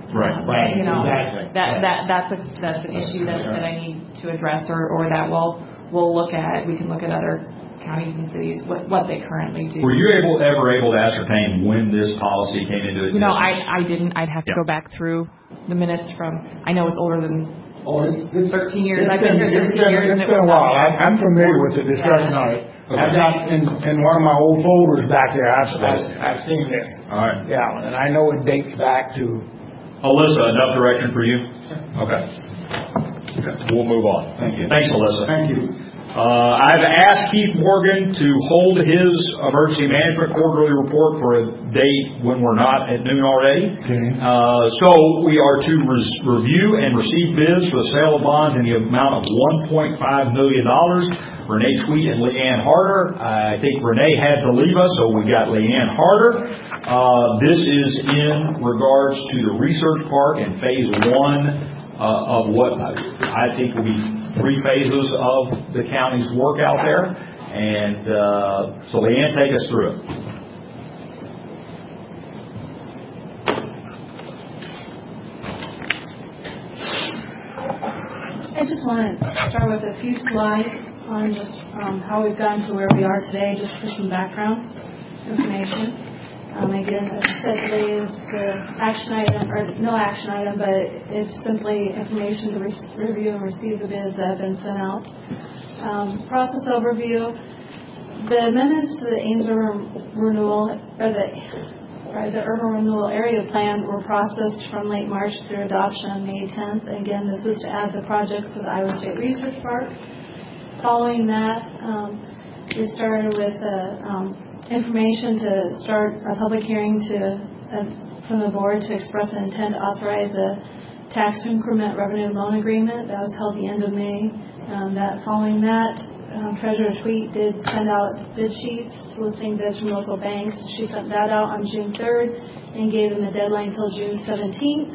Right. Um, Right, You know, exactly. that, Right. that, that's a, that's an issue that, that I need to address or, or that we'll, we'll look at. We can look at other counties and cities, what, what they currently do. Were you able, ever able to ascertain when this policy came into existence? You know, I, I didn't. I'd have to Yeah. go back through the minutes from, I know it's older than Oh, it's, it's, thirteen years. It's I've been been, here it's thirteen been, years and it's it been a was while. not- I'm, I'm familiar with the discussion Yeah. on it. I've got, in, in one of my old folders back there, I've, I've, I've seen this. All right. Yeah, and I know it dates back to. Alyssa, enough direction for you? Okay. Okay. We'll move on. Thank you. Thanks, Alyssa. Thank you. Uh, I've asked Keith Morgan to hold his emergency management quarterly report for a date when we're not at noon already. Okay. Uh, so we are to res- review and receive bids for the sale of bonds in the amount of one point five million dollars. Renee Tweet and Leanne Harder. I think Renee had to leave us, so we got Leanne Harder. Uh, this is in regards to the research park and phase one uh, of what I think will be three phases of the county's work out there. And uh, so Leanne, take us through it. I just want to start with a few slides on just um, how we've gotten to where we are today, just for some background information. Um, again, as I said, today is the action item, or no action item, but it's simply information to re- review and receive the bids that have been sent out. Um, process overview. The amendments to the Ames Urban Renewal, or the, sorry, the Urban Renewal Area Plan were processed from late March through adoption on May tenth. Again, this is to add the project for the Iowa State Research Park. Following that, um, we started with a um, information to start a public hearing to uh, from the board to express an intent to authorize a tax increment revenue loan agreement. That was held the end of May. Um, that following that, um, Treasurer Tweet did send out bid sheets listing bids from local banks. She sent that out on June third and gave them a deadline until June seventeenth.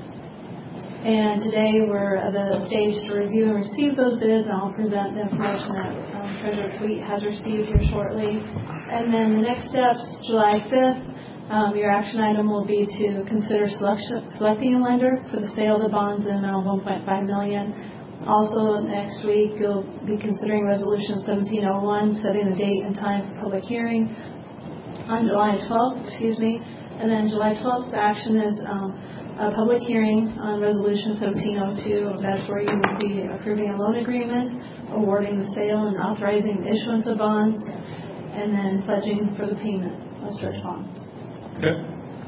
And today we're at the stage to review and receive those bids, and I'll present the information that um, Treasurer Tweet has received here shortly. And then the next steps, July fifth, um, your action item will be to consider selection, selecting a lender for the sale of the bonds in an amount of one point five million dollars. Also next week, you'll be considering Resolution seventeen oh one, setting the date and time for public hearing on July twelfth, excuse me. And then July twelfth, the action is um, a public hearing on Resolution seventeen oh two. That's where you will be approving a loan agreement, awarding the sale and authorizing the issuance of bonds, and then pledging for the payment of such bonds. Okay.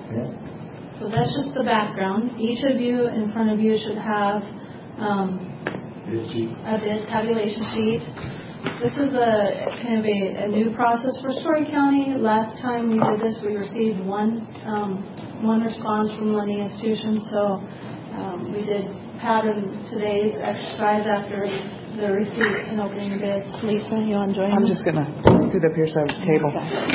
So that's just the background. Each of you in front of you should have um, a bid tabulation sheet. This is a kind of a, a new process for Story County. Last time we did this, we received one um, one response from lending institutions. So um, we did pattern today's exercise after the receipt and opening bids. Lisa, you want to join I'm me? just going to scoot up here so I have a table.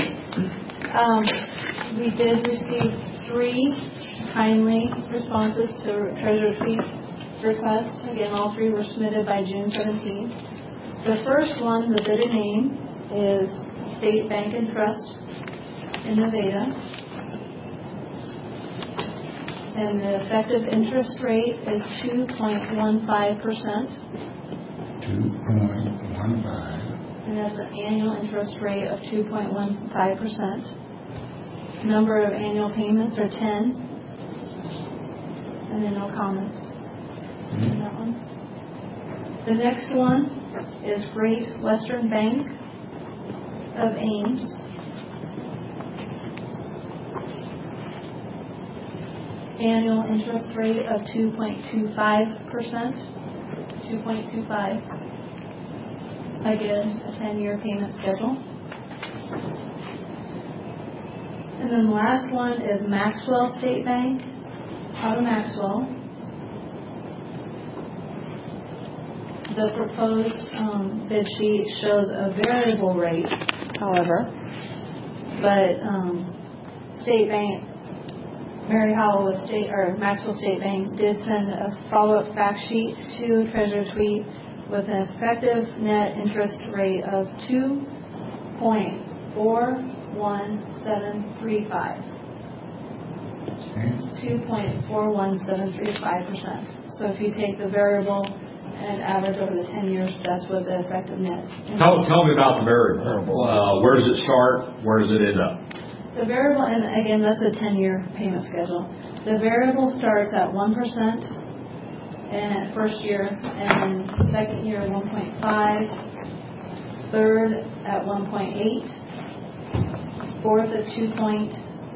Um, we did receive three timely responses to Treasurer Tweet's request. Again, all three were submitted by June seventeenth. The first one, the bidder name, is State Bank and Trust in Nevada. And the effective interest rate is two point one five percent. two point one five. And that's an annual interest rate of two point one five percent. Number of annual payments are ten. And then no comments on that one. The next one is Great Western Bank of Ames. Annual interest rate of two point two five percent. two point two five. Again, a ten-year payment schedule. And then the last one is Maxwell State Bank out of Maxwell. The proposed um, bid sheet shows a variable rate, however, but um, State Bank, Mary Howell with State or Maxwell State Bank did send a follow-up fact sheet to Treasurer Tweet with an effective net interest rate of two point four one seven three five. two point four one seven three five percent. So if you take the variable and average over the ten years, that's what the effective net. Tell, tell me about the variable. Uh, where does it start? Where does it end up? The variable, and again, that's a ten-year payment schedule. The variable starts at one percent and first year, and then second year one point five, third at one point eight, fourth at two point,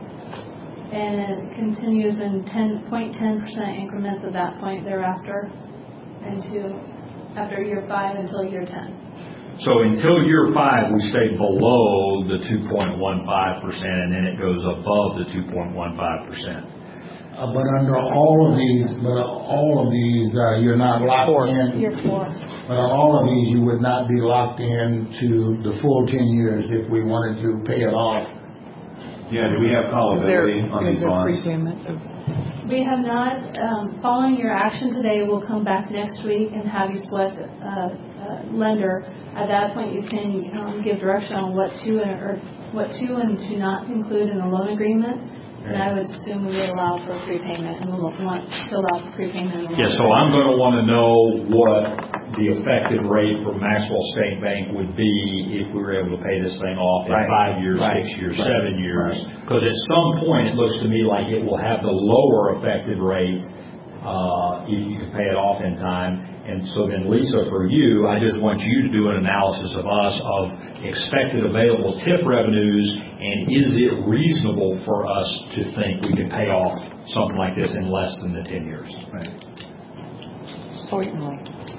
and it continues in ten point one zero percent increments at that point thereafter, into after year five until year ten. So until year five, we stay below the two point one five percent, and then it goes above the two point one five percent. Uh, but under all of these, but all of these, uh, you're not locked Four. in. Year four. But on all of these, you would not be locked in to the full ten years if we wanted to pay it off. Yeah, do we have callability on Is these there bonds? prepayment of We have not. Um, following your action today, we'll come back next week and have you select a, a lender. At that point, you can um, give direction on what to or what to and to not include in the loan agreement. And I would assume we would allow for prepayment, and we'll want to allow for prepayment. In the Yeah, so I'm going to want to know what the effective rate for Maxwell State Bank would be if we were able to pay this thing off in Right. five years, Right. six years, Right. seven years. Right. Because at some point, it looks to me like it will have the lower effective rate uh, if you can pay it off in time. And so then, Lisa, for you, I just want you to do an analysis of us of expected available T I F revenues, and is it reasonable for us to think we can pay off something like this in less than the ten years? Right. certainly.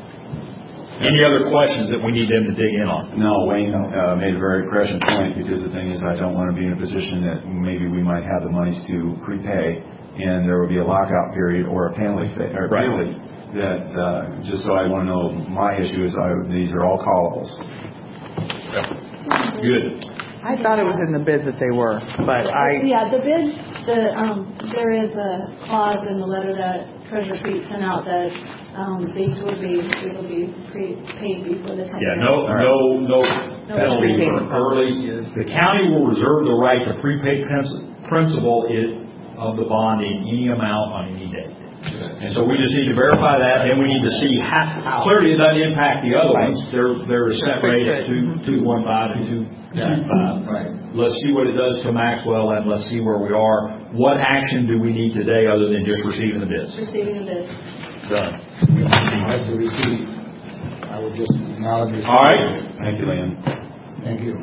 Any other questions that we need them to dig in on? No, Wayne uh, made a very prescient point, because the thing is, I don't want to be in a position that maybe we might have the monies to prepay, and there will be a lockout period or a penalty, or Right. penalty that, uh, just so I want to know, my issue is I, these are all callables. Good. I thought it was in the bid that they were, but I, Yeah, the bid, the um, there is a clause in the letter that Treasurer Pete sent out that um, these will be it will be prepaid before the ten. Yeah, no, no, no penalty for early. The county will reserve the right to prepay principal of the bond in any amount on any date. And so we just need to verify that, and we need to see how, clearly it doesn't impact the other ones. They're, they're a set rate at two, two one five and two, two five. Right. Let's see what it does to Maxwell, and let's see where we are. What action do we need today other than just receiving the bids? Receiving the bid. Done. I have to repeat. I would just acknowledge this. All right. Thank you, Liam. Thank you.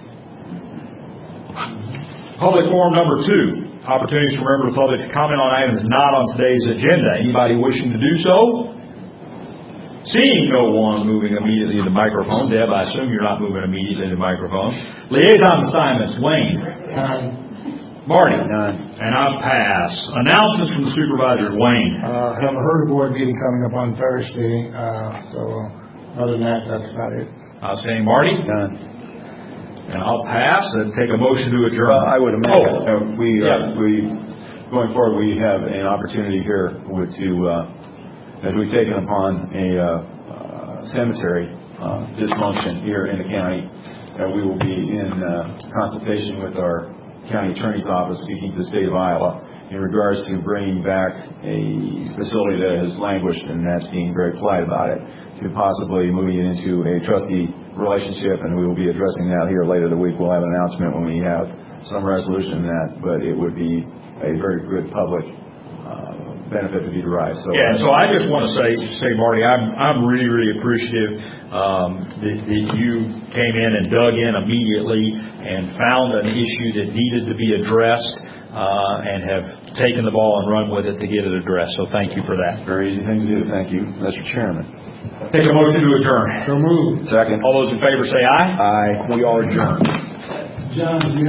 Public forum number two. Opportunities for members of the public to comment on items not on today's agenda. Anybody wishing to do so? Seeing no one moving immediately to the microphone. Deb, I assume you're not moving immediately to the microphone. Liaison assignments. Wayne. None. Marty. None. And I'll pass. Announcements from the supervisors. Wayne. Uh, have a herd board meeting coming up on Thursday. Uh, so uh, other than that, that's about it. Outstanding. Marty. None. And I'll pass and take a motion to adjourn. Well, I would amend, Oh. uh, we, uh, Yeah. we, going forward, we have an opportunity here with to, uh, as we've taken upon a uh, uh, cemetery uh, dysfunction here in the county, that we will be in uh, consultation with our county attorney's office, speaking to the state of Iowa, in regards to bringing back a facility that has languished, and that's being very polite about it, to possibly moving it into a trustee relationship, and we will be addressing that here later the week. We'll have an announcement when we have some resolution in that, but it would be a very good public uh, benefit to be derived. So, yeah, and so I just want to say, say Marty, I'm I'm really really appreciative um, that, that you came in and dug in immediately and found an issue that needed to be addressed, uh, and have taken the ball and run with it to get it addressed. So thank you for that. Very easy thing to do. Thank you, Mister Chairman. Take a motion to adjourn. So move. Second. All those in favor say aye. Aye. We are adjourned. John,